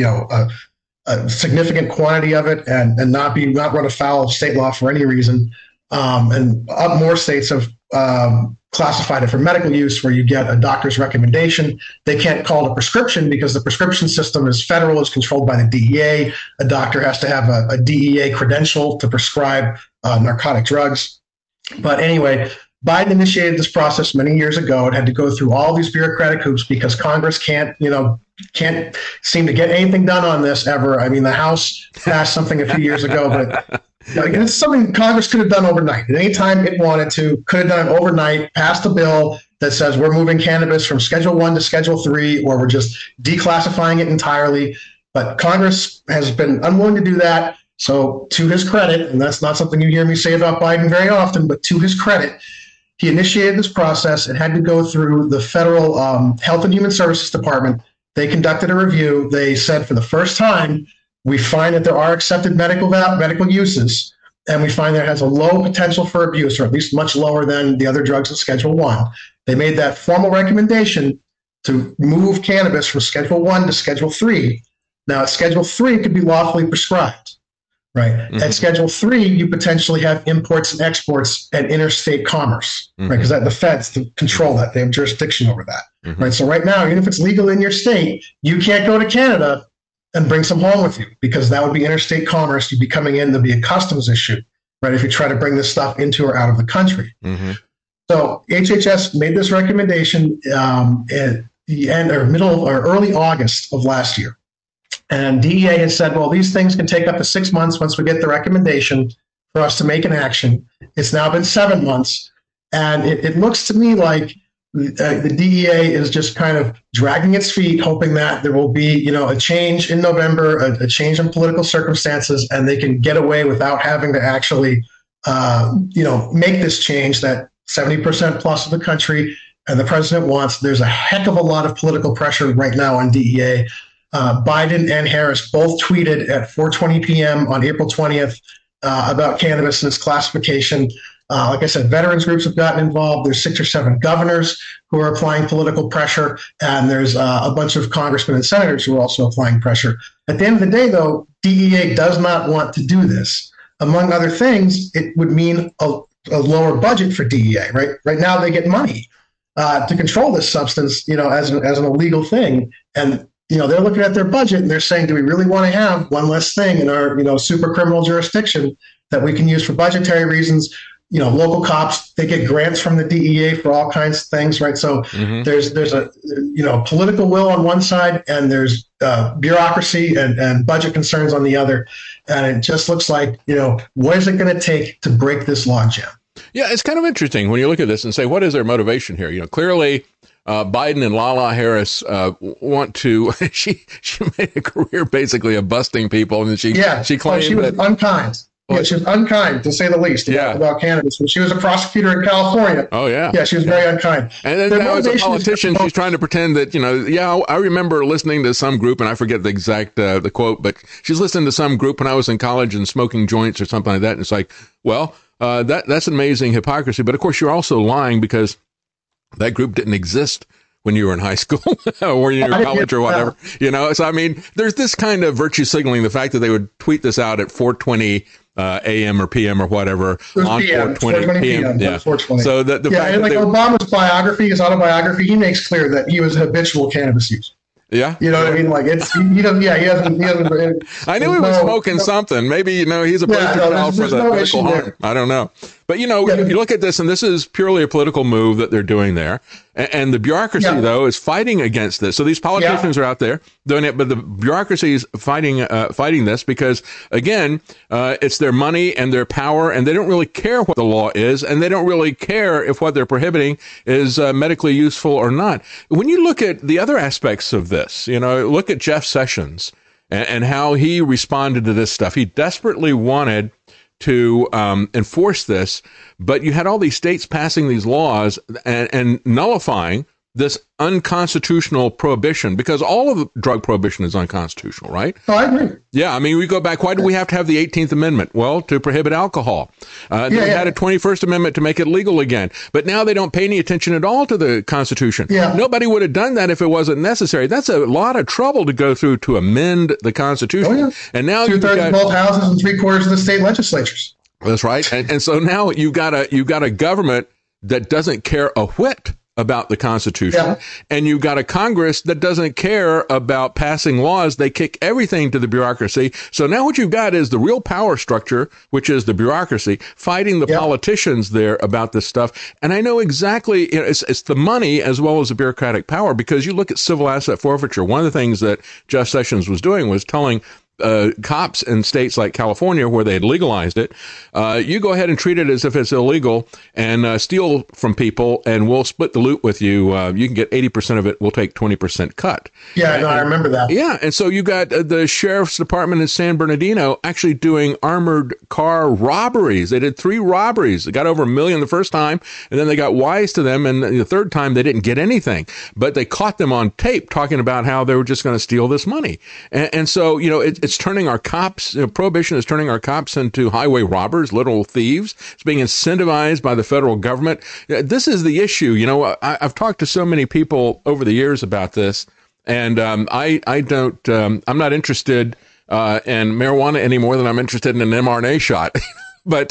a significant quantity of it and not run afoul of state law for any reason. And more states have classified it for medical use, where you get a doctor's recommendation. They can't call it a prescription because the prescription system is federal, is controlled by the DEA. A doctor has to have a DEA credential to prescribe narcotic drugs. But anyway, Biden initiated this process many years ago. It had to go through all these bureaucratic hoops because Congress can't seem to get anything done on this ever. I mean, the House passed something a few years ago, but it's something Congress could have done overnight. At any time it wanted to, could have done it overnight, passed a bill that says we're moving cannabis from Schedule 1 to Schedule 3, or we're just declassifying it entirely. But Congress has been unwilling to do that. So to his credit, and that's not something you hear me say about Biden very often, but to his credit, he initiated this process. It had to go through the federal Health and Human Services Department. They conducted a review. They said for the first time, we find that there are accepted medical uses, and we find that it has a low potential for abuse, or at least much lower than the other drugs in Schedule 1. They made that formal recommendation to move cannabis from Schedule 1 to Schedule 3. Now, at Schedule 3, it could be lawfully prescribed, right? At Schedule 3, you potentially have imports and exports and interstate commerce, right? Because the feds control that. They have jurisdiction over that, right? So right now, even if it's legal in your state, you can't go to Canada and bring some home with you, because that would be interstate commerce. You'd be coming in, there'd be a customs issue, right, if you try to bring this stuff into or out of the country. So HHS made this recommendation at the end or middle or early August of last year. And DEA has said, well, these things can take up to 6 months once we get the recommendation for us to make an action. It's now been 7 months. And it looks to me like the DEA is just kind of dragging its feet, hoping that there will be, a change in November, a change in political circumstances, and they can get away without having to actually, make this change that 70% plus of the country and the president wants. There's a heck of a lot of political pressure right now on DEA. Biden and Harris both tweeted at 4:20 p.m. on April 20th about cannabis and its classification. Like I said, veterans groups have gotten involved. There's 6 or 7 governors who are applying political pressure, and there's a bunch of congressmen and senators who are also applying pressure. At the end of the day, though, DEA does not want to do this. Among other things, it would mean a lower budget for DEA. Right now, they get money to control this substance, as an illegal thing, and they're looking at their budget and they're saying, do we really want to have one less thing in our super criminal jurisdiction that we can use for budgetary reasons? Local cops, they get grants from the DEA for all kinds of things, right? So there's a political will on one side, and there's bureaucracy and budget concerns on the other. And it just looks like, what is it going to take to break this logjam? Yeah, it's kind of interesting when you look at this and say, what is their motivation here? Clearly, Biden and Lala Harris want to. She made a career basically of busting people, and she claimed she was unkind. Yeah, she was unkind, to say the least, about cannabis. When she was a prosecutor in California. Oh, yeah. Yeah, she was very unkind. And then now as a politician, she's trying to pretend that, I remember listening to some group, and I forget the exact the quote, but she's listening to some group when I was in college and smoking joints or something like that. And it's like, well, that's amazing hypocrisy. But, of course, you're also lying because that group didn't exist when you were in high school or in your college or whatever. So, I mean, there's this kind of virtue signaling, the fact that they would tweet this out at 4:20 a.m. or p.m. or whatever on 4:20 p.m. Yeah. So the fact and like Obama's biography, his autobiography, he makes clear that he was a habitual cannabis user. Yeah. You know what I mean? Like he doesn't. I knew he was smoking something. Maybe he's a poster child for the medical harm. I don't know. But, you look at this, and this is purely a political move that they're doing there. And the bureaucracy, though, is fighting against this. So these politicians are out there doing it, but the bureaucracy is fighting this because, again, it's their money and their power, and they don't really care what the law is, and they don't really care if what they're prohibiting is medically useful or not. When you look at the other aspects of this, look at Jeff Sessions and how he responded to this stuff. He desperately wanted to enforce this, but you had all these states passing these laws and nullifying this unconstitutional prohibition, because all of the drug prohibition is unconstitutional, right? Oh, I agree. Yeah, I mean, we go back. Why do we have to have the 18th Amendment? Well, to prohibit alcohol. They had a 21st Amendment to make it legal again. But now they don't pay any attention at all to the Constitution. Yeah. Nobody would have done that if it wasn't necessary. That's a lot of trouble to go through to amend the Constitution. Oh, yeah. And now 2/3 of both houses and 3/4 of the state legislatures. That's right. And so now you've got a government that doesn't care a whit about the Constitution, and you've got a Congress that doesn't care about passing laws. They kick everything to the bureaucracy. So now what you've got is the real power structure, which is the bureaucracy, fighting the politicians there about this stuff. And I know exactly, it's the money as well as the bureaucratic power, because you look at civil asset forfeiture. One of the things that Jeff Sessions was doing was telling cops in states like California, where they had legalized it, you go ahead and treat it as if it's illegal and steal from people, and we'll split the loot with you. You can get 80% of it. We'll take 20% cut. Yeah, no, I remember that. Yeah, and so you got the sheriff's department in San Bernardino actually doing armored car robberies. They did 3 robberies. They got over $1 million the first time, and then they got wise to them, and the third time they didn't get anything. But they caught them on tape talking about how they were just going to steal this money. And so, it's turning our cops, prohibition is turning our cops into highway robbers, literal thieves. It's being incentivized by the federal government. This is the issue. I've talked to so many people over the years about this, and I'm not interested in marijuana any more than I'm interested in an mRNA shot. But,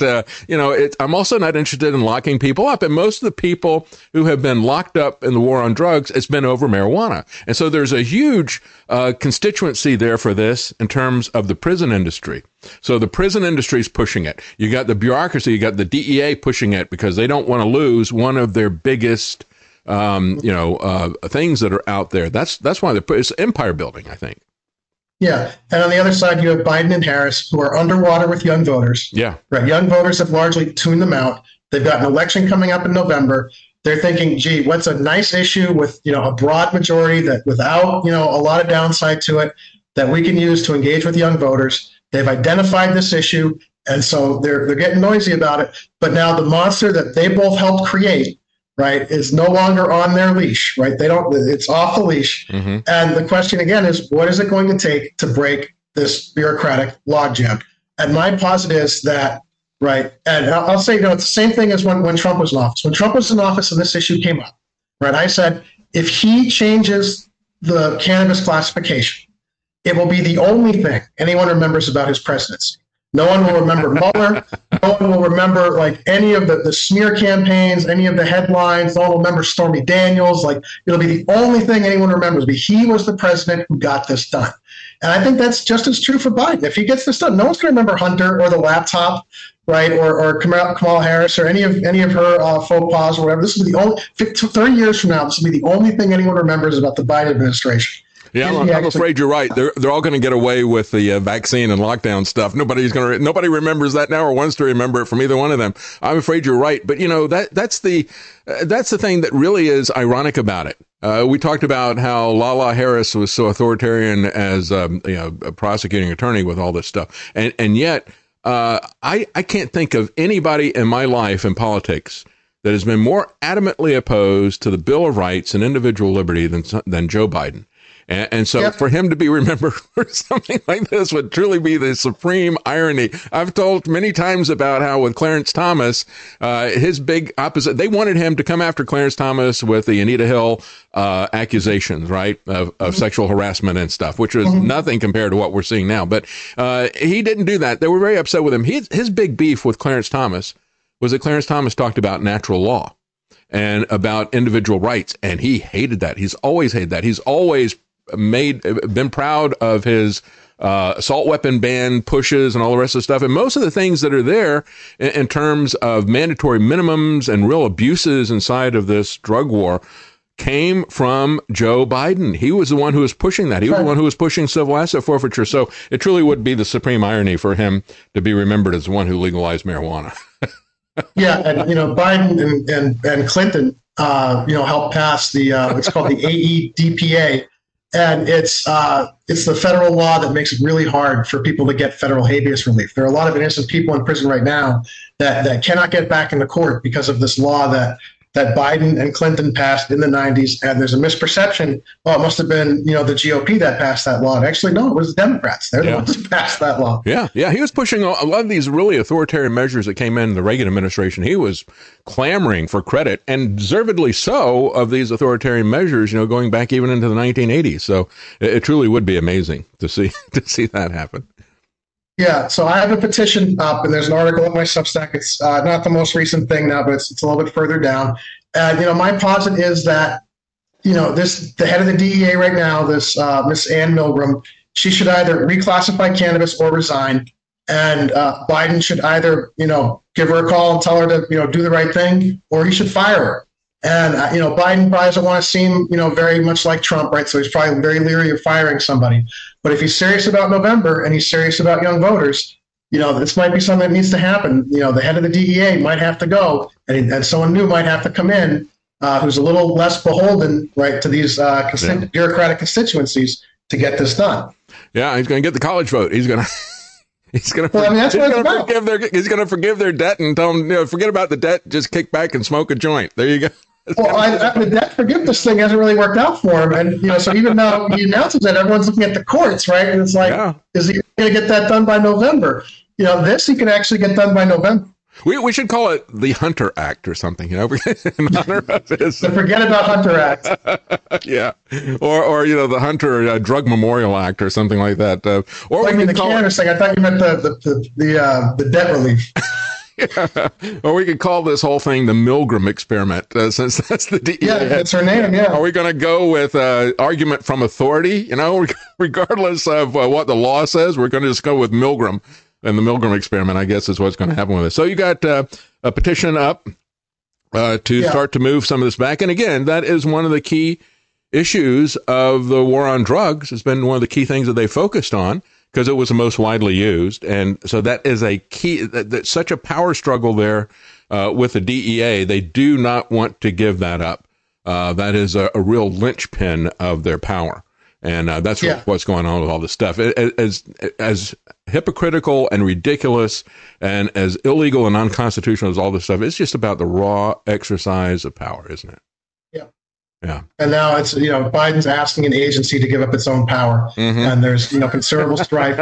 I'm also not interested in locking people up. And most of the people who have been locked up in the war on drugs, it's been over marijuana. And so there's a huge constituency there for this in terms of the prison industry. So the prison industry is pushing it. You got the bureaucracy, you got the DEA pushing it because they don't want to lose one of their biggest, things that are out there. That's why it's empire building, I think. Yeah. And on the other side, you have Biden and Harris, who are underwater with young voters. Yeah. Right. Young voters have largely tuned them out. They've got an election coming up in November. They're thinking, gee, what's a nice issue with, a broad majority that without, a lot of downside to it that we can use to engage with young voters. They've identified this issue. And so they're getting noisy about it. But now the monster that they both helped create, right, is no longer on their leash, right? It's off the leash. Mm-hmm. And the question again is, what is it going to take to break this bureaucratic logjam? And my posit is that, right, and I'll say, it's the same thing as when Trump was in office. When Trump was in office and this issue came up, right, I said, if he changes the cannabis classification, it will be the only thing anyone remembers about his presidency. No one will remember Mueller. No one will remember any of the smear campaigns, any of the headlines. No one will remember Stormy Daniels. It'll be the only thing anyone remembers. But he was the president who got this done. And I think that's just as true for Biden. If he gets this done, no one's going to remember Hunter or the laptop, right, or Kamala Harris or any of her faux pas or whatever. This will be the only 30 years from now. This will be the only thing anyone remembers about the Biden administration. Yeah, I'm afraid you're right. They're all going to get away with the vaccine and lockdown stuff. Nobody remembers that now or wants to remember it from either one of them. I'm afraid you're right. But that's the thing that really is ironic about it. We talked about how Lala Harris was so authoritarian as a prosecuting attorney with all this stuff, and yet I can't think of anybody in my life in politics that has been more adamantly opposed to the Bill of Rights and individual liberty than Joe Biden. And so for him to be remembered for something like this would truly be the supreme irony. I've told many times about how with Clarence Thomas, his big opposite, they wanted him to come after Clarence Thomas with the Anita Hill accusations, right, of sexual harassment and stuff, which was nothing compared to what we're seeing now. But he didn't do that. They were very upset with him. His big beef with Clarence Thomas was that Clarence Thomas talked about natural law and about individual rights, and he hated that. He's always hated that. He's always been proud of his assault weapon ban pushes and all the rest of the stuff. And most of the things that are there in terms of mandatory minimums and real abuses inside of this drug war came from Joe Biden. He was the one who was pushing that. He was the one who was pushing civil asset forfeiture. So it truly would be the supreme irony for him to be remembered as the one who legalized marijuana. Yeah, and Biden and Clinton, helped pass the what's called the AEDPA, and it's the federal law that makes it really hard for people to get federal habeas relief. There are a lot of innocent people in prison right now that cannot get back into court because of this law that Biden and Clinton passed in the 90s, and there's a misperception. Well, it must have been, the GOP that passed that law. And actually, no, it was the Democrats. They're the ones who passed that law. Yeah. He was pushing a lot of these really authoritarian measures that came in the Reagan administration. He was clamoring for credit, and deservedly so, of these authoritarian measures, going back even into the 1980s. So it truly would be amazing to see that happen. Yeah, so I have a petition up, and there's an article on my Substack. It's not the most recent thing now, but it's a little bit further down. And, my posit is that, the head of the DEA right now, this Miss Ann Milgram, she should either reclassify cannabis or resign. And Biden should either, give her a call and tell her to, do the right thing, or he should fire her. And, Biden probably doesn't want to seem, very much like Trump, right? So he's probably very leery of firing somebody. But if he's serious about November and he's serious about young voters, this might be something that needs to happen. The head of the DEA might have to go, and someone new might have to come in who's a little less beholden, right, to these bureaucratic constituencies to get this done. Yeah, he's going to get the college vote. He's going to forgive their debt and tell them, forget about the debt, just kick back and smoke a joint. There you go. Well, the debt forgiveness thing hasn't really worked out for him. And, so even though he announces that, everyone's looking at the courts, right? And it's like, is he going to get that done by November? This he can actually get done by November. We should call it the Hunter Act or something, in honor of his. The Forget About Hunter Act. Yeah. Or the Hunter Drug Memorial Act or something like that. Or the cannabis thing. I thought you meant the debt relief. Yeah. Or we could call this whole thing the Milgram experiment, since that's the DEA. Yeah, that's her name, yeah. Are we going to go with argument from authority? Regardless of what the law says, we're going to just go with Milgram. And the Milgram experiment, I guess, is what's going to happen with it. So you got a petition up to start to move some of this back. And again, that is one of the key issues of the war on drugs. It's been one of the key things that they focused on, because it was the most widely used. And so that is a key, that's such a power struggle there with the DEA. They do not want to give that up. That is a real linchpin of their power. And that's what's going on with all this stuff. As hypocritical and ridiculous and as illegal and unconstitutional as all this stuff, it's just about the raw exercise of power, isn't it? Yeah. And now it's, Biden's asking an agency to give up its own power. Mm-hmm. And there's, considerable strife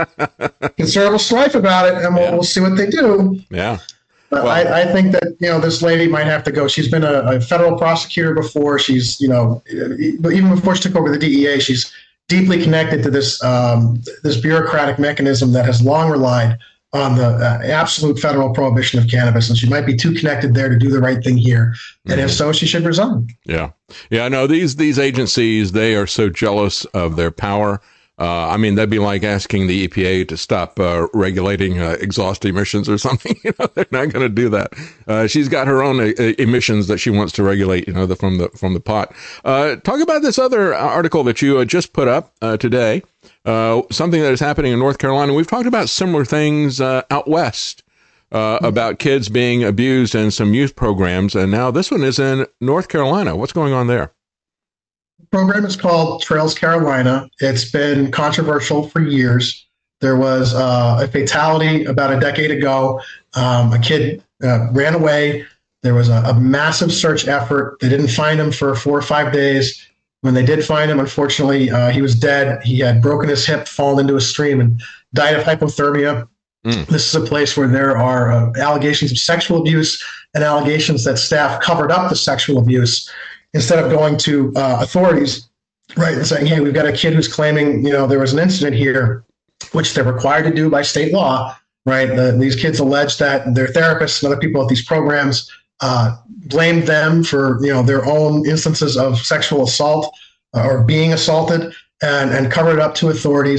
about it. And we'll see what they do. Yeah. But I think that, this lady might have to go. She's been a federal prosecutor before. She's, even before she took over the DEA, she's deeply connected to this bureaucratic mechanism that has long relied on the absolute federal prohibition of cannabis, and she might be too connected there to do the right thing here. And if so, she should resign. Yeah. No, these agencies, they are so jealous of their power. That'd be like asking the EPA to stop regulating exhaust emissions or something. They're not going to do that. She's got her own emissions that she wants to regulate, from the pot. Talk about this other article that you just put up today, something that is happening in North Carolina. We've talked about similar things out west about kids being abused in some youth programs, and now this one is in North Carolina. What's going on there? Program is called Trails Carolina. It's been controversial for years. There was a fatality about a decade ago. A kid ran away. There was a massive search effort. They didn't find him for 4 or 5 days. When they did find him, unfortunately, he was dead. He had broken his hip, fallen into a stream, and died of hypothermia. This is a place where there are allegations of sexual abuse and allegations that staff covered up the sexual abuse instead of going to authorities, right, and saying, hey, we've got a kid who's claiming, there was an incident here, which they're required to do by state law, right? These kids allege that their therapists and other people at these programs blamed them for, their own instances of sexual assault or being assaulted and covered it up to authorities.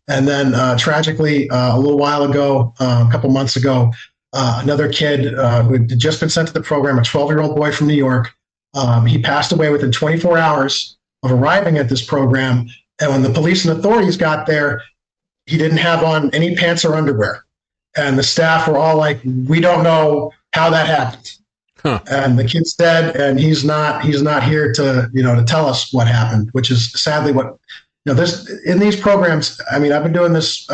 And then tragically, a little while ago, a couple months ago, another kid who had just been sent to the program, a 12-year-old boy from New York, he passed away within 24 hours of arriving at this program. And when the police and authorities got there, he didn't have on any pants or underwear. And the staff were all like, we don't know how that happened. Huh. And the kid's dead, and he's not here to, to tell us what happened, which is sadly what, this in these programs. I mean, I've been doing this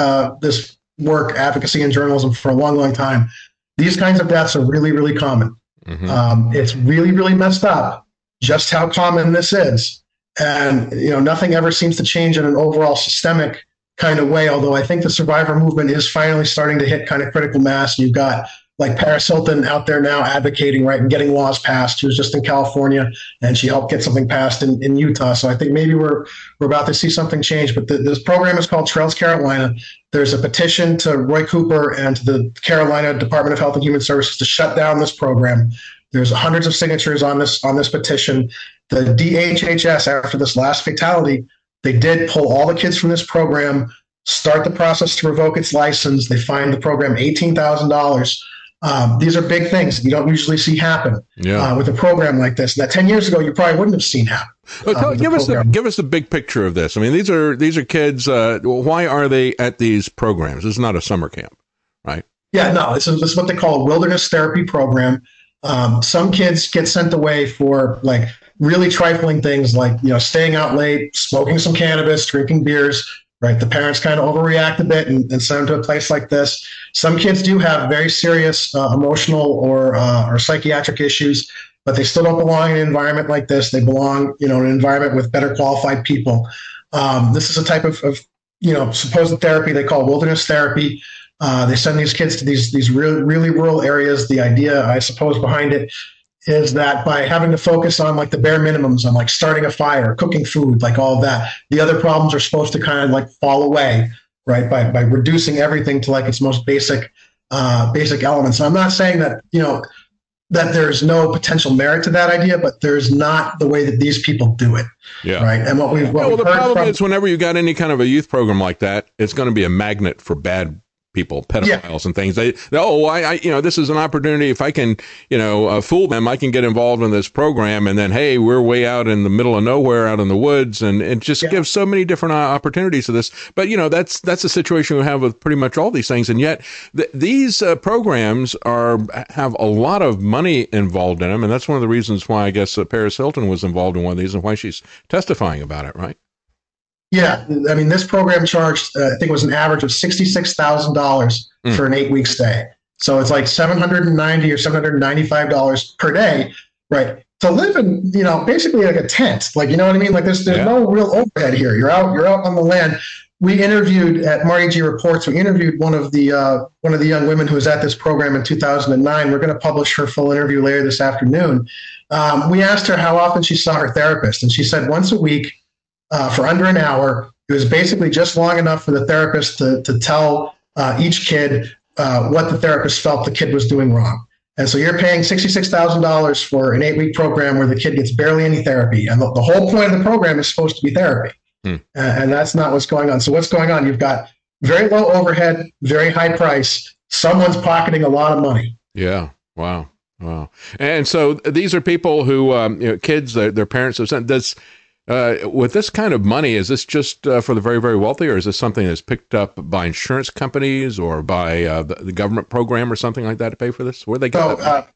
work, advocacy and journalism, for a long, long time. These kinds of deaths are really, really common. Mm-hmm. It's really, really messed up just how common this is. And, nothing ever seems to change in an overall systemic kind of way, although I think the survivor movement is finally starting to hit kind of critical mass. You've got like Paris Hilton out there now advocating, right, and getting laws passed. She was just in California, and she helped get something passed in Utah. So I think maybe we're about to see something change. But this program is called Trails Carolina. There's a petition to Roy Cooper and to the Carolina Department of Health and Human Services to shut down this program. There's hundreds of signatures on this petition. The DHHS, after this last fatality, they did pull all the kids from this program, start the process to revoke its license. They fined the program $18,000. These are big things you don't usually see happen with a program like this. Now, 10 years ago, you probably wouldn't have seen happen. Give us the big picture of this. I mean, these are kids. Why are they at these programs? This is not a summer camp, right? Yeah, no. This is what they call a wilderness therapy program. Some kids get sent away for like really trifling things, like staying out late, smoking some cannabis, drinking beers. Right, the parents kind of overreact a bit and send them to a place like this. Some kids do have very serious emotional or psychiatric issues, but they still don't belong in an environment like this. They belong, in an environment with better qualified people. This is a type of supposed therapy they call wilderness therapy. They send these kids to these really rural areas. The idea, I suppose, behind it is that by having to focus on like the bare minimums, on like starting a fire, cooking food, like all of that, the other problems are supposed to kind of like fall away, right? By reducing everything to like its most basic elements. And I'm not saying that, that there's no potential merit to that idea, but there's not the way that these people do it. Yeah. Right. And the problem is whenever you got any kind of a youth program like that, it's going to be a magnet for bad people, pedophiles and things. This is an opportunity. If I can, fool them, I can get involved in this program. And then, hey, we're way out in the middle of nowhere, out in the woods, and it just gives so many different opportunities to this. But that's a situation we have with pretty much all these things. And yet, these programs have a lot of money involved in them, and that's one of the reasons why I guess Paris Hilton was involved in one of these, and why she's testifying about it, right? Yeah, I mean, this program charged, I think it was an average of $66,000 for an 8-week stay. So it's like $790 or $795 per day, right? To live in, basically like a tent, like, you know what I mean? Like there's no real overhead here. You're out on the land. We interviewed at Marty G Reports. We interviewed one of the young women who was at this program in 2009. We're going to publish her full interview later this afternoon. We asked her how often she saw her therapist, and she said once a week. For under an hour. It was basically just long enough for the therapist to tell each kid what the therapist felt the kid was doing wrong. And so you're paying $66,000 for an 8-week program where the kid gets barely any therapy. And the whole point of the program is supposed to be therapy. And that's not what's going on. So what's going on? You've got very low overhead, very high price. Someone's pocketing a lot of money. Yeah. Wow. And so these are people who, kids, their parents have sent this. With this kind of money, is this just for the very, very wealthy, or is this something that's picked up by insurance companies or by the government program or something like that to pay for this? Where they get that?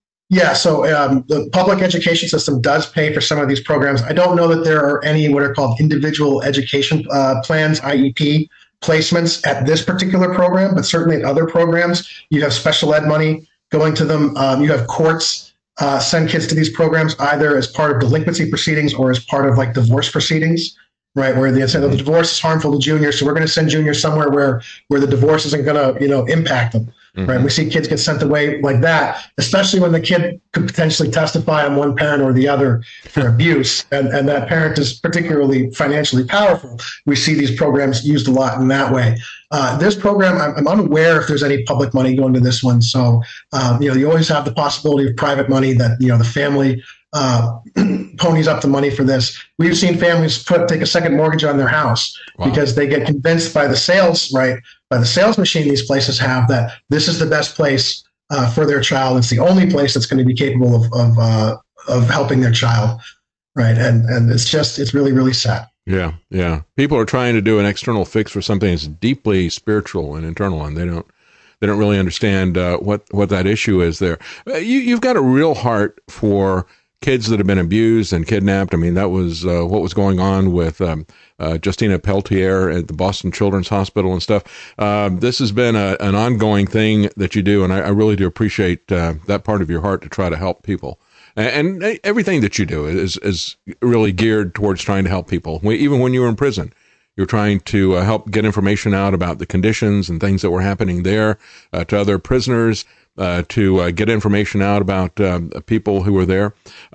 So the public education system does pay for some of these programs. I don't know that there are any what are called individual education plans, IEP placements at this particular program, but certainly at other programs, you have special ed money going to them. You have courts send kids to these programs either as part of delinquency proceedings or as part of like divorce proceedings, right? Where the divorce is harmful to juniors, so we're going to send juniors somewhere where the divorce isn't going to impact them, right? We see kids get sent away like that, especially when the kid could potentially testify on one parent or the other for abuse, and that parent is particularly financially powerful. We see these programs used a lot in that way. This program, I'm unaware if there's any public money going to this one. So, you always have the possibility of private money that, the family ponies up the money for this. We've seen families take a second mortgage on their house because they get convinced by the sales machine these places have that this is the best place for their child. It's the only place that's going to be capable of helping their child, right? And it's really, really sad. Yeah, yeah. People are trying to do an external fix for something that's deeply spiritual and internal, and they don't really understand what that issue is there. You've got a real heart for kids that have been abused and kidnapped. I mean, that was what was going on with Justina Peltier at the Boston Children's Hospital and stuff. This has been an ongoing thing that you do, and I really do appreciate that part of your heart to try to help people. And everything that you do is really geared towards trying to help people. Even when you were in prison, you're trying to help get information out about the conditions and things that were happening there to other prisoners, to get information out about people who were there.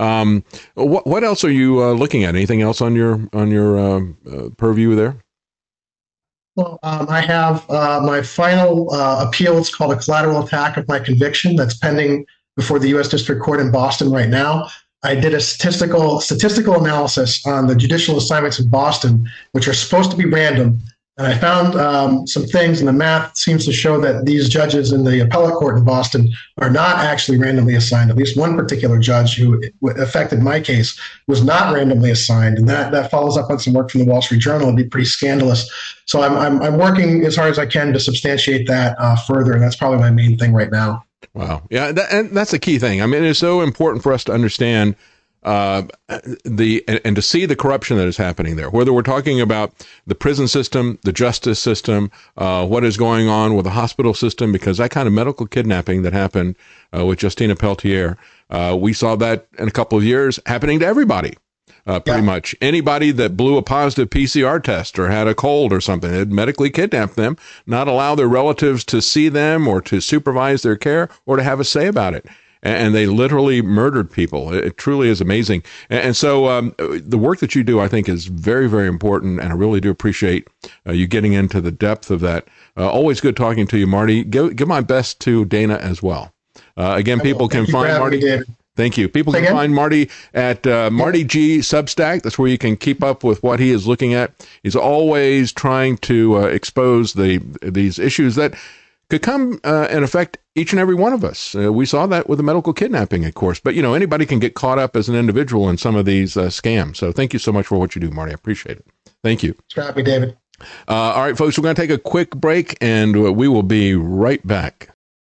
What else are you looking at? Anything else on your purview there? Well, I have my final appeal. It's called a collateral attack of my conviction that's pending before the U.S. District Court in Boston right now. I did a statistical analysis on the judicial assignments in Boston, which are supposed to be random. And I found some things, and the math seems to show that these judges in the appellate court in Boston are not actually randomly assigned. At least one particular judge who affected my case was not randomly assigned. And that follows up on some work from the Wall Street Journal. It'd be pretty scandalous. So I'm working as hard as I can to substantiate that further. And that's probably my main thing right now. Wow. Yeah. And that's the key thing. I mean, it's so important for us to understand and to see the corruption that is happening there, whether we're talking about the prison system, the justice system, what is going on with the hospital system, because that kind of medical kidnapping that happened with Justina Peltier, we saw that in a couple of years happening to everybody. Pretty much anybody that blew a positive PCR test or had a cold or something, it medically kidnapped them, not allow their relatives to see them or to supervise their care or to have a say about it. And they literally murdered people. It truly is amazing. And so the work that you do, I think, is very, very important. And I really do appreciate you getting into the depth of that. Always good talking to you, Marty. Give my best to Dana as well. Again, people can find Marty. Thank you. People can find Marty at Marty G Substack. That's where you can keep up with what he is looking at. He's always trying to expose these issues that could come and affect each and every one of us. We saw that with the medical kidnapping, of course. But, anybody can get caught up as an individual in some of these scams. So thank you so much for what you do, Marty. I appreciate it. Thank you. Thanks for having me, David. All right, folks, we're going to take a quick break, and we will be right back.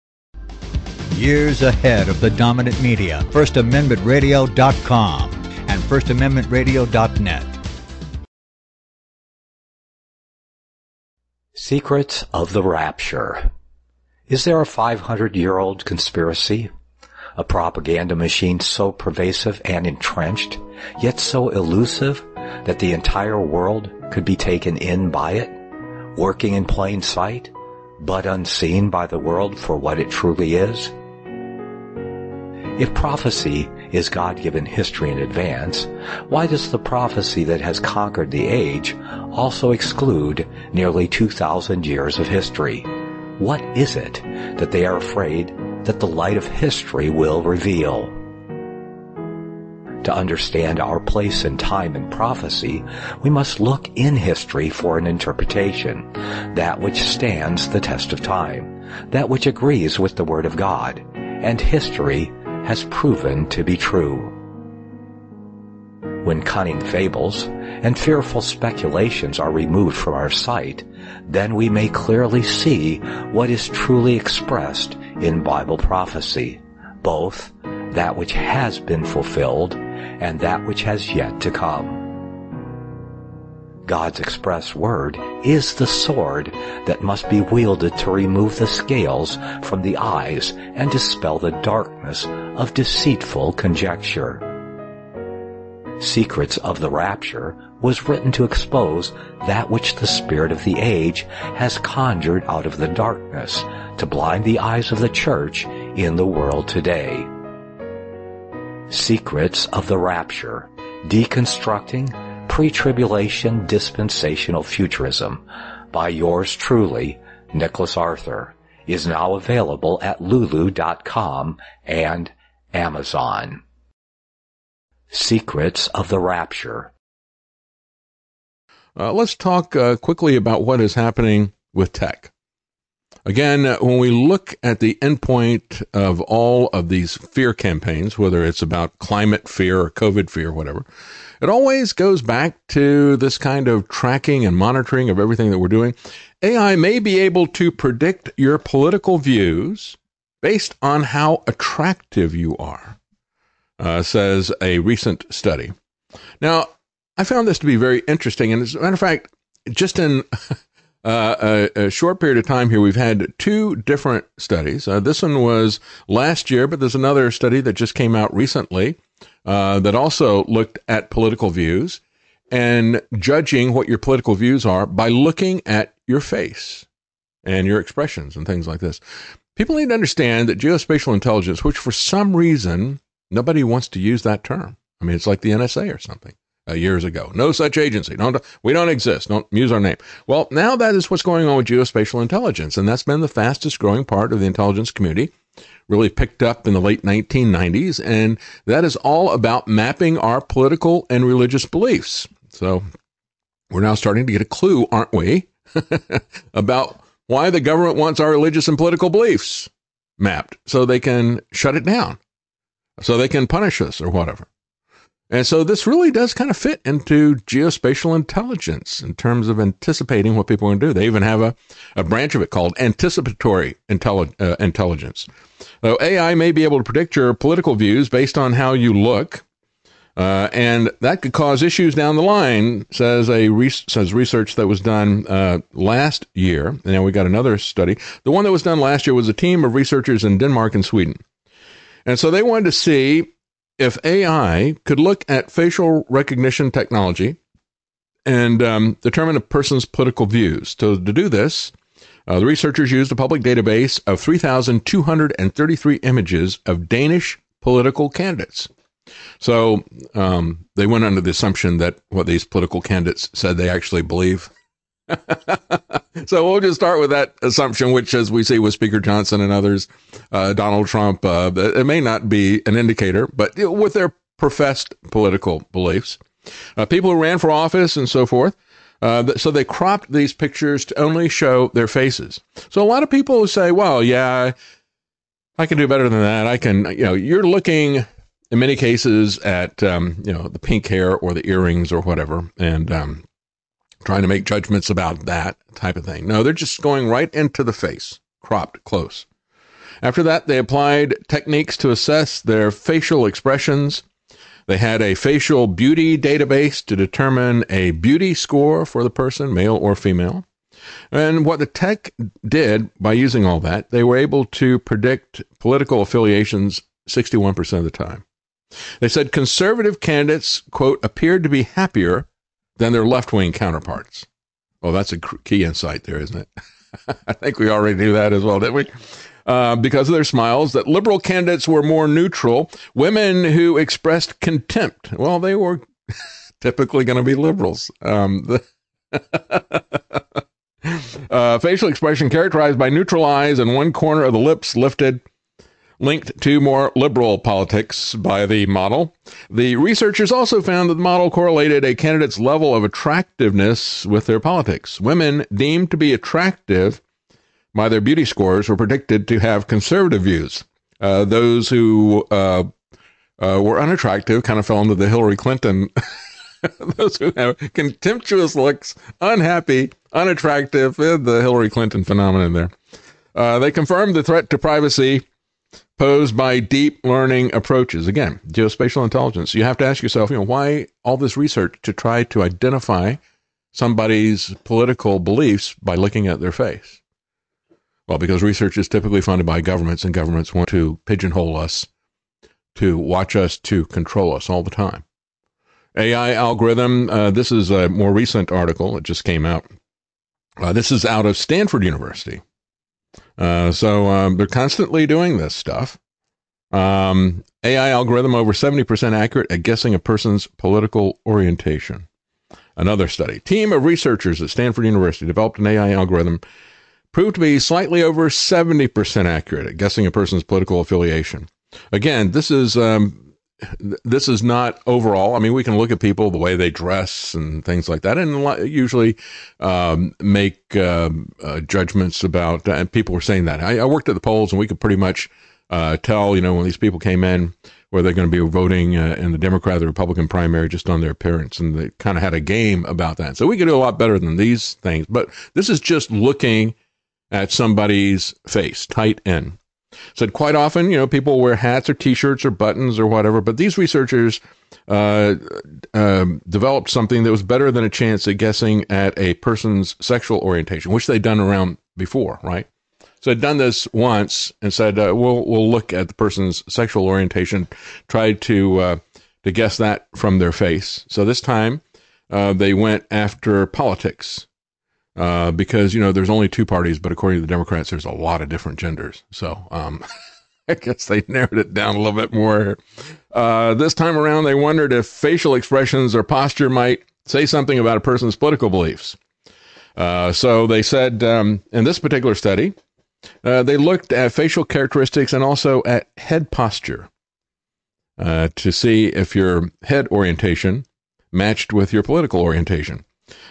Years ahead of the dominant media, FirstAmendmentRadio.com and FirstAmendmentRadio.net. Secrets of the Rapture. Is there a 500-year-old conspiracy? A propaganda machine so pervasive and entrenched, yet so elusive that the entire world could be taken in by it, working in plain sight, but unseen by the world for what it truly is? If prophecy is God-given history in advance, why does the prophecy that has conquered the age also exclude nearly 2,000 years of history? What is it that they are afraid that the light of history will reveal? To understand our place in time and prophecy, we must look in history for an interpretation, that which stands the test of time, that which agrees with the Word of God, and history has proven to be true. When cunning fables and fearful speculations are removed from our sight, then we may clearly see what is truly expressed in Bible prophecy, both that which has been fulfilled and that which has yet to come. God's express word is the sword that must be wielded to remove the scales from the eyes and dispel the darkness of deceitful conjecture. Secrets of the Rapture was written to expose that which the spirit of the age has conjured out of the darkness to blind the eyes of the church in the world today. Secrets of the Rapture, Deconstructing Pre-Tribulation Dispensational Futurism by yours truly, Nicholas Arthur, is now available at Lulu.com and Amazon. Secrets of the Rapture. Let's talk quickly about what is happening with tech. Again, when we look at the endpoint of all of these fear campaigns, whether it's about climate fear or COVID fear, whatever, it always goes back to this kind of tracking and monitoring of everything that we're doing. AI may be able to predict your political views based on how attractive you are, says a recent study. Now, I found this to be very interesting. And as a matter of fact, just in a short period of time here, we've had two different studies. This one was last year, but there's another study that just came out recently that also looked at political views and judging what your political views are by looking at your face and your expressions and things like this. People need to understand that geospatial intelligence, which for some reason, nobody wants to use that term. I mean, it's like the NSA or something. Years ago. No such agency. We don't exist. Don't use our name. Well, now that is what's going on with geospatial intelligence, and that's been the fastest growing part of the intelligence community. Really picked up in the late 1990s, and that is all about mapping our political and religious beliefs. So we're now starting to get a clue, aren't we, about why the government wants our religious and political beliefs mapped so they can shut it down, so they can punish us or whatever. And so this really does kind of fit into geospatial intelligence in terms of anticipating what people are going to do. They even have a branch of it called anticipatory intelligence. So AI may be able to predict your political views based on how you look, and that could cause issues down the line, says research that was done last year. And now we got another study. The one that was done last year was a team of researchers in Denmark and Sweden. And so they wanted to see if AI could look at facial recognition technology and determine a person's political views. So to do this, the researchers used a public database of 3,233 images of Danish political candidates. So they went under the assumption that what these political candidates said they actually believe. So we'll just start with that assumption, which, as we see with Speaker Johnson and others, Donald Trump, it may not be an indicator, but with their professed political beliefs, people who ran for office and so forth. So they cropped these pictures to only show their faces. So a lot of people say, well, yeah, I can do better than that. I can, you're looking in many cases at, the pink hair or the earrings or whatever, and trying to make judgments about that type of thing. No, they're just going right into the face, cropped close. After that, they applied techniques to assess their facial expressions. They had a facial beauty database to determine a beauty score for the person, male or female. And what the tech did by using all that, they were able to predict political affiliations 61% of the time. They said conservative candidates, quote, appeared to be happier than their left-wing counterparts. Well, that's a key insight there, isn't it? I think we already knew that as well, didn't we? Because of their smiles, that liberal candidates were more neutral. Women who expressed contempt, well, they were typically going to be liberals. Facial expression characterized by neutral eyes and one corner of the lips lifted, linked to more liberal politics by the model. The researchers also found that the model correlated a candidate's level of attractiveness with their politics. Women deemed to be attractive by their beauty scores were predicted to have conservative views. Those who were unattractive kind of fell into the Hillary Clinton. Those who have contemptuous looks, unhappy, unattractive, the Hillary Clinton phenomenon there. They confirmed the threat to privacy posed by deep learning approaches. Again, geospatial intelligence. You have to ask yourself, why all this research to try to identify somebody's political beliefs by looking at their face? Well, because research is typically funded by governments, and governments want to pigeonhole us, to watch us, to control us all the time. AI algorithm, this is a more recent article. It just came out. This is out of Stanford University. So they're constantly doing this stuff. AI algorithm over 70% accurate at guessing a person's political orientation. Another study. Team of researchers at Stanford University developed an AI algorithm proved to be slightly over 70% accurate at guessing a person's political affiliation. Again, this is this is not overall. I mean, we can look at people, the way they dress and things like that, and usually make judgments about, and people were saying that. I worked at the polls, and we could pretty much tell, when these people came in, where they're going to be voting in the Democrat or the Republican primary just on their appearance, and they kind of had a game about that. So we could do a lot better than these things, but this is just looking at somebody's face, tight in. Said quite often, people wear hats or T-shirts or buttons or whatever, but these researchers developed something that was better than a chance at guessing at a person's sexual orientation, which they'd done around before, right? So they'd done this once and said, we'll look at the person's sexual orientation, tried to guess that from their face. So this time they went after politics. Because, there's only two parties, but according to the Democrats, there's a lot of different genders. So, I guess they narrowed it down a little bit more. This time around, they wondered if facial expressions or posture might say something about a person's political beliefs. So they said, in this particular study, they looked at facial characteristics and also at head posture, to see if your head orientation matched with your political orientation.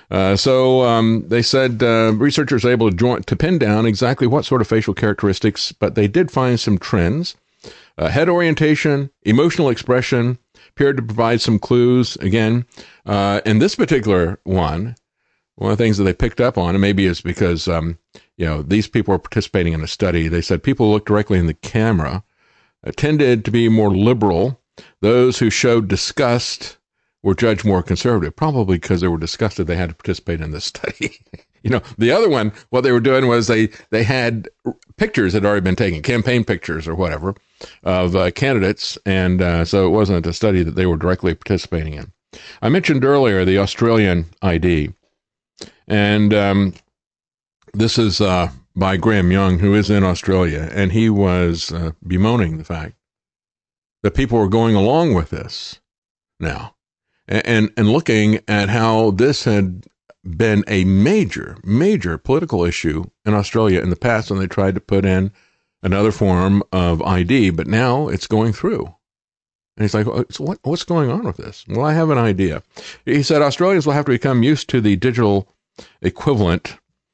So they said researchers were able to pin down exactly what sort of facial characteristics, but they did find some trends. Head orientation, emotional expression appeared to provide some clues. Again, in this particular one of the things that they picked up on, and maybe it's because, these people were participating in a study. They said people who looked directly in the camera tended to be more liberal. Those who showed disgust were judged more conservative, probably because they were disgusted they had to participate in this study. The other one, what they were doing was they had pictures that had already been taken, campaign pictures or whatever, of candidates, and so it wasn't a study that they were directly participating in. I mentioned earlier the Australian ID, and this is by Graham Young, who is in Australia, and he was bemoaning the fact that people were going along with this now. And looking at how this had been a major, major political issue in Australia in the past when they tried to put in another form of ID, but now it's going through. And he's like, so what's going on with this? Well, I have an idea. He said Australians will have to become used to the digital equivalent.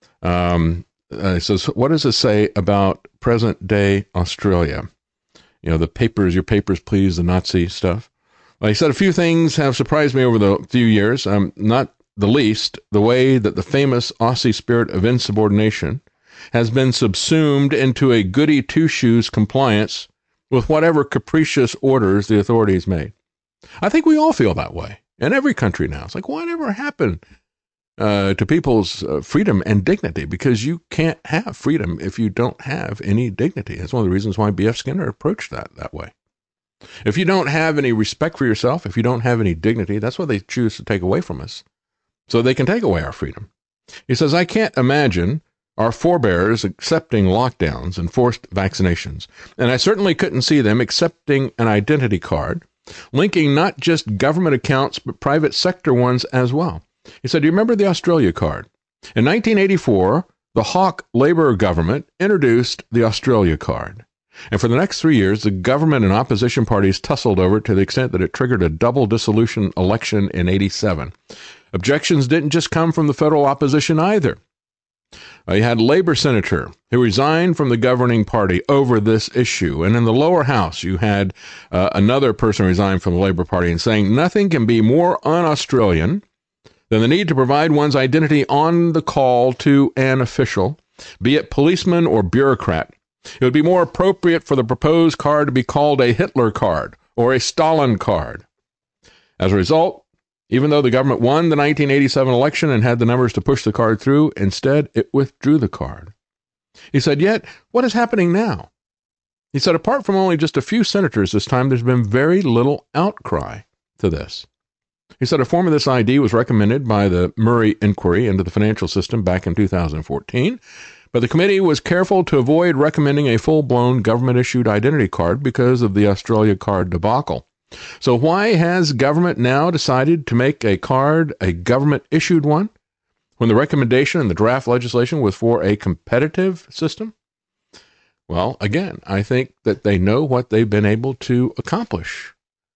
He says, what does it say about present-day Australia? The papers, your papers, please, the Nazi stuff. He said a few things have surprised me over the few years, not the least, the way that the famous Aussie spirit of insubordination has been subsumed into a goody two-shoes compliance with whatever capricious orders the authorities made. I think we all feel that way in every country now. It's like, whatever happened to people's freedom and dignity? Because you can't have freedom if you don't have any dignity. That's one of the reasons why B.F. Skinner approached that way. If you don't have any respect for yourself, if you don't have any dignity, that's what they choose to take away from us, so they can take away our freedom. He says, I can't imagine our forebears accepting lockdowns and forced vaccinations, and I certainly couldn't see them accepting an identity card, linking not just government accounts, but private sector ones as well. He said, do you remember the Australia card? In 1984, the Hawke Labor government introduced the Australia card. And for the next 3 years, the government and opposition parties tussled over it to the extent that it triggered a double dissolution election in 87. Objections didn't just come from the federal opposition either. You had a Labor senator who resigned from the governing party over this issue. And in the lower house, you had another person resign from the Labor Party and saying nothing can be more un-Australian than the need to provide one's identity on the call to an official, be it policeman or bureaucrat. It would be more appropriate for the proposed card to be called a Hitler card or a Stalin card. As a result, even though the government won the 1987 election and had the numbers to push the card through, instead it withdrew the card. He said, yet, what is happening now? He said, apart from only just a few senators this time, there's been very little outcry to this. He said a form of this ID was recommended by the Murray Inquiry into the Financial System back in 2014, but the committee was careful to avoid recommending a full-blown government-issued identity card because of the Australia card debacle. So why has government now decided to make a card a government-issued one when the recommendation in the draft legislation was for a competitive system? Well, again, I think that they know what they've been able to accomplish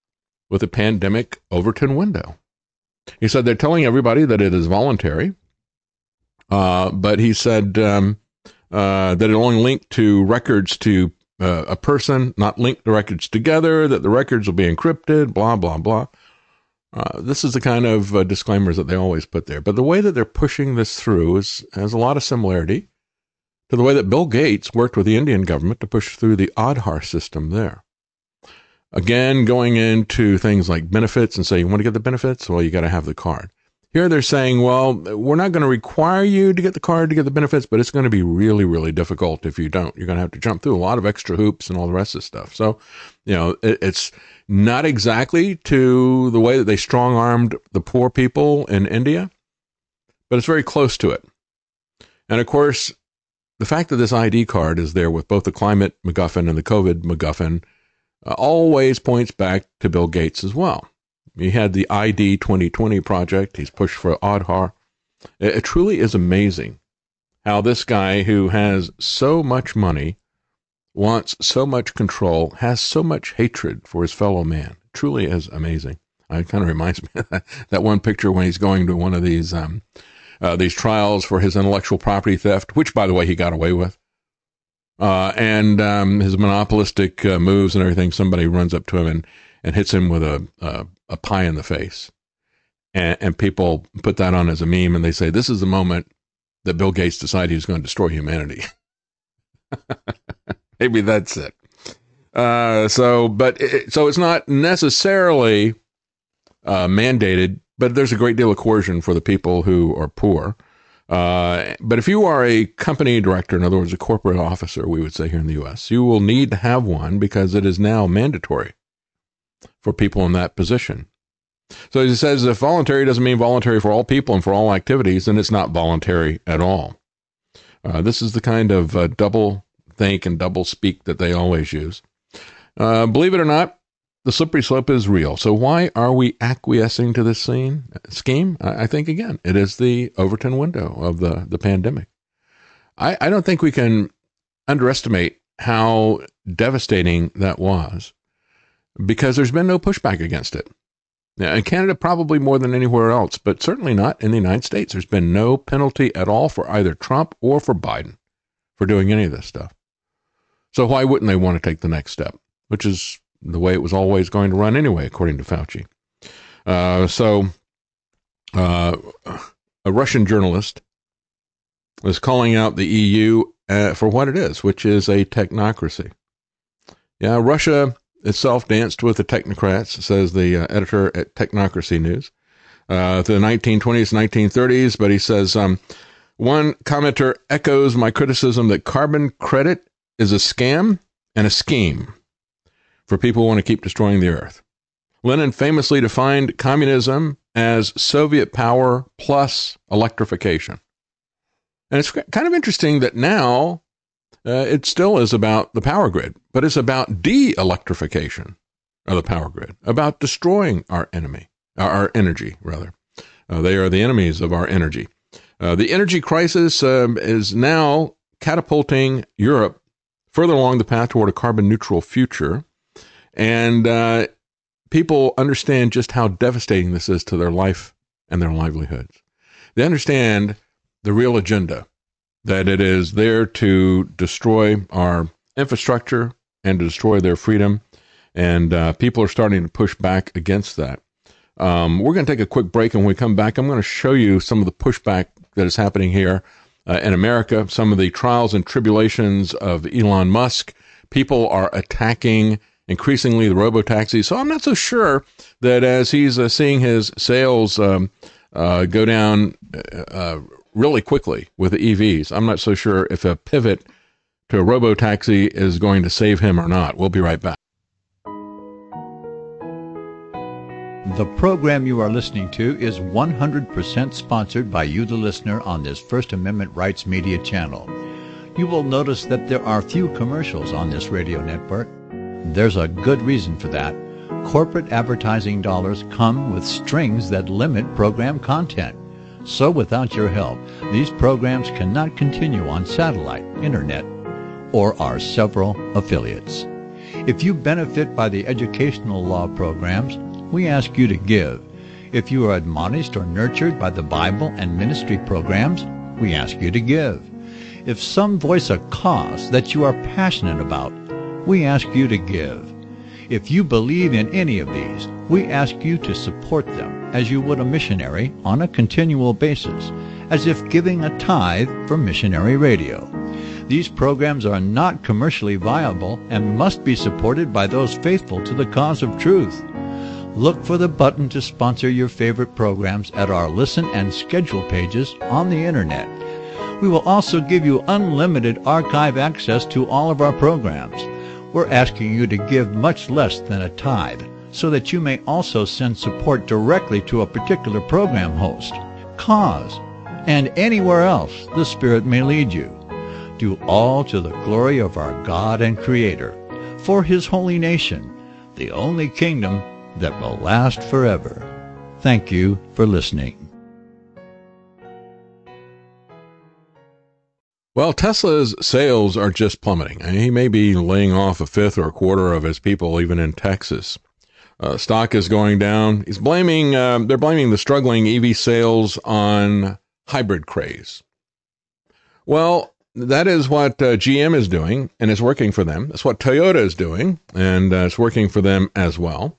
with the pandemic Overton window. He said they're telling everybody that it is voluntary, but he said that it only linked to records to a person, not linked the records together, that the records will be encrypted, blah, blah, blah. This is the kind of disclaimers that they always put there. But the way that they're pushing this through has a lot of similarity to the way that Bill Gates worked with the Indian government to push through the Aadhaar system there. Again, going into things like benefits and say, you want to get the benefits? Well, you got to have the card. Here they're saying, well, we're not going to require you to get the card to get the benefits, but it's going to be really, really difficult if you don't. You're going to have to jump through a lot of extra hoops and all the rest of the stuff. So, it's not exactly to the way that they strong-armed the poor people in India, but it's very close to it. And of course, the fact that this ID card is there with both the climate MacGuffin and the COVID MacGuffin always points back to Bill Gates as well. He had the ID 2020 project. He's pushed for Aadhaar. It truly is amazing how this guy who has so much money, wants so much control, has so much hatred for his fellow man. It truly is amazing. It kind of reminds me of that one picture when he's going to one of these trials for his intellectual property theft, which, by the way, he got away with. And his monopolistic moves and everything. Somebody runs up to him and hits him with a pie in the face. And people put that on as a meme, and they say, this is the moment that Bill Gates decided he was going to destroy humanity. Maybe that's it. So it's not necessarily mandated, but there's a great deal of coercion for the people who are poor. But if you are a company director, in other words, a corporate officer, we would say here in the U.S., you will need to have one because it is now mandatory for people in that position. So he says if voluntary doesn't mean voluntary for all people and for all activities, then it's not voluntary at all. This is the kind of double think and double speak that they always use. Believe it or not, the slippery slope is real. So why are we acquiescing to this scheme? I think, again, it is the Overton window of the pandemic. I don't think we can underestimate how devastating that was because there's been no pushback against it. Now, in Canada, probably more than anywhere else, but certainly not in the United States. There's been no penalty at all for either Trump or for Biden for doing any of this stuff. So why wouldn't they want to take the next step, which is the way it was always going to run anyway, according to Fauci. A Russian journalist is calling out the EU for what it is, which is a technocracy. Yeah, Russia itself danced with the technocrats, says the editor at Technocracy News, through the 1920s, 1930s. But he says, one commenter echoes my criticism that carbon credit is a scam and a scheme for people who want to keep destroying the earth. Lenin famously defined communism as Soviet power plus electrification. And it's kind of interesting that now it still is about the power grid, but it's about de-electrification of the power grid, about destroying our energy, rather. They are the enemies of our energy. The energy crisis is now catapulting Europe further along the path toward a carbon neutral future. And people understand just how devastating this is to their life and their livelihoods. They understand the real agenda, that it is there to destroy our infrastructure and to destroy their freedom. And people are starting to push back against that. We're going to take a quick break, and when we come back, I'm going to show you some of the pushback that is happening here in America, some of the trials and tribulations of Elon Musk. People are attacking increasingly the robo-taxis. So I'm not so sure that as he's seeing his sales go down really quickly with the EVs, I'm not so sure if a pivot to a robo-taxi is going to save him or not. We'll be right back. The program you are listening to is 100% sponsored by you, the listener, on this First Amendment Rights Media channel. You will notice that there are few commercials on this radio network. There's a good reason for that. Corporate advertising dollars come with strings that limit program content. So without your help, these programs cannot continue on satellite, internet, or our several affiliates. If you benefit by the educational law programs, we ask you to give. If you are admonished or nurtured by the Bible and ministry programs, we ask you to give. If some voice a cause that you are passionate about, we ask you to give. If you believe in any of these, we ask you to support them as you would a missionary on a continual basis, as if giving a tithe for missionary radio. These programs are not commercially viable and must be supported by those faithful to the cause of truth. Look for the button to sponsor your favorite programs at our listen and schedule pages on the Internet. We will also give you unlimited archive access to all of our programs. We're asking you to give much less than a tithe, so that you may also send support directly to a particular program host, cause, and anywhere else the Spirit may lead you. Do all to the glory of our God and Creator, for His holy nation, the only kingdom that will last forever. Thank you for listening. Well, Tesla's sales are just plummeting. He may be laying off a fifth or a quarter of his people, even in Texas. Stock is going down. They're blaming the struggling EV sales on hybrid craze. Well, that is what GM is doing, and it's working for them. That's what Toyota is doing, and it's working for them as well.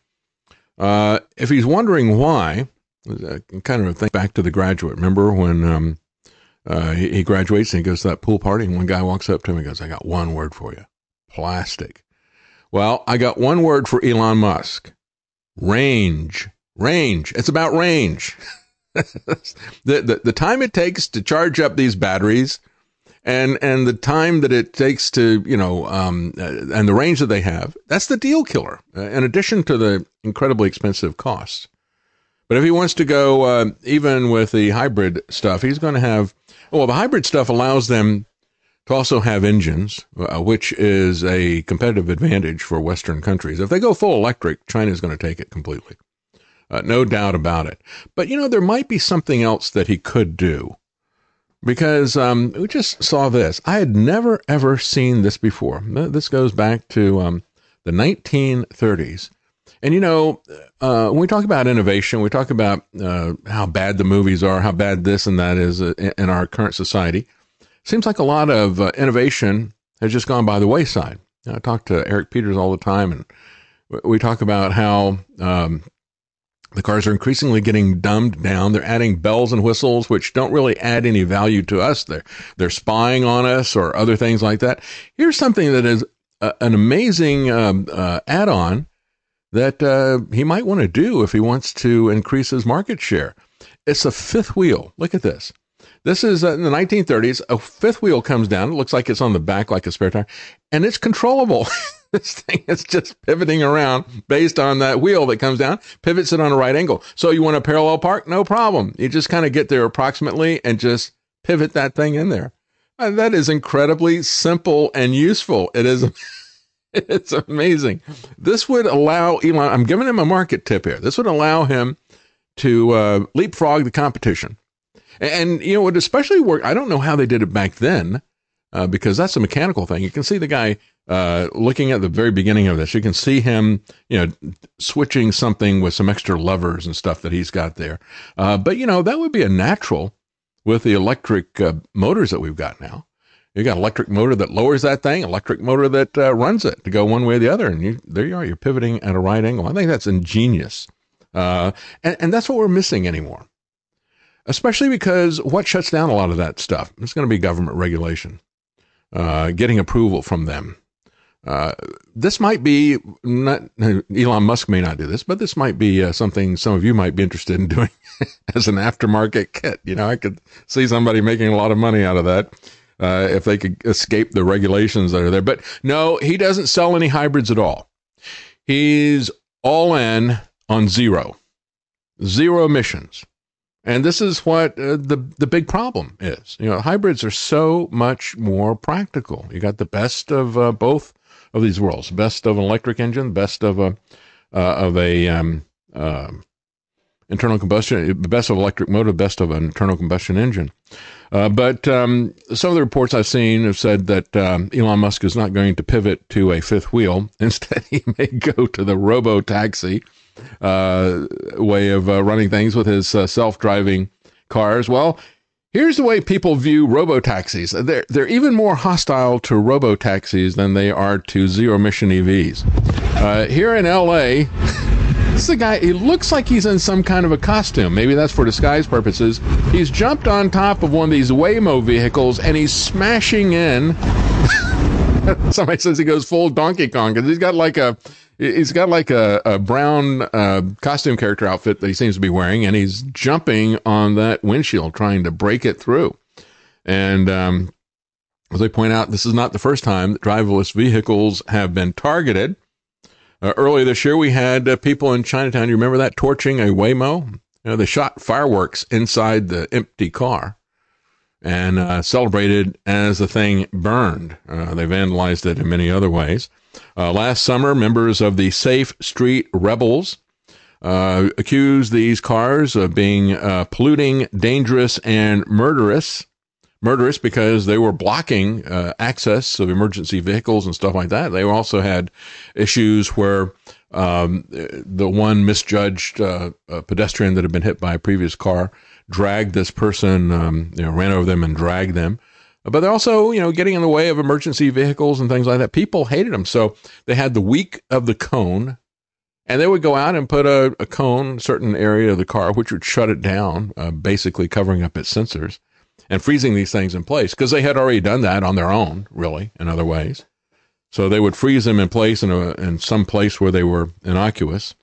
If he's wondering why, kind of think back to The Graduate. Remember when he graduates and he goes to that pool party, and one guy walks up to him and goes, "I got one word for you. Plastic." Well, I got one word for Elon Musk. Range. Range. It's about range. The time it takes to charge up these batteries and the time that it takes to, and the range that they have, that's the deal killer, in addition to the incredibly expensive costs. But if he wants to go, even with the hybrid stuff, he's going to have, the hybrid stuff allows them to also have engines, which is a competitive advantage for Western countries. If they go full electric, China is going to take it completely. No doubt about it. But, there might be something else that he could do. Because we just saw this. I had never, ever seen this before. This goes back to the 1930s. And, when we talk about innovation, we talk about how bad the movies are, how bad this and that is in our current society. Seems like a lot of innovation has just gone by the wayside. I talk to Eric Peters all the time, and we talk about how the cars are increasingly getting dumbed down. They're adding bells and whistles, which don't really add any value to us. They're spying on us or other things like that. Here's something that is an amazing add-on that he might want to do if he wants to increase his market share. It's a fifth wheel. Look at this. This is in the 1930s. A fifth wheel comes down. It looks like it's on the back like a spare tire, and it's controllable. This thing is just pivoting around based on that wheel that comes down, pivots it on a right angle. So you want to parallel park? No problem. You just kind of get there approximately and just pivot that thing in there. That is incredibly simple and useful. It is. It's amazing. This would allow Elon, I'm giving him a market tip here. This would allow him to leapfrog the competition. And, it would especially work. I don't know how they did it back then, because that's a mechanical thing. You can see the guy looking at the very beginning of this. You can see him, switching something with some extra levers and stuff that he's got there. But, that would be a natural with the electric motors that we've got now. You got electric motor that lowers that thing, electric motor that runs it to go one way or the other. And there you are, you're pivoting at a right angle. I think that's ingenious. And that's what we're missing anymore. Especially because what shuts down a lot of that stuff? It's going to be government regulation, getting approval from them. This might be not, Elon Musk may not do this, but this might be something some of you might be interested in doing as an aftermarket kit. I could see somebody making a lot of money out of that. If they could escape the regulations that are there. But no, he doesn't sell any hybrids at all. He's all in on zero emissions. And this is what the big problem is. Hybrids are so much more practical. You got the best of both of these worlds, best of an electric engine, best of a internal combustion, the best of electric motor, best of an internal combustion engine. But some of the reports I've seen have said that Elon Musk is not going to pivot to a fifth wheel. Instead, he may go to the robo-taxi way of running things with his self-driving cars. Well, here's the way people view robo-taxis. They're even more hostile to robo-taxis than they are to zero-emission EVs. Here in L.A., this is a guy, he looks like he's in some kind of a costume. Maybe that's for disguise purposes. He's jumped on top of one of these Waymo vehicles, and he's smashing in. Somebody says he goes full Donkey Kong, because he's got like a brown costume character outfit that he seems to be wearing, and he's jumping on that windshield trying to break it through. And as they point out, this is not the first time that driverless vehicles have been targeted. Earlier this year, we had people in Chinatown, you remember that, torching a Waymo? They shot fireworks inside the empty car and celebrated as the thing burned. They vandalized it in many other ways. Last summer, members of the Safe Street Rebels accused these cars of being polluting, dangerous, and murderous. Murderous because they were blocking access of emergency vehicles and stuff like that. They also had issues where the one misjudged pedestrian that had been hit by a previous car dragged this person, ran over them and dragged them. But they're also, getting in the way of emergency vehicles and things like that. People hated them. So they had the week of the cone, and they would go out and put a cone, a certain area of the car, which would shut it down, basically covering up its sensors and freezing these things in place, because they had already done that on their own, really, in other ways. So they would freeze them in place in some place where they were innocuous.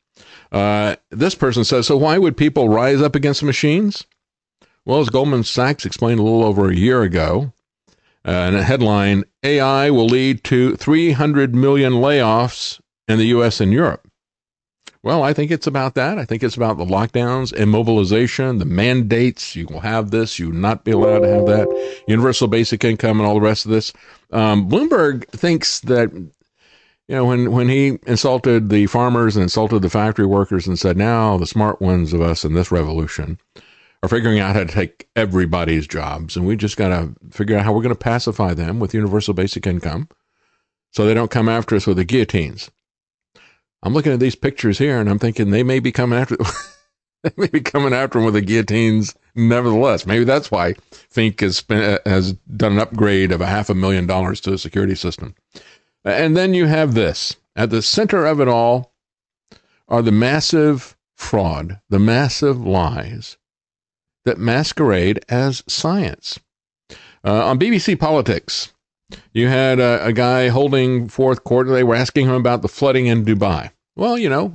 This person says, so why would people rise up against machines? Well, as Goldman Sachs explained a little over a year ago, in a headline, AI will lead to 300 million layoffs in the U.S. and Europe. Well, I think it's about that. I think it's about the lockdowns, immobilization, the mandates. You will have this, you will not be allowed to have that, universal basic income, and all the rest of this. Bloomberg thinks that, when he insulted the farmers and insulted the factory workers and said, now the smart ones of us in this revolution are figuring out how to take everybody's jobs, and we just got to figure out how we're going to pacify them with universal basic income so they don't come after us with the guillotines. I'm looking at these pictures here, and I'm thinking they may be coming after them with the guillotines nevertheless. Maybe that's why Fink has done an upgrade of $500,000 to the security system. And then you have this. At the center of it all are the massive fraud, the massive lies that masquerade as science. On BBC Politics, you had a guy holding forth court. They were asking him about the flooding in Dubai. Well,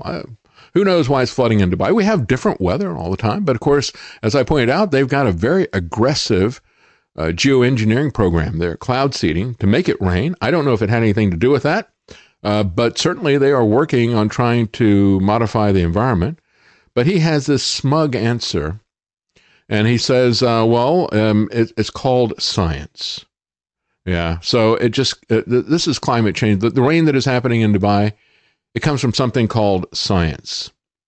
who knows why it's flooding in Dubai? We have different weather all the time. But of course, as I pointed out, they've got a very aggressive geoengineering program. They're cloud seeding to make it rain. I don't know if it had anything to do with that, but certainly they are working on trying to modify the environment. But he has this smug answer, and he says, it's called science. Yeah, so this is climate change. The rain that is happening in Dubai, it comes from something called science.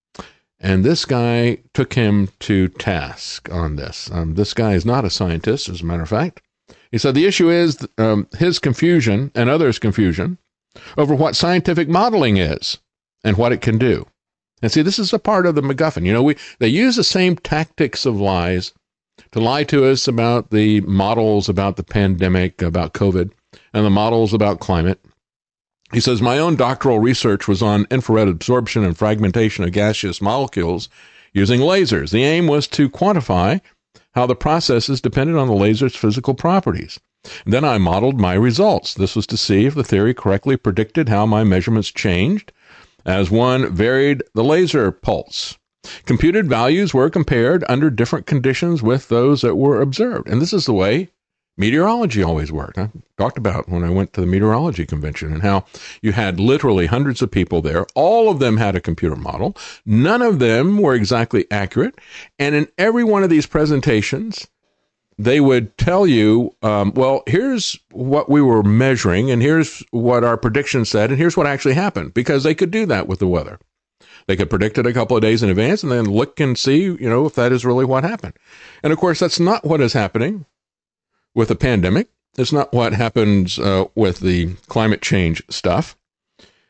And this guy took him to task on this. This guy is not a scientist, as a matter of fact. He said the issue is his confusion and others' confusion over what scientific modeling is and what it can do. And see, this is a part of the MacGuffin. They use the same tactics of lies to lie to us about the models about the pandemic, about COVID, and the models about climate. He says, my own doctoral research was on infrared absorption and fragmentation of gaseous molecules using lasers. The aim was to quantify how the processes depended on the laser's physical properties. And then I modeled my results. This was to see if the theory correctly predicted how my measurements changed as one varied the laser pulse. Computed values were compared under different conditions with those that were observed. And this is the way meteorology always worked. I talked about when I went to the meteorology convention and how you had literally hundreds of people there. All of them had a computer model. None of them were exactly accurate. And in every one of these presentations, they would tell you, here's what we were measuring, and here's what our prediction said, and here's what actually happened, because they could do that with the weather. They could predict it a couple of days in advance and then look and see, if that is really what happened. And of course, that's not what is happening with the pandemic. It's not what happens with the climate change stuff.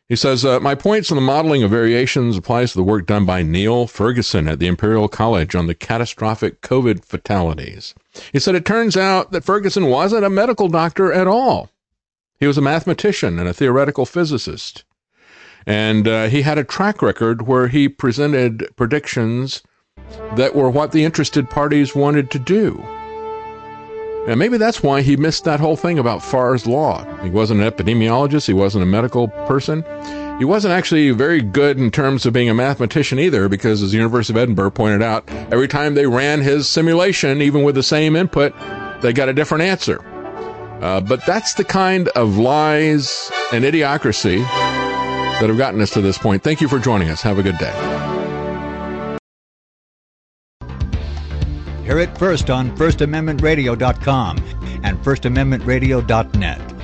He says, my points on the modeling of variations applies to the work done by Neil Ferguson at the Imperial College on the catastrophic COVID fatalities. He said, it turns out that Ferguson wasn't a medical doctor at all. He was a mathematician and a theoretical physicist. And he had a track record where he presented predictions that were what the interested parties wanted to do. And maybe that's why he missed that whole thing about Farr's Law. He wasn't an epidemiologist. He wasn't a medical person. He wasn't actually very good in terms of being a mathematician either, because as the University of Edinburgh pointed out, every time they ran his simulation, even with the same input, they got a different answer. But that's the kind of lies and idiocracy that have gotten us to this point. Thank you for joining us. Have a good day. Hear it first on FirstAmendmentRadio.com and FirstAmendmentRadio.net.